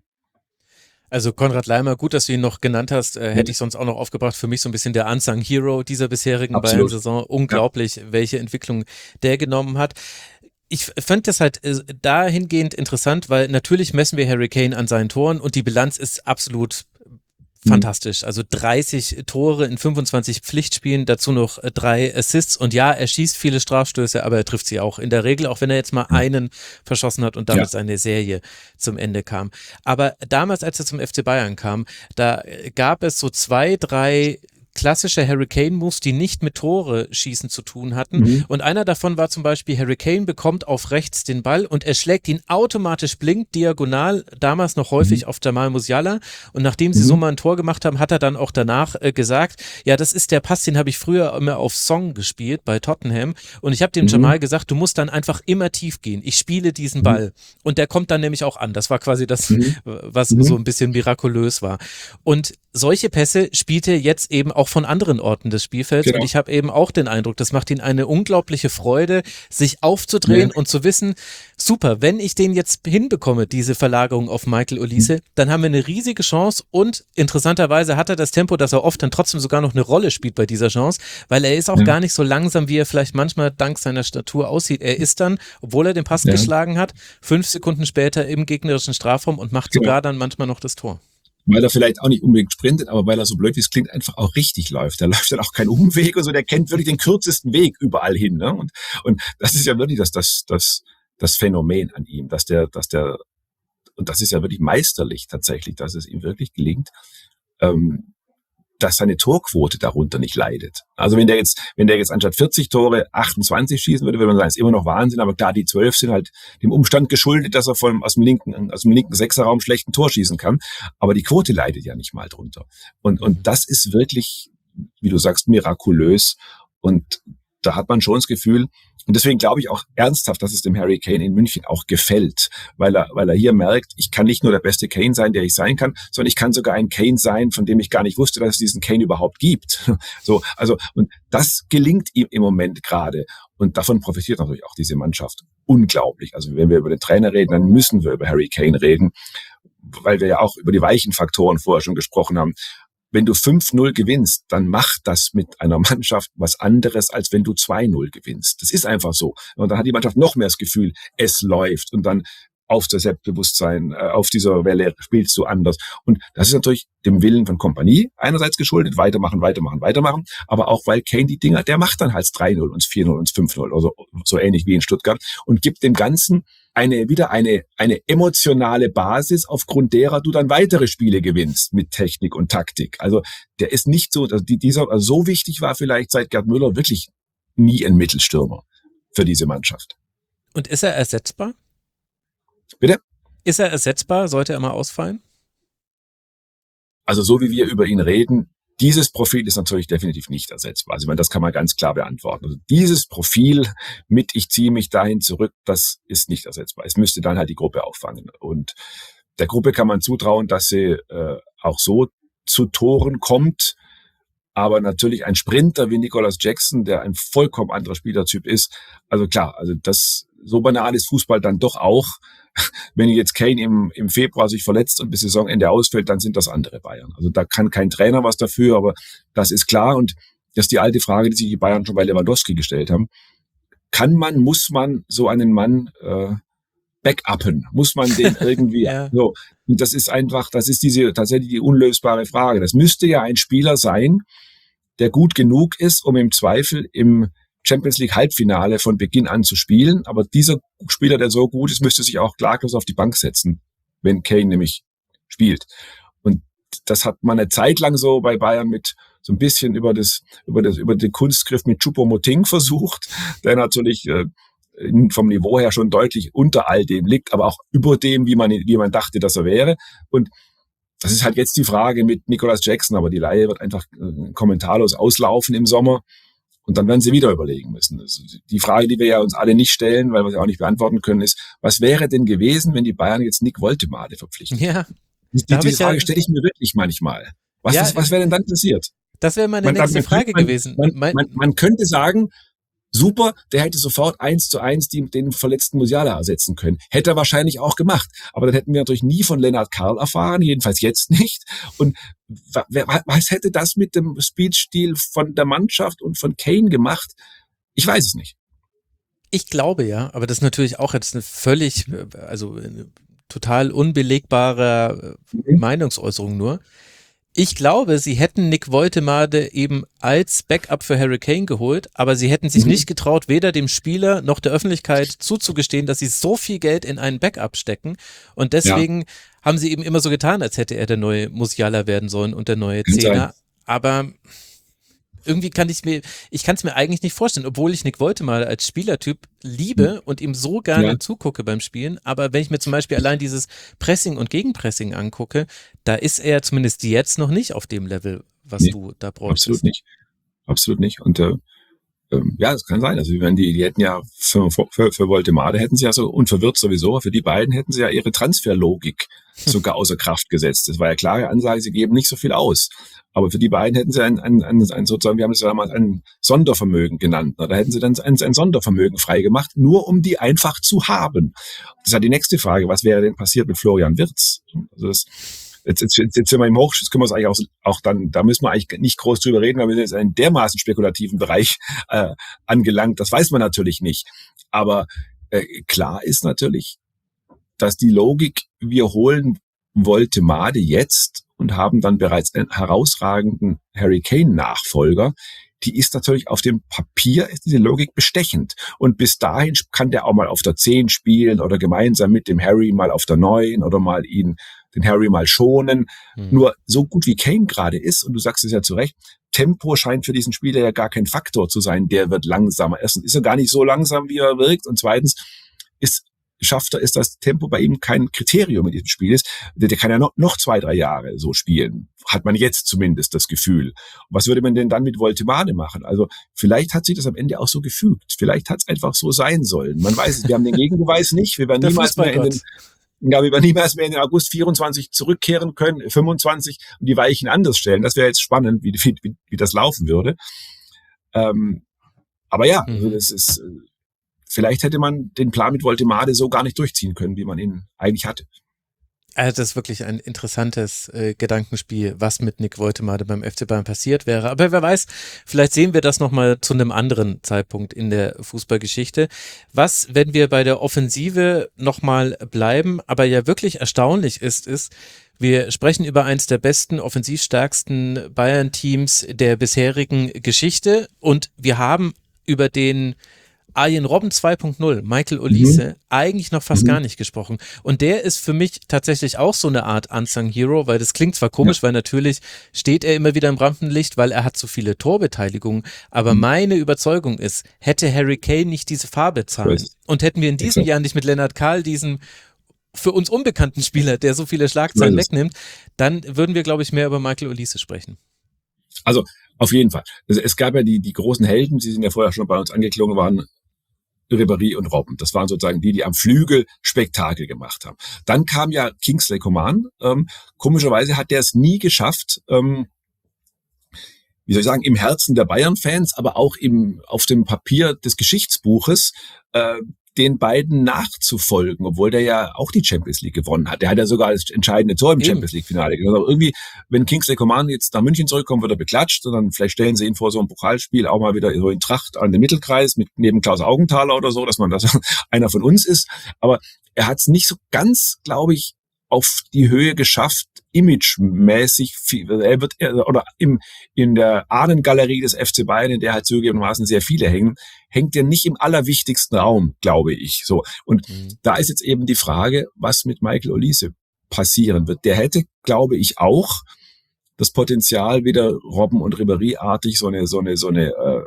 Also Konrad Leimer, gut, dass du ihn noch genannt hast, äh, hätte ich sonst auch noch aufgebracht. Für mich so ein bisschen der Unsung Hero dieser bisherigen Bayern-Saison. Unglaublich, ja, welche Entwicklung der genommen hat. Ich fand das halt äh, dahingehend interessant, weil natürlich messen wir Harry Kane an seinen Toren und die Bilanz ist absolut fantastisch. Also dreißig Tore in fünfundzwanzig Pflichtspielen, dazu noch drei Assists. Und ja, er schießt viele Strafstöße, aber er trifft sie auch in der Regel, auch wenn er jetzt mal einen verschossen hat und damit ja. seine Serie zum Ende kam. Aber damals, als er zum F C Bayern kam, da gab es so zwei, drei klassische Harry Kane-Moves, die nicht mit Tore schießen zu tun hatten. Mhm. Und einer davon war zum Beispiel, Harry Kane bekommt auf rechts den Ball und er schlägt ihn automatisch blind diagonal, damals noch häufig mhm. auf Jamal Musiala. Und nachdem sie mhm. so mal ein Tor gemacht haben, hat er dann auch danach äh, gesagt, ja, das ist der Pass, den habe ich früher immer auf Song gespielt bei Tottenham. Und ich habe dem mhm. Jamal gesagt, du musst dann einfach immer tief gehen. Ich spiele diesen Ball. Mhm. Und der kommt dann nämlich auch an. Das war quasi das, mhm. was mhm. so ein bisschen mirakulös war. Und solche Pässe spielt er jetzt eben auch von anderen Orten des Spielfelds. Genau. Und ich habe eben auch den Eindruck, das macht ihn eine unglaubliche Freude, sich aufzudrehen ja. und zu wissen, super, wenn ich den jetzt hinbekomme, diese Verlagerung auf Michael Olise, mhm. dann haben wir eine riesige Chance und interessanterweise hat er das Tempo, dass er oft dann trotzdem sogar noch eine Rolle spielt bei dieser Chance, weil er ist auch ja. gar nicht so langsam, wie er vielleicht manchmal dank seiner Statur aussieht. Er ist dann, obwohl er den Pass ja. geschlagen hat, fünf Sekunden später im gegnerischen Strafraum und macht genau. sogar dann manchmal noch das Tor. Weil er vielleicht auch nicht unbedingt sprintet, aber weil er so blöd wie es klingt, einfach auch richtig läuft. Der läuft dann auch keinen Umweg und so, der kennt wirklich den kürzesten Weg überall hin. Ne? Und, und das ist ja wirklich das, das, das, das Phänomen an ihm, dass der, dass der, und das ist ja wirklich meisterlich tatsächlich, dass es ihm wirklich gelingt, ähm, dass seine Torquote darunter nicht leidet. Also wenn der jetzt, wenn der jetzt anstatt vierzig Tore achtundzwanzig schießen würde, würde man sagen, ist immer noch Wahnsinn, aber klar, die zwölf sind halt dem Umstand geschuldet, dass er von, aus dem linken, aus dem linken Sechserraum schlecht ein Tor schießen kann. Aber die Quote leidet ja nicht mal drunter. Und, und das ist wirklich, wie du sagst, mirakulös. Und da hat man schon das Gefühl, und deswegen glaube ich auch ernsthaft, dass es dem Harry Kane in München auch gefällt, weil er, weil er hier merkt, ich kann nicht nur der beste Kane sein, der ich sein kann, sondern ich kann sogar ein Kane sein, von dem ich gar nicht wusste, dass es diesen Kane überhaupt gibt. So, also, und das gelingt ihm im Moment gerade. Und davon profitiert natürlich auch diese Mannschaft unglaublich. Also wenn wir über den Trainer reden, dann müssen wir über Harry Kane reden, weil wir ja auch über die weichen Faktoren vorher schon gesprochen haben. Wenn du fünf null gewinnst, dann macht das mit einer Mannschaft was anderes, als wenn du zwei null gewinnst. Das ist einfach so. Und dann hat die Mannschaft noch mehr das Gefühl, es läuft. Und dann auf das Selbstbewusstsein, auf dieser Welle spielst du anders. Und das ist natürlich dem Willen von Kompanie einerseits geschuldet, weitermachen, weitermachen, weitermachen. Aber auch, weil Kane die Dinger, der macht dann halt drei null und vier null und fünf null, also so ähnlich wie in Stuttgart, und gibt dem Ganzen eine, wieder eine, eine emotionale Basis, aufgrund derer du dann weitere Spiele gewinnst mit Technik und Taktik. Also der ist nicht so, also dieser, also so wichtig war vielleicht seit Gerd Müller wirklich nie ein Mittelstürmer für diese Mannschaft. Und ist er ersetzbar? Bitte? Ist er ersetzbar? Sollte er mal ausfallen? Also so wie wir über ihn reden, dieses Profil ist natürlich definitiv nicht ersetzbar. Also ich meine, das kann man ganz klar beantworten. Also dieses Profil mit ich ziehe mich dahin zurück, das ist nicht ersetzbar. Es müsste dann halt die Gruppe auffangen. Und der Gruppe kann man zutrauen, dass sie äh, auch so zu Toren kommt. Aber natürlich ein Sprinter wie Nicolas Jackson, der ein vollkommen anderer Spielertyp ist. Also klar, also das, so banal ist Fußball dann doch auch. Wenn jetzt Kane im, im Februar sich verletzt und bis Saisonende ausfällt, dann sind das andere Bayern. Also da kann kein Trainer was dafür, aber das ist klar. Und das ist die alte Frage, die sich die Bayern schon bei Lewandowski gestellt haben. Kann man, muss man so einen Mann äh, backuppen? Muss man den irgendwie ja. so? Und das ist einfach, das ist diese tatsächlich die unlösbare Frage. Das müsste ja ein Spieler sein, der gut genug ist, um im Zweifel im Champions League Halbfinale von Beginn an zu spielen. Aber dieser Spieler, der so gut ist, müsste sich auch klaglos auf die Bank setzen, wenn Kane nämlich spielt. Und das hat man eine Zeit lang so bei Bayern mit so ein bisschen über das, über das, über den Kunstgriff mit Choupo-Moting versucht, der natürlich äh, vom Niveau her schon deutlich unter all dem liegt, aber auch über dem, wie man, wie man dachte, dass er wäre. Und das ist halt jetzt die Frage mit Nicolas Jackson, aber die Leihe wird einfach äh, kommentarlos auslaufen im Sommer. Und dann werden sie wieder überlegen müssen. Also die Frage, die wir ja uns alle nicht stellen, weil wir sie auch nicht beantworten können, ist, was wäre denn gewesen, wenn die Bayern jetzt Nick Woltemade verpflichten? Ja. Die, die, diese Frage ja, stelle ich mir wirklich manchmal. Was, ja, was, was wäre denn dann passiert? Das wäre meine man, nächste man, Frage man, gewesen. Man, man, man könnte sagen, super, der hätte sofort eins zu eins die, den verletzten Musiala ersetzen können. Hätte er wahrscheinlich auch gemacht. Aber dann hätten wir natürlich nie von Lennart Karl erfahren, jedenfalls jetzt nicht. Und was hätte das mit dem Spielstil von der Mannschaft und von Kane gemacht? Ich weiß es nicht. Ich glaube ja, aber das ist natürlich auch jetzt eine völlig, also eine total unbelegbare mhm. Meinungsäußerung nur. Ich glaube, sie hätten Nick Woltemade eben als Backup für Harry Kane geholt, aber sie hätten sich mhm. nicht getraut, weder dem Spieler noch der Öffentlichkeit zuzugestehen, dass sie so viel Geld in einen Backup stecken. Und deswegen ja. haben sie eben immer so getan, als hätte er der neue Musiala werden sollen und der neue Zehner. Aber irgendwie kann ich mir, ich kann es mir eigentlich nicht vorstellen, obwohl ich Nick Woltemade als Spielertyp liebe mhm. und ihm so gerne ja. zugucke beim Spielen. Aber wenn ich mir zum Beispiel allein dieses Pressing und Gegenpressing angucke, da ist er zumindest jetzt noch nicht auf dem Level, was nee, du da brauchst. Absolut nicht. Absolut nicht. Und äh, ähm, ja, das kann sein. Also wenn die, die hätten ja für, für, für Woltemade hätten sie ja so, und verwirrt sowieso, für die beiden hätten sie ja ihre Transferlogik sogar außer Kraft gesetzt. Das war ja klare Ansage, sie geben nicht so viel aus. Aber für die beiden hätten sie ein, ein, ein, ein sozusagen, wir haben es ja damals ein Sondervermögen genannt. Da hätten sie dann ein, ein Sondervermögen freigemacht, nur um die einfach zu haben. Das ist ja die nächste Frage. Was wäre denn passiert mit Florian Wirtz? Also das, jetzt, jetzt, jetzt sind wir im Hochschuss, können wir es eigentlich auch, auch dann, da müssen wir eigentlich nicht groß drüber reden, weil wir sind jetzt in einem dermaßen spekulativen Bereich äh, angelangt. Das weiß man natürlich nicht. Aber äh, klar ist natürlich, dass die Logik, wir holen Woltemade jetzt und haben dann bereits einen herausragenden Harry Kane-Nachfolger, die ist natürlich auf dem Papier, ist diese Logik bestechend. Und bis dahin kann der auch mal auf der zehn spielen oder gemeinsam mit dem Harry mal auf der neun oder mal ihn den Harry mal schonen. Mhm. Nur so gut wie Kane gerade ist, und du sagst es ja zu Recht, Tempo scheint für diesen Spieler ja gar kein Faktor zu sein. Der wird langsamer. Erstens ist er gar nicht so langsam, wie er wirkt. Und zweitens ist, schafft er, ist das Tempo bei ihm kein Kriterium in diesem Spiel ist. Der, der kann ja noch, noch zwei, drei Jahre so spielen. Hat man jetzt zumindest das Gefühl. Und was würde man denn dann mit Voltemade machen? Also vielleicht hat sich das am Ende auch so gefügt. Vielleicht hat es einfach so sein sollen. Man weiß es. Wir haben den Gegenbeweis nicht. Wir werden Der niemals mehr in den, ja, wir werden niemals mehr in den August vierundzwanzig zurückkehren können, fünfundzwanzig, und die Weichen anders stellen. Das wäre jetzt spannend, wie, wie, wie das laufen würde. Ähm, aber ja, Mhm. also das ist, vielleicht hätte man den Plan mit Voltemade so gar nicht durchziehen können, wie man ihn eigentlich hatte. Also das ist wirklich ein interessantes äh, Gedankenspiel, was mit Nick Woltemade beim F C Bayern passiert wäre. Aber wer weiß, vielleicht sehen wir das nochmal zu einem anderen Zeitpunkt in der Fußballgeschichte. Was, wenn wir bei der Offensive nochmal bleiben, aber ja wirklich erstaunlich ist, ist, wir sprechen über eins der besten, offensivstärksten Bayern-Teams der bisherigen Geschichte und wir haben über den Arjen Robben zwei Punkt null, Michael Olise, mhm. eigentlich noch fast mhm. gar nicht gesprochen. Und der ist für mich tatsächlich auch so eine Art Unsung Hero, weil das klingt zwar komisch, ja. weil natürlich steht er immer wieder im Rampenlicht, weil er hat so viele Torbeteiligungen, aber mhm. meine Überzeugung ist, hätte Harry Kane nicht diese Farbe zahlen und hätten wir in diesem Exakt. Jahr nicht mit Lennart Kahl diesen für uns unbekannten Spieler, der so viele Schlagzeilen Nein, wegnimmt, dann würden wir, glaube ich, mehr über Michael Olise sprechen. Also auf jeden Fall. Also, es gab ja die, die großen Helden, sie sind ja vorher schon bei uns angeklungen, waren Ribéry und Robben. Das waren sozusagen die, die am Flügel Spektakel gemacht haben. Dann kam ja Kingsley Coman. Ähm, komischerweise hat der es nie geschafft, ähm, wie soll ich sagen, im Herzen der Bayern-Fans, aber auch im, auf dem Papier des Geschichtsbuches, äh, den beiden nachzufolgen, obwohl der ja auch die Champions League gewonnen hat. Der hat ja sogar das entscheidende Tor im Champions League-Finale gewonnen. Aber irgendwie, wenn Kingsley Coman jetzt nach München zurückkommt, wird er beklatscht und dann vielleicht stellen sie ihn vor so einem Pokalspiel auch mal wieder so in Tracht an den Mittelkreis mit neben Klaus Augenthaler oder so, dass man das einer von uns ist. Aber er hat es nicht so ganz, glaube ich, auf die Höhe geschafft, imagemäßig, er wird, oder im, in der Ahnengalerie des F C Bayern, in der halt zugegebenermaßen sehr viele hängen, hängt er nicht im allerwichtigsten Raum, glaube ich, so. Und mhm. da ist jetzt eben die Frage, was mit Michael Olise passieren wird. Der hätte, glaube ich, auch das Potenzial, wieder Robben- und Ribéry-artig so eine, so eine, so eine, äh,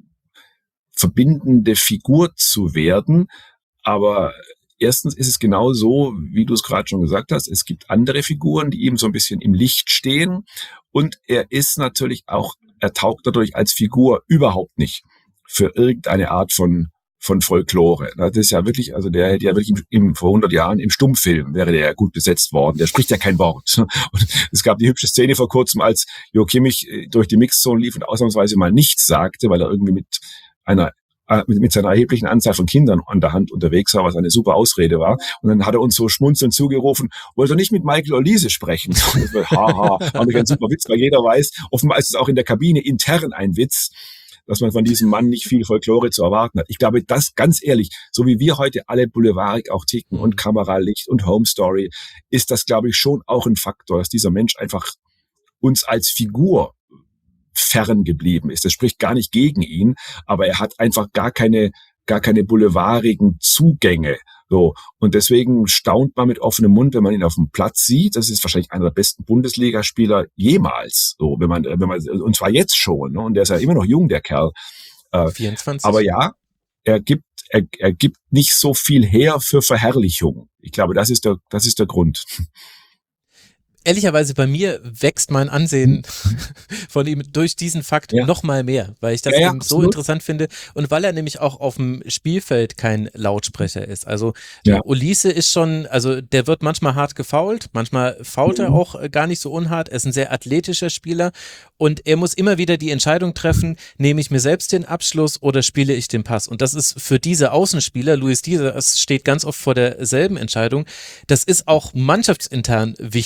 verbindende Figur zu werden. Aber erstens ist es genau so, wie du es gerade schon gesagt hast, es gibt andere Figuren, die ihm so ein bisschen im Licht stehen und er ist natürlich auch, er taugt natürlich als Figur überhaupt nicht für irgendeine Art von von Folklore. Das ist ja wirklich, also der hätte ja wirklich im, im, vor hundert Jahren im Stummfilm wäre der ja gut besetzt worden. Der spricht ja kein Wort. Und es gab die hübsche Szene vor kurzem, als Jo Kimmich durch die Mixzone lief und ausnahmsweise mal nichts sagte, weil er irgendwie mit einer Mit, mit seiner erheblichen Anzahl von Kindern an der Hand unterwegs war, was eine super Ausrede war. Und dann hat er uns so schmunzelnd zugerufen, wollte er nicht mit Michael Olise sprechen? Haha, war nicht ein super Witz, weil jeder weiß, offenbar ist es auch in der Kabine intern ein Witz, dass man von diesem Mann nicht viel Folklore zu erwarten hat. Ich glaube, das ganz ehrlich, so wie wir heute alle boulevardig auch ticken und Kameralicht und Home Story, ist das, glaube ich, schon auch ein Faktor, dass dieser Mensch einfach uns als Figur fern geblieben ist. Das spricht gar nicht gegen ihn, aber er hat einfach gar keine, gar keine boulevarigen Zugänge. So. Und deswegen staunt man mit offenem Mund, wenn man ihn auf dem Platz sieht. Das ist wahrscheinlich einer der besten Bundesligaspieler jemals. So, wenn man, wenn man, und zwar jetzt schon, ne? Und der ist ja immer noch jung, der Kerl. Äh, vierundzwanzig. Aber ja, er gibt, er, er gibt nicht so viel her für Verherrlichung. Ich glaube, das ist der, das ist der Grund. Ehrlicherweise bei mir wächst mein Ansehen von ihm durch diesen Fakt ja. noch mal mehr, weil ich das ja, ja, eben absolut. so interessant finde und weil er nämlich auch auf dem Spielfeld kein Lautsprecher ist. Also ja. Olise ist schon, also der wird manchmal hart gefoult, manchmal fault er auch gar nicht so unhart. Er ist ein sehr athletischer Spieler und er muss immer wieder die Entscheidung treffen, nehme ich mir selbst den Abschluss oder spiele ich den Pass? Und das ist für diese Außenspieler, Luis Diaz steht ganz oft vor derselben Entscheidung, das ist auch mannschaftsintern wichtig, denn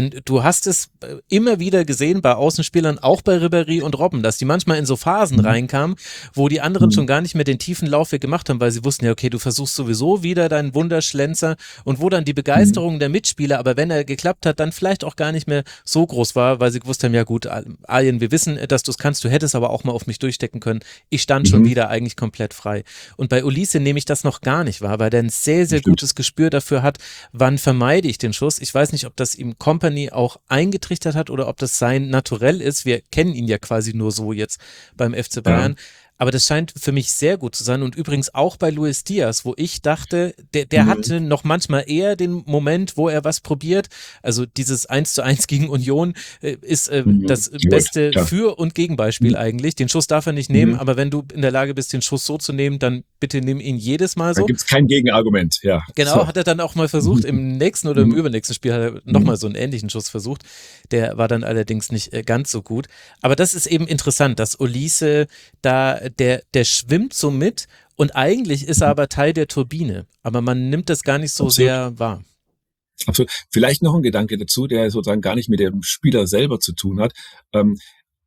Denn du hast es immer wieder gesehen bei Außenspielern, auch bei Ribéry und Robben, dass die manchmal in so Phasen Mhm. reinkamen, wo die anderen Mhm. schon gar nicht mehr den tiefen Laufweg gemacht haben, weil sie wussten ja, okay, du versuchst sowieso wieder deinen Wunderschlenzer und wo dann die Begeisterung der Mitspieler, aber wenn er geklappt hat, dann vielleicht auch gar nicht mehr so groß war, weil sie gewusst haben, ja gut, Arjen, wir wissen, dass du es kannst, du hättest aber auch mal auf mich durchstecken können. Ich stand schon Mhm. wieder eigentlich komplett frei. Und bei Olise nehme ich das noch gar nicht wahr, weil der ein sehr, sehr Stimmt. gutes Gespür dafür hat, wann vermeide ich den Schuss. Ich weiß nicht, ob das ihm Kompany auch eingetrichtert hat oder ob das sein Naturell ist. Wir kennen ihn ja quasi nur so jetzt beim F C Bayern. Ja. Aber das scheint für mich sehr gut zu sein und übrigens auch bei Luis Diaz, wo ich dachte, der, der Mhm. hatte noch manchmal eher den Moment, wo er was probiert. Also dieses eins zu eins gegen Union äh, ist äh, Mhm. das Gut, beste klar. Für- und Gegenbeispiel Mhm. eigentlich. Den Schuss darf er nicht nehmen, Mhm. aber wenn du in der Lage bist, den Schuss so zu nehmen, dann bitte nimm ihn jedes Mal Da so. gibt's kein Gegenargument, ja. Genau, So. hat er dann auch mal versucht, im nächsten oder im Mhm. übernächsten Spiel hat er nochmal so einen ähnlichen Schuss versucht. Der war dann allerdings nicht äh, ganz so gut. Aber das ist eben interessant, dass Olise da, der, der schwimmt so mit und eigentlich ist er aber Teil der Turbine. Aber man nimmt das gar nicht so Absolut. sehr wahr. Absolut. Vielleicht noch ein Gedanke dazu, der sozusagen gar nicht mit dem Spieler selber zu tun hat. Ähm,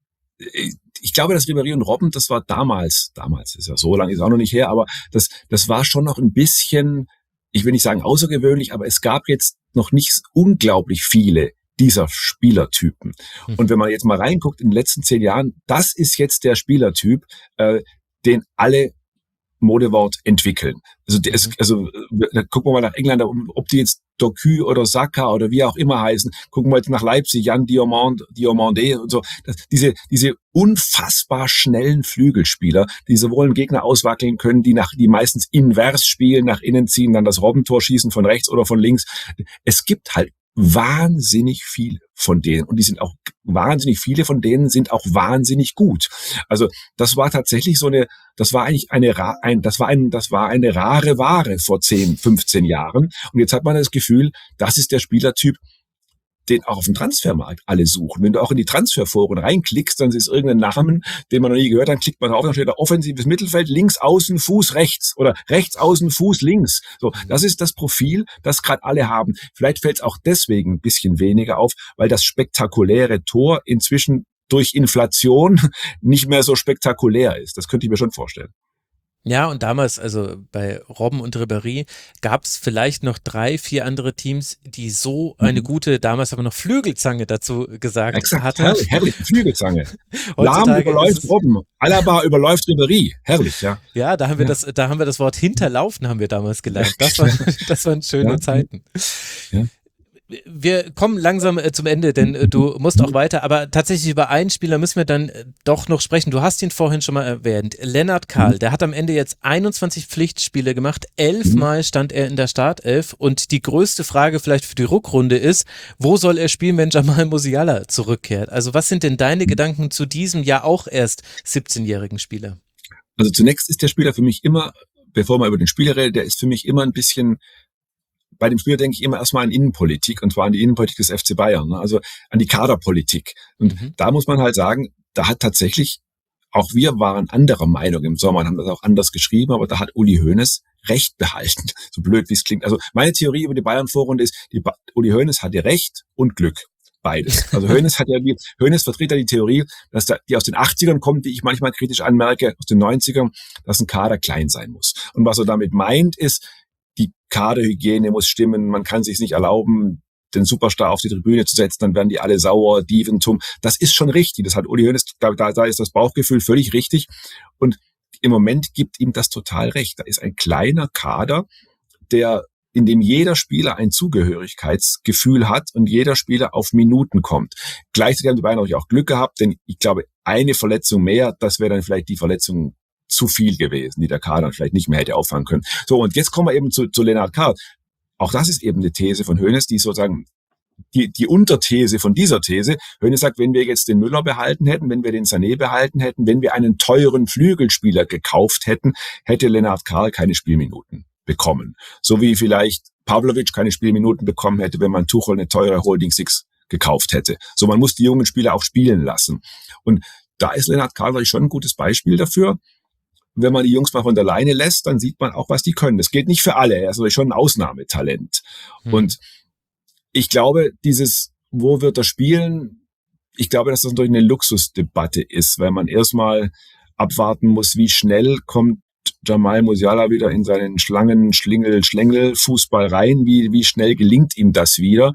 ich glaube, dass Ribéry und Robben, das war damals, damals ist ja so lange, ist auch noch nicht her, aber das, das war schon noch ein bisschen, ich will nicht sagen außergewöhnlich, aber es gab jetzt noch nicht unglaublich viele dieser Spielertypen. Mhm. Und wenn man jetzt mal reinguckt in den letzten zehn Jahren, das ist jetzt der Spielertyp, äh, den alle Modewort entwickeln. Also, der ist, also äh, gucken wir mal nach England, ob die jetzt Doku oder Saka oder wie auch immer heißen. Gucken wir jetzt nach Leipzig, Jan Diomande, Diomande und so. Das, diese, diese unfassbar schnellen Flügelspieler, die sowohl einen Gegner auswackeln können, die nach, die meistens invers spielen, nach innen ziehen, dann das Robbentor schießen von rechts oder von links. Es gibt halt wahnsinnig viele von denen und die sind auch wahnsinnig viele von denen sind auch wahnsinnig gut. Also das war tatsächlich so eine, das war eigentlich eine, ein, das war ein, das war eine rare Ware vor zehn, fünfzehn Jahren und jetzt hat man das Gefühl, das ist der Spielertyp, den auch auf dem Transfermarkt alle suchen. Wenn du auch in die Transferforen reinklickst, dann ist irgendein Namen, den man noch nie gehört hat, dann klickt man drauf, dann steht da offensives Mittelfeld, links außen, Fuß rechts oder rechts außen, Fuß links. So, das ist das Profil, das gerade alle haben. Vielleicht fällt es auch deswegen ein bisschen weniger auf, weil das spektakuläre Tor inzwischen durch Inflation nicht mehr so spektakulär ist. Das könnte ich mir schon vorstellen. Ja, und damals, also bei Robben und Ribéry, gab es vielleicht noch drei, vier andere Teams, die so eine Mhm. gute, damals aber noch Flügelzange dazu gesagt Exakt, hatten. herrlich, herrlich, Flügelzange. Lahm Heutzutage ist überläuft es- Robben, Alaba überläuft Ribéry. Herrlich, ja. Ja, da haben wir Ja. das, da haben wir das Wort hinterlaufen haben wir damals gelernt. Das, war, das waren schöne Ja. Zeiten. Ja. Wir kommen langsam äh, zum Ende, denn äh, du musst auch weiter, aber tatsächlich über einen Spieler müssen wir dann äh, doch noch sprechen. Du hast ihn vorhin schon mal erwähnt, Lennart Kahl, der hat am Ende jetzt einundzwanzig Pflichtspiele gemacht, elfmal stand er in der Startelf und die größte Frage vielleicht für die Rückrunde ist, wo soll er spielen, wenn Jamal Musiala zurückkehrt? Also was sind denn deine Gedanken zu diesem ja auch erst siebzehnjährigen Spieler? Also zunächst ist der Spieler für mich immer, bevor man über den Spieler redet, der ist für mich immer ein bisschen, bei dem Spieler denke ich immer erstmal an Innenpolitik, und zwar an die Innenpolitik des F C Bayern, ne? Also an die Kaderpolitik. Und Mhm. da muss man halt sagen, da hat tatsächlich, auch wir waren anderer Meinung im Sommer und haben das auch anders geschrieben, aber da hat Uli Hoeneß Recht behalten, so blöd wie es klingt. Also meine Theorie über die Bayern-Vorrunde ist, die ba- Uli Hoeneß hatte Recht und Glück. Beides. Also Hoeneß hat ja die, Hoeneß vertritt ja die Theorie, dass da, die aus den achtzigern kommt, die ich manchmal kritisch anmerke, aus den neunzigern, dass ein Kader klein sein muss. Und was er damit meint, ist, die Kaderhygiene muss stimmen, man kann sich nicht erlauben, den Superstar auf die Tribüne zu setzen, dann werden die alle sauer, Dieventum. Das ist schon richtig. Das hat Uli Hoeneß, da, da, da ist das Bauchgefühl völlig richtig. Und im Moment gibt ihm das total recht. Da ist ein kleiner Kader, der, in dem jeder Spieler ein Zugehörigkeitsgefühl hat und jeder Spieler auf Minuten kommt. Gleichzeitig haben die Bayern natürlich auch Glück gehabt, denn ich glaube, eine Verletzung mehr, das wäre dann vielleicht die Verletzung zu viel gewesen, die der Kader vielleicht nicht mehr hätte auffangen können. So, und jetzt kommen wir eben zu, zu Lennart Kahl. Auch das ist eben eine These von Hoeneß, die sozusagen die, die Unterthese von dieser These. Hoeneß sagt, wenn wir jetzt den Müller behalten hätten, wenn wir den Sané behalten hätten, wenn wir einen teuren Flügelspieler gekauft hätten, hätte Lennart Kahl keine Spielminuten bekommen. So wie vielleicht Pavlovic keine Spielminuten bekommen hätte, wenn man Tuchel eine teure Holding Six gekauft hätte. So, man muss die jungen Spieler auch spielen lassen. Und da ist Lennart Kahl natürlich schon ein gutes Beispiel dafür. Wenn man die Jungs mal von der Leine lässt, dann sieht man auch, was die können. Das gilt nicht für alle. Er ist natürlich schon ein Ausnahmetalent. Hm. Und ich glaube, dieses wo wird er spielen? Ich glaube, dass das natürlich eine Luxusdebatte ist, weil man erstmal abwarten muss, wie schnell kommt Jamal Musiala wieder in seinen Schlangen, Schlingel, Schlängel Fußball rein, wie, wie schnell gelingt ihm das wieder?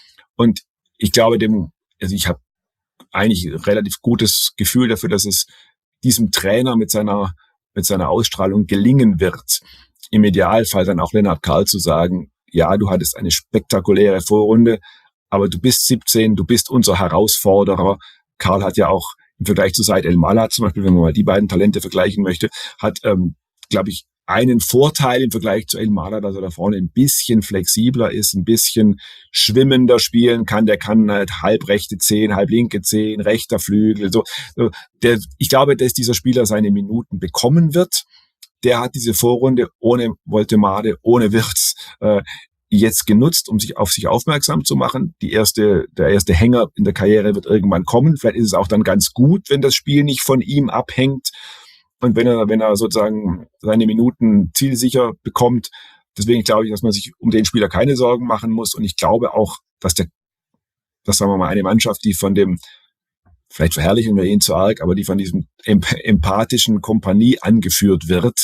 Und ich glaube, dem, also ich habe eigentlich ein relativ gutes Gefühl dafür, dass es diesem Trainer mit seiner, mit seiner Ausstrahlung gelingen wird, im Idealfall dann auch Lennart Karl zu sagen, ja, du hattest eine spektakuläre Vorrunde, aber du bist siebzehn, du bist unser Herausforderer. Karl hat ja auch im Vergleich zu Said El-Mallah zum Beispiel, wenn man mal die beiden Talente vergleichen möchte, hat, ähm, glaube ich, einen Vorteil im Vergleich zu El-Mallah, dass er da vorne ein bisschen flexibler ist, ein bisschen schwimmender spielen kann. Der kann halt halb rechte Zehn, halb linke Zehn, rechter Flügel. So, der, ich glaube, dass dieser Spieler seine Minuten bekommen wird. Der hat diese Vorrunde ohne Woltemade, ohne Wirtz äh, jetzt genutzt, um sich auf sich aufmerksam zu machen. Die erste, der erste Hänger in der Karriere wird irgendwann kommen. Vielleicht ist es auch dann ganz gut, wenn das Spiel nicht von ihm abhängt und wenn er, wenn er sozusagen seine Minuten zielsicher bekommt. Deswegen glaube ich, dass man sich um den Spieler keine Sorgen machen muss. Und ich glaube auch, dass der, das sagen wir mal, eine Mannschaft, die von dem, vielleicht verherrlichen wir ihn zu arg, aber die von diesem empathischen Kompanie angeführt wird,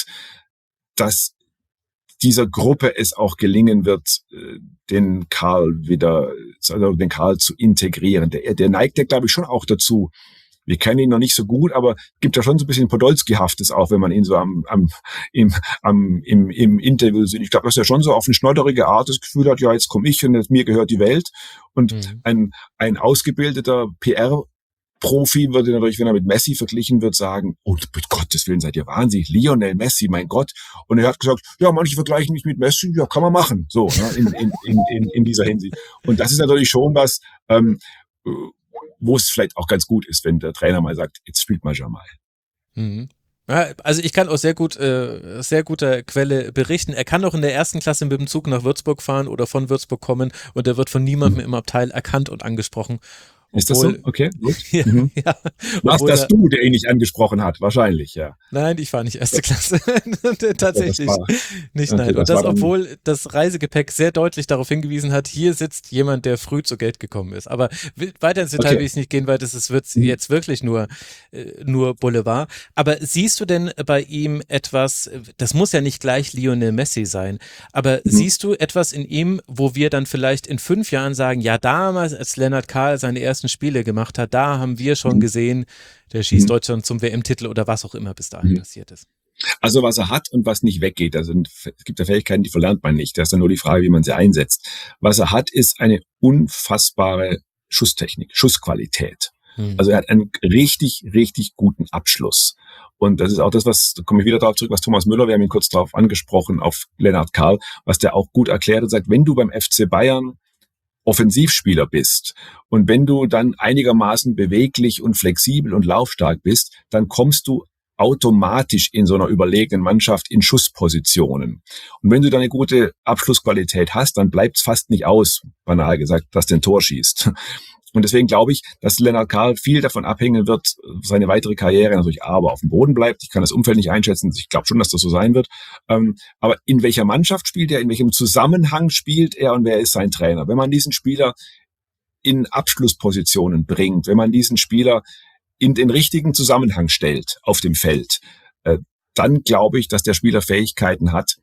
dass dieser Gruppe es auch gelingen wird, den Karl wieder, also den Karl zu integrieren. Der, der neigt ja, glaube ich, schon auch dazu. Wir kennen ihn noch nicht so gut, aber gibt ja schon so ein bisschen Podolski-haftes auch, wenn man ihn so am, am, im, am, im, im Interview sieht. Ich glaube, dass er schon so auf eine schnodderige Art das Gefühl hat, ja, jetzt komme ich und jetzt mir gehört die Welt. Und mhm. ein, ein ausgebildeter P R Profi würde natürlich, wenn er mit Messi verglichen wird, sagen, oh, mit Gottes Willen seid ihr wahnsinnig, Lionel Messi, mein Gott. Und er hat gesagt, ja, manche vergleichen mich mit Messi, ja, kann man machen, so, ne, in, in, in, in, in dieser Hinsicht. Und das ist natürlich schon was, ähm, wo es vielleicht auch ganz gut ist, wenn der Trainer mal sagt, jetzt spielt mal Jamal. Mhm. Ja, also ich kann aus sehr gut, äh, sehr guter Quelle berichten. Er kann auch in der ersten Klasse mit dem Zug nach Würzburg fahren oder von Würzburg kommen und er wird von niemandem mhm. im Abteil erkannt und angesprochen. Ist das so? Okay, gut. Ja, mhm. ja. Was das du, der ihn nicht angesprochen hat, wahrscheinlich, ja. Nein, ich fahre nicht erste Klasse. Tatsächlich ja, das war, nicht, okay, nein. das Und das, dann, obwohl das Reisegepäck sehr deutlich darauf hingewiesen hat, hier sitzt jemand, der früh zu Geld gekommen ist. Aber weiter ins Detail okay. will ich nicht gehen, weil das ist, wird jetzt wirklich nur, äh, nur Boulevard. Aber siehst du denn bei ihm etwas, das muss ja nicht gleich Lionel Messi sein, aber mhm. siehst du etwas in ihm, wo wir dann vielleicht in fünf Jahren sagen, ja, damals, als Lennart Karl seine ersten Spiele gemacht hat, da haben wir schon gesehen, der schießt mhm. Deutschland zum W M-Titel oder was auch immer bis dahin mhm. passiert ist. Also was er hat und was nicht weggeht, also es gibt ja Fähigkeiten, die verlernt man nicht, das ist dann nur die Frage, wie man sie einsetzt. Was er hat, ist eine unfassbare Schusstechnik, Schussqualität. Mhm. Also er hat einen richtig, richtig guten Abschluss. Und das ist auch das, was, da komme ich wieder darauf zurück, was Thomas Müller, wir haben ihn kurz darauf angesprochen, auf Lennart Karl, was der auch gut erklärt und sagt, wenn du beim F C Bayern Offensivspieler bist und wenn du dann einigermaßen beweglich und flexibel und laufstark bist, dann kommst du automatisch in so einer überlegenen Mannschaft in Schusspositionen. Und wenn du dann eine gute Abschlussqualität hast, dann bleibt es fast nicht aus, banal gesagt, dass du ein Tor schießt. Und deswegen glaube ich, dass Lennart Karl viel davon abhängen wird, seine weitere Karriere natürlich aber auf dem Boden bleibt. Ich kann das Umfeld nicht einschätzen. Ich glaube schon, dass das so sein wird. Aber in welcher Mannschaft spielt er? In welchem Zusammenhang spielt er? Und wer ist sein Trainer? Wenn man diesen Spieler in Abschlusspositionen bringt, wenn man diesen Spieler in den richtigen Zusammenhang stellt auf dem Feld, dann glaube ich, dass der Spieler Fähigkeiten hat,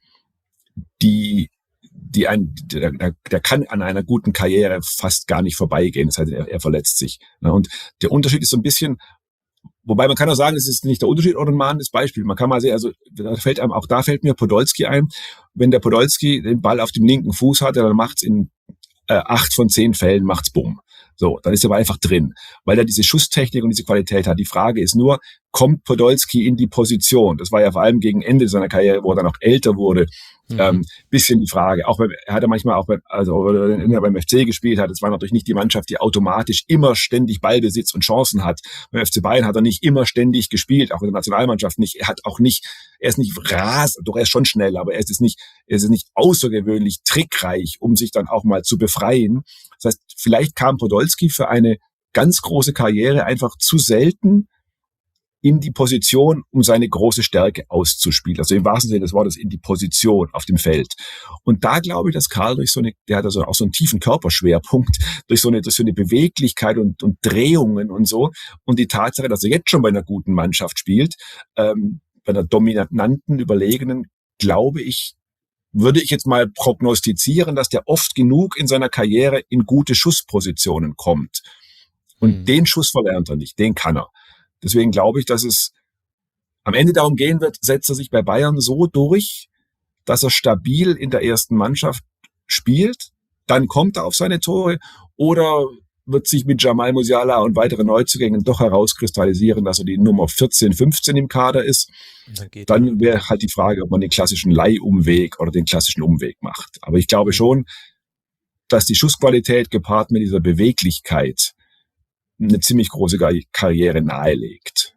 die die ein, der, der kann an einer guten Karriere fast gar nicht vorbeigehen, das heißt, er, er verletzt sich. Und der Unterschied ist so ein bisschen, wobei man kann auch sagen, es ist nicht der Unterschied oder ein mahnendes Beispiel. Man kann mal sehen, also da fällt einem, auch da fällt mir Podolski ein. Wenn der Podolski den Ball auf dem linken Fuß hat, dann macht's in äh, acht von zehn Fällen macht's bumm. So, dann ist er aber einfach drin, weil er diese Schusstechnik und diese Qualität hat. Die Frage ist nur, kommt Podolski in die Position? Das war ja vor allem gegen Ende seiner Karriere, wo er dann auch älter wurde, mhm. ähm, bisschen die Frage. Auch beim, er hat ja manchmal auch beim, also wenn er beim F C gespielt hat, es war natürlich nicht die Mannschaft, die automatisch immer ständig Ballbesitz und Chancen hat. Beim F C Bayern hat er nicht immer ständig gespielt, auch in der Nationalmannschaft nicht. Er hat auch nicht, er ist nicht rasend, doch er ist schon schnell, aber er ist nicht, er ist nicht außergewöhnlich trickreich, um sich dann auch mal zu befreien. Das heißt, vielleicht kam Podolski für eine ganz große Karriere einfach zu selten in die Position, um seine große Stärke auszuspielen. Also im wahrsten Sinne des Wortes in die Position auf dem Feld. Und da glaube ich, dass Karl durch so eine, der hat also auch so einen tiefen Körperschwerpunkt, durch so eine, durch so eine Beweglichkeit und, und Drehungen und so. Und die Tatsache, dass er jetzt schon bei einer guten Mannschaft spielt, ähm, bei einer dominanten, überlegenen, glaube ich, würde ich jetzt mal prognostizieren, dass der oft genug in seiner Karriere in gute Schusspositionen kommt. Und mhm. den Schuss verlernt er nicht, den kann er. Deswegen glaube ich, dass es am Ende darum gehen wird, setzt er sich bei Bayern so durch, dass er stabil in der ersten Mannschaft spielt, dann kommt er auf seine Tore, oder wird sich mit Jamal Musiala und weiteren Neuzugängen doch herauskristallisieren, dass er die Nummer vierzehn, fünfzehn im Kader ist. Dann wäre halt die Frage, ob man den klassischen Leihumweg oder den klassischen Umweg macht. Aber ich glaube schon, dass die Schussqualität gepaart mit dieser Beweglichkeit eine ziemlich große Karriere nahelegt.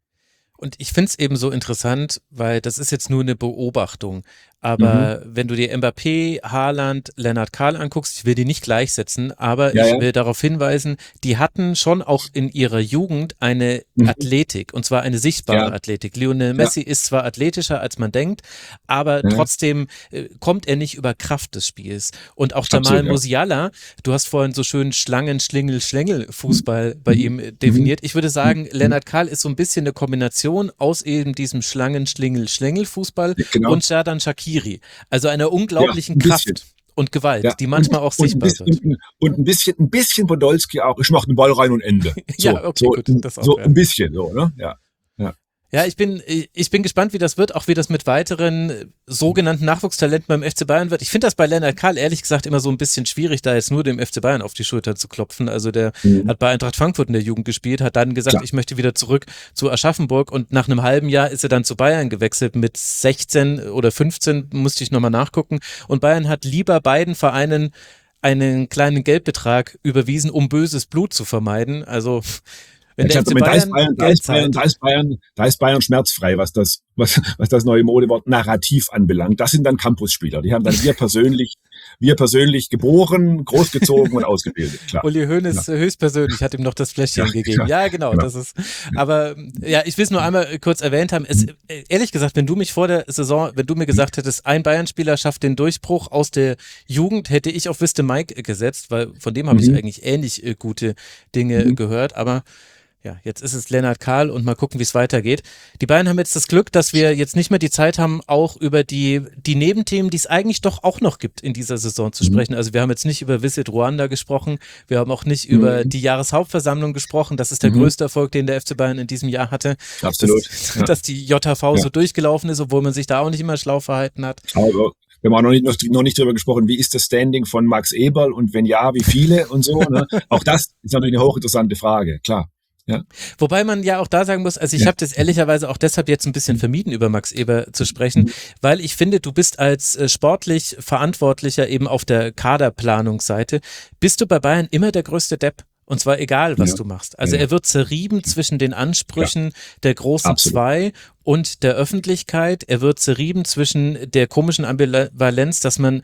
Und ich finde es eben so interessant, weil das ist jetzt nur eine Beobachtung. Aber mhm. wenn du dir Mbappé, Haaland, Lennart Kahl anguckst, ich will die nicht gleichsetzen, aber ja, ich ja. will darauf hinweisen, die hatten schon auch in ihrer Jugend eine mhm. Athletik, und zwar eine sichtbare ja. Athletik. Lionel Messi ja. ist zwar athletischer, als man denkt, aber ja. trotzdem äh, kommt er nicht über Kraft des Spiels. Und auch Jamal Absolut, Musiala, ja. du hast vorhin so schön Schlangen, Schlingel, Schlängel Fußball mhm. bei ihm äh, definiert. Ich würde sagen, mhm. Lennart Kahl ist so ein bisschen eine Kombination aus eben diesem Schlangen, Schlingel, Schlängel Fußball ja, genau. und Xherdan Shaqiri. Also einer unglaublichen ja, Kraft und Gewalt, ja. die manchmal auch und sichtbar bisschen, wird. Und ein bisschen, ein bisschen Podolski auch. Ich mache den Ball rein und Ende. So, ja, okay, so, gut. Das auch, so ja. ein bisschen, so, ne? Ja. Ja. Ja, ich bin, ich bin gespannt, wie das wird, auch wie das mit weiteren sogenannten Nachwuchstalenten beim F C Bayern wird. Ich finde das bei Lennart Kahl ehrlich gesagt immer so ein bisschen schwierig, da jetzt nur dem F C Bayern auf die Schulter zu klopfen. Also der mhm. hat bei Eintracht Frankfurt in der Jugend gespielt, hat dann gesagt, Klar. ich möchte wieder zurück zu Aschaffenburg, und nach einem halben Jahr ist er dann zu Bayern gewechselt. Mit sechzehn oder fünfzehn musste ich nochmal nachgucken, und Bayern hat lieber beiden Vereinen einen kleinen Geldbetrag überwiesen, um böses Blut zu vermeiden. Also Wenn der F C Bayern, da ist Bayern, da ist Bayern, da ist Bayern schmerzfrei, was das, was, was das neue Modewort Narrativ anbelangt. Das sind dann Campusspieler. Die haben dann wir persönlich, wir persönlich geboren, großgezogen und ausgebildet. Klar. Uli Hoeneß ja. höchstpersönlich hat ihm noch das Fläschchen ja, gegeben. Ja, genau, genau. Das ist. Aber ja, ich will es nur einmal kurz erwähnt haben. Es, ehrlich gesagt, wenn du mich vor der Saison, wenn du mir gesagt hättest, ein Bayern-Spieler schafft den Durchbruch aus der Jugend, hätte ich auf Wiste Mike gesetzt, weil von dem habe mhm. ich eigentlich ähnlich äh, gute Dinge mhm. gehört. Aber ja, jetzt ist es Lennart Kahl, und mal gucken, wie es weitergeht. Die Bayern haben jetzt das Glück, dass wir jetzt nicht mehr die Zeit haben, auch über die, die Nebenthemen, die es eigentlich doch auch noch gibt, in dieser Saison zu sprechen. Also wir haben jetzt nicht über Visit Ruanda gesprochen, wir haben auch nicht mhm. über die Jahreshauptversammlung gesprochen. Das ist der mhm. größte Erfolg, den der F C Bayern in diesem Jahr hatte. Absolut. Dass, ja. dass die J H V ja. so durchgelaufen ist, obwohl man sich da auch nicht immer schlau verhalten hat. Aber wir haben auch noch nicht, noch, noch nicht darüber gesprochen, wie ist das Standing von Max Eberl, und wenn ja, wie viele und so. Ne? Auch das ist natürlich eine hochinteressante Frage, klar. Ja. Wobei man ja auch da sagen muss, also ich ja. habe das ehrlicherweise auch deshalb jetzt ein bisschen vermieden, über Max Eberl zu sprechen, mhm. weil ich finde, du bist als äh, sportlich Verantwortlicher eben auf der Kaderplanungsseite, bist du bei Bayern immer der größte Depp. Und zwar egal, was ja. du machst. Also ja. er wird zerrieben zwischen den Ansprüchen ja. der großen Absolut. Zwei und der Öffentlichkeit. Er wird zerrieben zwischen der komischen Ambivalenz, dass man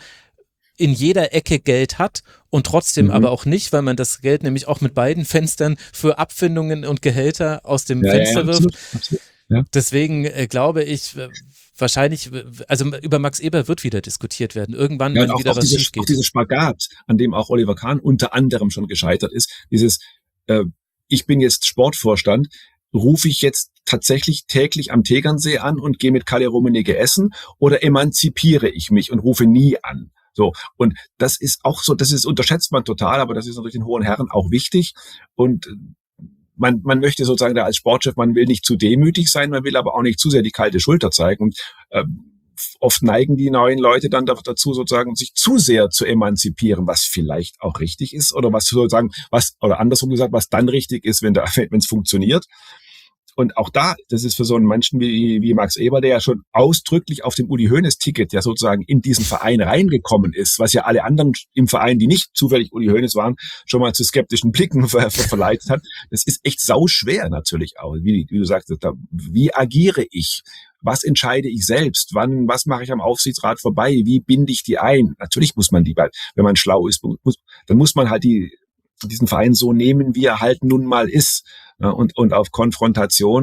in jeder Ecke Geld hat und trotzdem mhm. aber auch nicht, weil man das Geld nämlich auch mit beiden Fenstern für Abfindungen und Gehälter aus dem ja, Fenster ja, ja, wirft. Absolut, absolut. Ja. Deswegen äh, glaube ich, äh, wahrscheinlich, also über Max Eberl wird wieder diskutiert werden. Irgendwann, ja, wenn auch, wieder auch was diese, schief geht. Auch dieser Spagat, an dem auch Oliver Kahn unter anderem schon gescheitert ist, dieses, äh, ich bin jetzt Sportvorstand, rufe ich jetzt tatsächlich täglich am Tegernsee an und gehe mit Kalle Rummenigge essen, oder emanzipiere ich mich und rufe nie an? So, und das ist auch so, das ist, unterschätzt man total, aber das ist natürlich den hohen Herren auch wichtig. Und man, man möchte sozusagen da als Sportchef, man will nicht zu demütig sein, man will aber auch nicht zu sehr die kalte Schulter zeigen. Und äh, oft neigen die neuen Leute dann dazu, sozusagen sich zu sehr zu emanzipieren, was vielleicht auch richtig ist, oder was sozusagen, was, oder andersrum gesagt, was dann richtig ist, wenn da, wenn es funktioniert. Und auch da, das ist für so einen Menschen wie, wie Max Eberl, der ja schon ausdrücklich auf dem Uli Hoeneß-Ticket ja sozusagen in diesen Verein reingekommen ist, was ja alle anderen im Verein, die nicht zufällig Uli Hoeneß waren, schon mal zu skeptischen Blicken ver- ver- verleitet hat. Das ist echt sauschwer natürlich auch. Wie, wie du sagst, da, wie agiere ich? Was entscheide ich selbst? Wann, was mache ich am Aufsichtsrat vorbei? Wie binde ich die ein? Natürlich muss man die, wenn man schlau ist, muss, dann muss man halt die, diesen Verein so nehmen, wie er halt nun mal ist. Und, und auf Konfrontation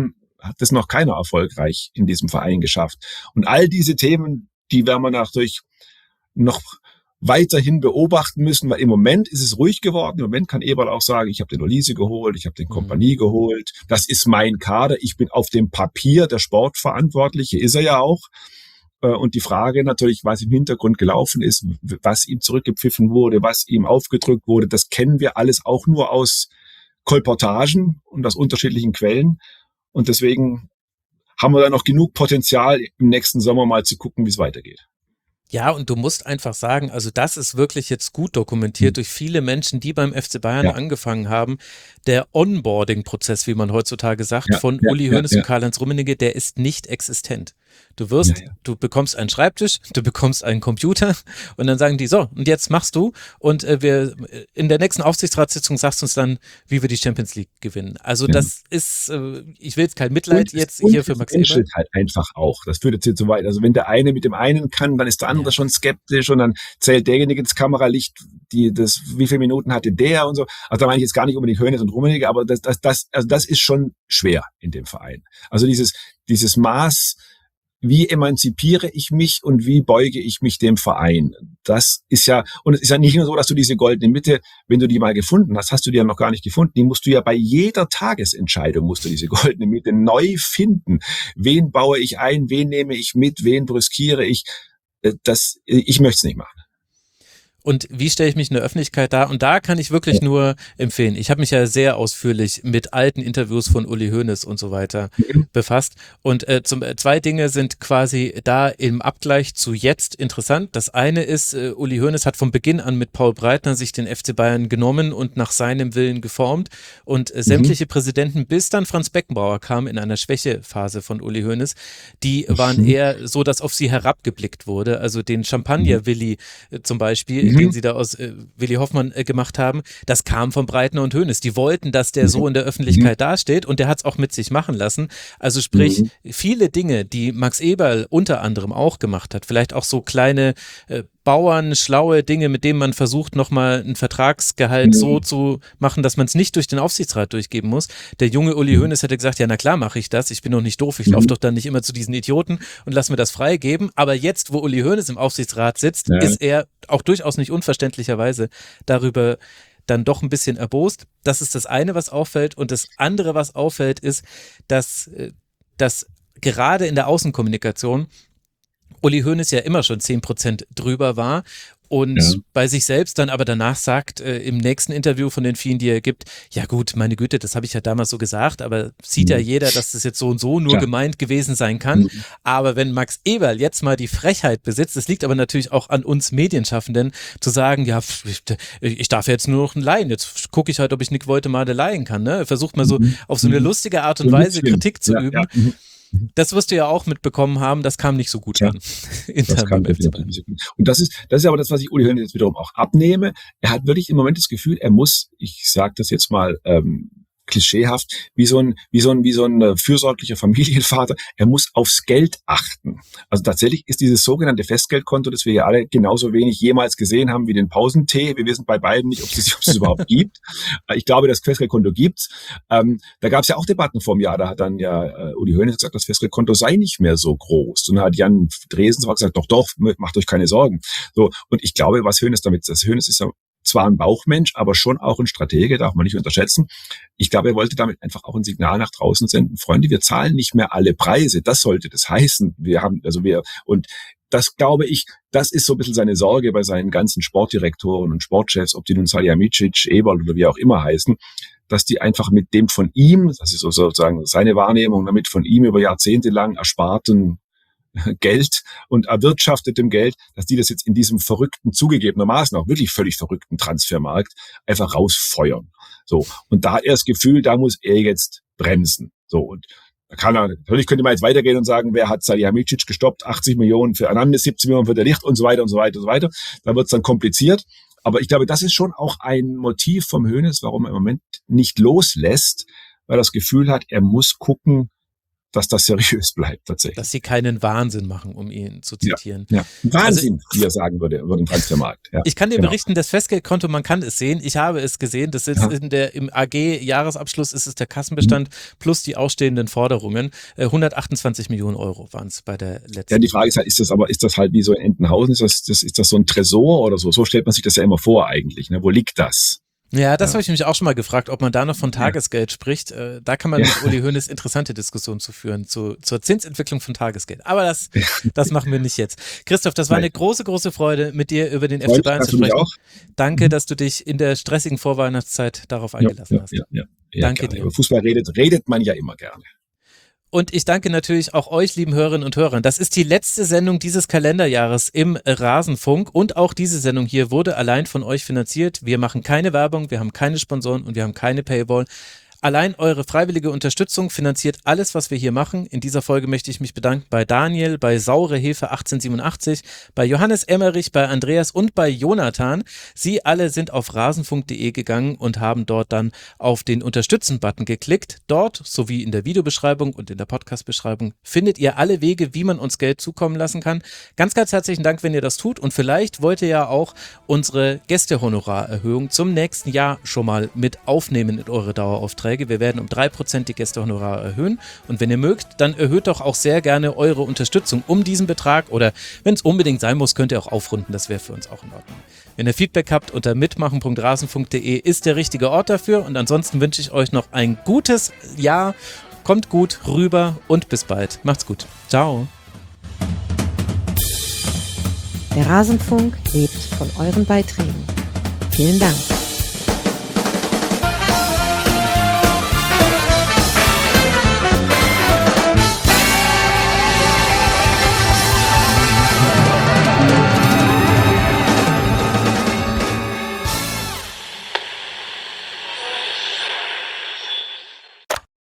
hat das noch keiner erfolgreich in diesem Verein geschafft. Und all diese Themen, die werden wir natürlich noch weiterhin beobachten müssen, weil im Moment ist es ruhig geworden. Im Moment kann Eberl auch sagen, ich habe den Olise geholt, ich habe den Kompanie geholt, das ist mein Kader, ich bin auf dem Papier der Sportverantwortliche, ist er ja auch. Und die Frage natürlich, was im Hintergrund gelaufen ist, was ihm zurückgepfiffen wurde, was ihm aufgedrückt wurde, das kennen wir alles auch nur aus Kolportagen und aus unterschiedlichen Quellen. Und deswegen haben wir da noch genug Potenzial, im nächsten Sommer mal zu gucken, wie es weitergeht. Ja, und du musst einfach sagen, also das ist wirklich jetzt gut dokumentiert mhm. durch viele Menschen, die beim F C Bayern ja. angefangen haben. Der Onboarding-Prozess, wie man heutzutage sagt, ja, von ja, Uli Hoeneß ja, ja. und Karl-Heinz Rummenigge, der ist nicht existent. Du wirst, ja, ja. du bekommst einen Schreibtisch, du bekommst einen Computer und dann sagen die, so, und jetzt machst du und äh, wir in der nächsten Aufsichtsratssitzung sagst uns dann, wie wir die Champions League gewinnen. Also ja. das ist, äh, ich will jetzt kein Mitleid und jetzt hier für Max Eberl. Halt einfach auch, das führt jetzt hier zu weit. Also wenn der eine mit dem einen kann, dann ist der andere ja. schon skeptisch und dann zählt derjenige ins Kameralicht, die, das, wie viele Minuten hatte der und so. Also da meine ich jetzt gar nicht unbedingt Hoeneß und Rummenigge, aber das, das, das, also das ist schon schwer in dem Verein. Also dieses, dieses Maß, wie emanzipiere ich mich und wie beuge ich mich dem Verein? Das ist ja, und es ist ja nicht nur so, dass du diese goldene Mitte, wenn du die mal gefunden hast, hast du die ja noch gar nicht gefunden. Die musst du ja bei jeder Tagesentscheidung, musst du diese goldene Mitte neu finden. Wen baue ich ein? Wen nehme ich mit? Wen brüskiere ich? Das, ich möchte es nicht machen. Und wie stelle ich mich in der Öffentlichkeit dar? Und da kann ich wirklich nur empfehlen. Ich habe mich ja sehr ausführlich mit alten Interviews von Uli Hoeneß und so weiter mhm. befasst. Und äh, zum, äh, zwei Dinge sind quasi da im Abgleich zu jetzt interessant. Das eine ist, äh, Uli Hoeneß hat von Beginn an mit Paul Breitner sich den F C Bayern genommen und nach seinem Willen geformt. Und äh, sämtliche mhm. Präsidenten, bis dann Franz Beckenbauer kam in einer Schwächephase von Uli Hoeneß, die mhm. waren eher so, dass auf sie herabgeblickt wurde. Also den Champagner-Willi äh, zum Beispiel, mhm. den sie da aus äh, Willi Hoffmann äh, gemacht haben, das kam von Breitner und Hoeneß. Die wollten, dass der so in der Öffentlichkeit dasteht und der hat es auch mit sich machen lassen. Also sprich, mhm. viele Dinge, die Max Eberl unter anderem auch gemacht hat, vielleicht auch so kleine äh, Bauern, schlaue Dinge, mit denen man versucht, nochmal ein Vertragsgehalt mhm. so zu machen, dass man es nicht durch den Aufsichtsrat durchgeben muss. Der junge Uli Hoeneß hätte gesagt, ja na klar mache ich das, ich bin doch nicht doof, ich mhm. laufe doch dann nicht immer zu diesen Idioten und lass mir das freigeben. Aber jetzt, wo Uli Hoeneß im Aufsichtsrat sitzt, ja. ist er auch durchaus nicht unverständlicherweise darüber dann doch ein bisschen erbost. Das ist das eine, was auffällt. Und das andere, was auffällt, ist, dass, dass gerade in der Außenkommunikation Uli Hoeneß ja immer schon zehn Prozent drüber war und ja. bei sich selbst dann aber danach sagt, äh, im nächsten Interview von den vielen, die er gibt, ja gut, meine Güte, das habe ich ja damals so gesagt, aber sieht mhm. ja jeder, dass das jetzt so und so nur Klar. gemeint gewesen sein kann. Mhm. Aber wenn Max Eberl jetzt mal die Frechheit besitzt, das liegt aber natürlich auch an uns Medienschaffenden, zu sagen, ja, ich, ich darf jetzt nur noch einen leihen, jetzt gucke ich halt, ob ich Nick Woltemade leihen kann. Ne? Versucht mal so mhm. auf so eine lustige Art und Weise Kritik zu ja, üben. Ja. Mhm. Das wirst du ja auch mitbekommen haben, das kam nicht so gut ja, an. Das kam nicht so gut. Und das ist, das ist aber das, was ich Uli Hoeneß jetzt wiederum auch abnehme. Er hat wirklich im Moment das Gefühl, er muss, ich sage das jetzt mal ähm, klischeehaft, wie so ein, wie so ein, wie so ein fürsorglicher Familienvater, er muss aufs Geld achten. Also tatsächlich ist dieses sogenannte Festgeldkonto, das wir ja alle genauso wenig jemals gesehen haben wie den Pausentee. Wir wissen bei beiden nicht, ob es ob es überhaupt gibt. Ich glaube, das Festgeldkonto gibt's. Ähm, da gab es ja auch Debatten vor einem Jahr. Da hat dann ja äh, Uli Hoeneß gesagt, das Festgeldkonto sei nicht mehr so groß. Und dann hat Jan Dresen zwar gesagt, doch, doch, macht euch keine Sorgen. So. Und ich glaube, was Hoeneß damit, das Hoeneß ist ja zwar ein Bauchmensch, aber schon auch ein Stratege, darf man nicht unterschätzen. Ich glaube, er wollte damit einfach auch ein Signal nach draußen senden. Freunde, wir zahlen nicht mehr alle Preise. Das sollte das heißen. Wir haben, also wir, und das glaube ich, das ist so ein bisschen seine Sorge bei seinen ganzen Sportdirektoren und Sportchefs, ob die nun Salihamidzic, Eberl oder wie auch immer heißen, dass die einfach mit dem von ihm, das ist sozusagen seine Wahrnehmung, damit von ihm über Jahrzehnte lang ersparten Geld und erwirtschaftetem Geld, dass die das jetzt in diesem verrückten, zugegebenermaßen auch wirklich völlig verrückten Transfermarkt einfach rausfeuern. So. Und da hat er das Gefühl, da muss er jetzt bremsen. So. Und da kann er, natürlich könnte man jetzt weitergehen und sagen, wer hat Salihamidzic gestoppt? achtzig Millionen für Hernandez, siebzig Millionen für der Licht und so weiter und so weiter und so weiter. Da wird es dann kompliziert. Aber ich glaube, das ist schon auch ein Motiv vom Hoeneß, warum er im Moment nicht loslässt, weil er das Gefühl hat, er muss gucken, dass das seriös bleibt tatsächlich. Dass sie keinen Wahnsinn machen, um ihn zu zitieren. Ja, ja. Wahnsinn, also, wie er sagen würde, über den Transfermarkt. Ja, ich kann dir genau. berichten, das Festgeldkonto, man kann es sehen. Ich habe es gesehen. Das ist ja. in der, im A G-Jahresabschluss ist es der Kassenbestand mhm. plus die ausstehenden Forderungen. Äh, hundertachtundzwanzig Millionen Euro waren es bei der letzten. Ja, die Frage ist halt, ist das aber, ist das halt wie so in Entenhausen? Ist das, das, ist das so ein Tresor oder so? So stellt man sich das ja immer vor eigentlich. Ne? Wo liegt das? Ja, das ja. habe ich mich auch schon mal gefragt, ob man da noch von Tagesgeld ja. spricht. Äh, da kann man ja. mit Uli Hoeneß interessante Diskussionen zu führen, zu, zur Zinsentwicklung von Tagesgeld. Aber das, das machen wir nicht jetzt. Christoph, das war eine große, große Freude, mit dir über den F C Bayern zu sprechen. Danke, mhm. dass du dich in der stressigen Vorweihnachtszeit darauf eingelassen ja, hast. Ja, ja, ja, danke gerne. dir. Über Fußball redet, redet man ja immer gerne. Und ich danke natürlich auch euch, lieben Hörerinnen und Hörern. Das ist die letzte Sendung dieses Kalenderjahres im Rasenfunk. Und auch diese Sendung hier wurde allein von euch finanziert. Wir machen keine Werbung, wir haben keine Sponsoren und wir haben keine Paywall. Allein eure freiwillige Unterstützung finanziert alles, was wir hier machen. In dieser Folge möchte ich mich bedanken bei Daniel, bei Saure Hefe achtzehnhundertsiebenundachtzig, bei Johannes Emmerich, bei Andreas und bei Jonathan. Sie alle sind auf rasenfunk punkt de gegangen und haben dort dann auf den Unterstützen-Button geklickt. Dort, sowie in der Videobeschreibung und in der Podcast-Beschreibung, findet ihr alle Wege, wie man uns Geld zukommen lassen kann. Ganz, ganz herzlichen Dank, wenn ihr das tut. Und vielleicht wollt ihr ja auch unsere Gästehonorarerhöhung zum nächsten Jahr schon mal mit aufnehmen in eure Daueraufträge. Wir werden um drei Prozent die Gästehonorare erhöhen und wenn ihr mögt, dann erhöht doch auch sehr gerne eure Unterstützung um diesen Betrag oder wenn es unbedingt sein muss, könnt ihr auch aufrunden, das wäre für uns auch in Ordnung. Wenn ihr Feedback habt, unter mitmachen punkt rasenfunk punkt de ist der richtige Ort dafür und ansonsten wünsche ich euch noch ein gutes Jahr, kommt gut rüber und bis bald. Macht's gut. Ciao. Der Rasenfunk lebt von euren Beiträgen. Vielen Dank.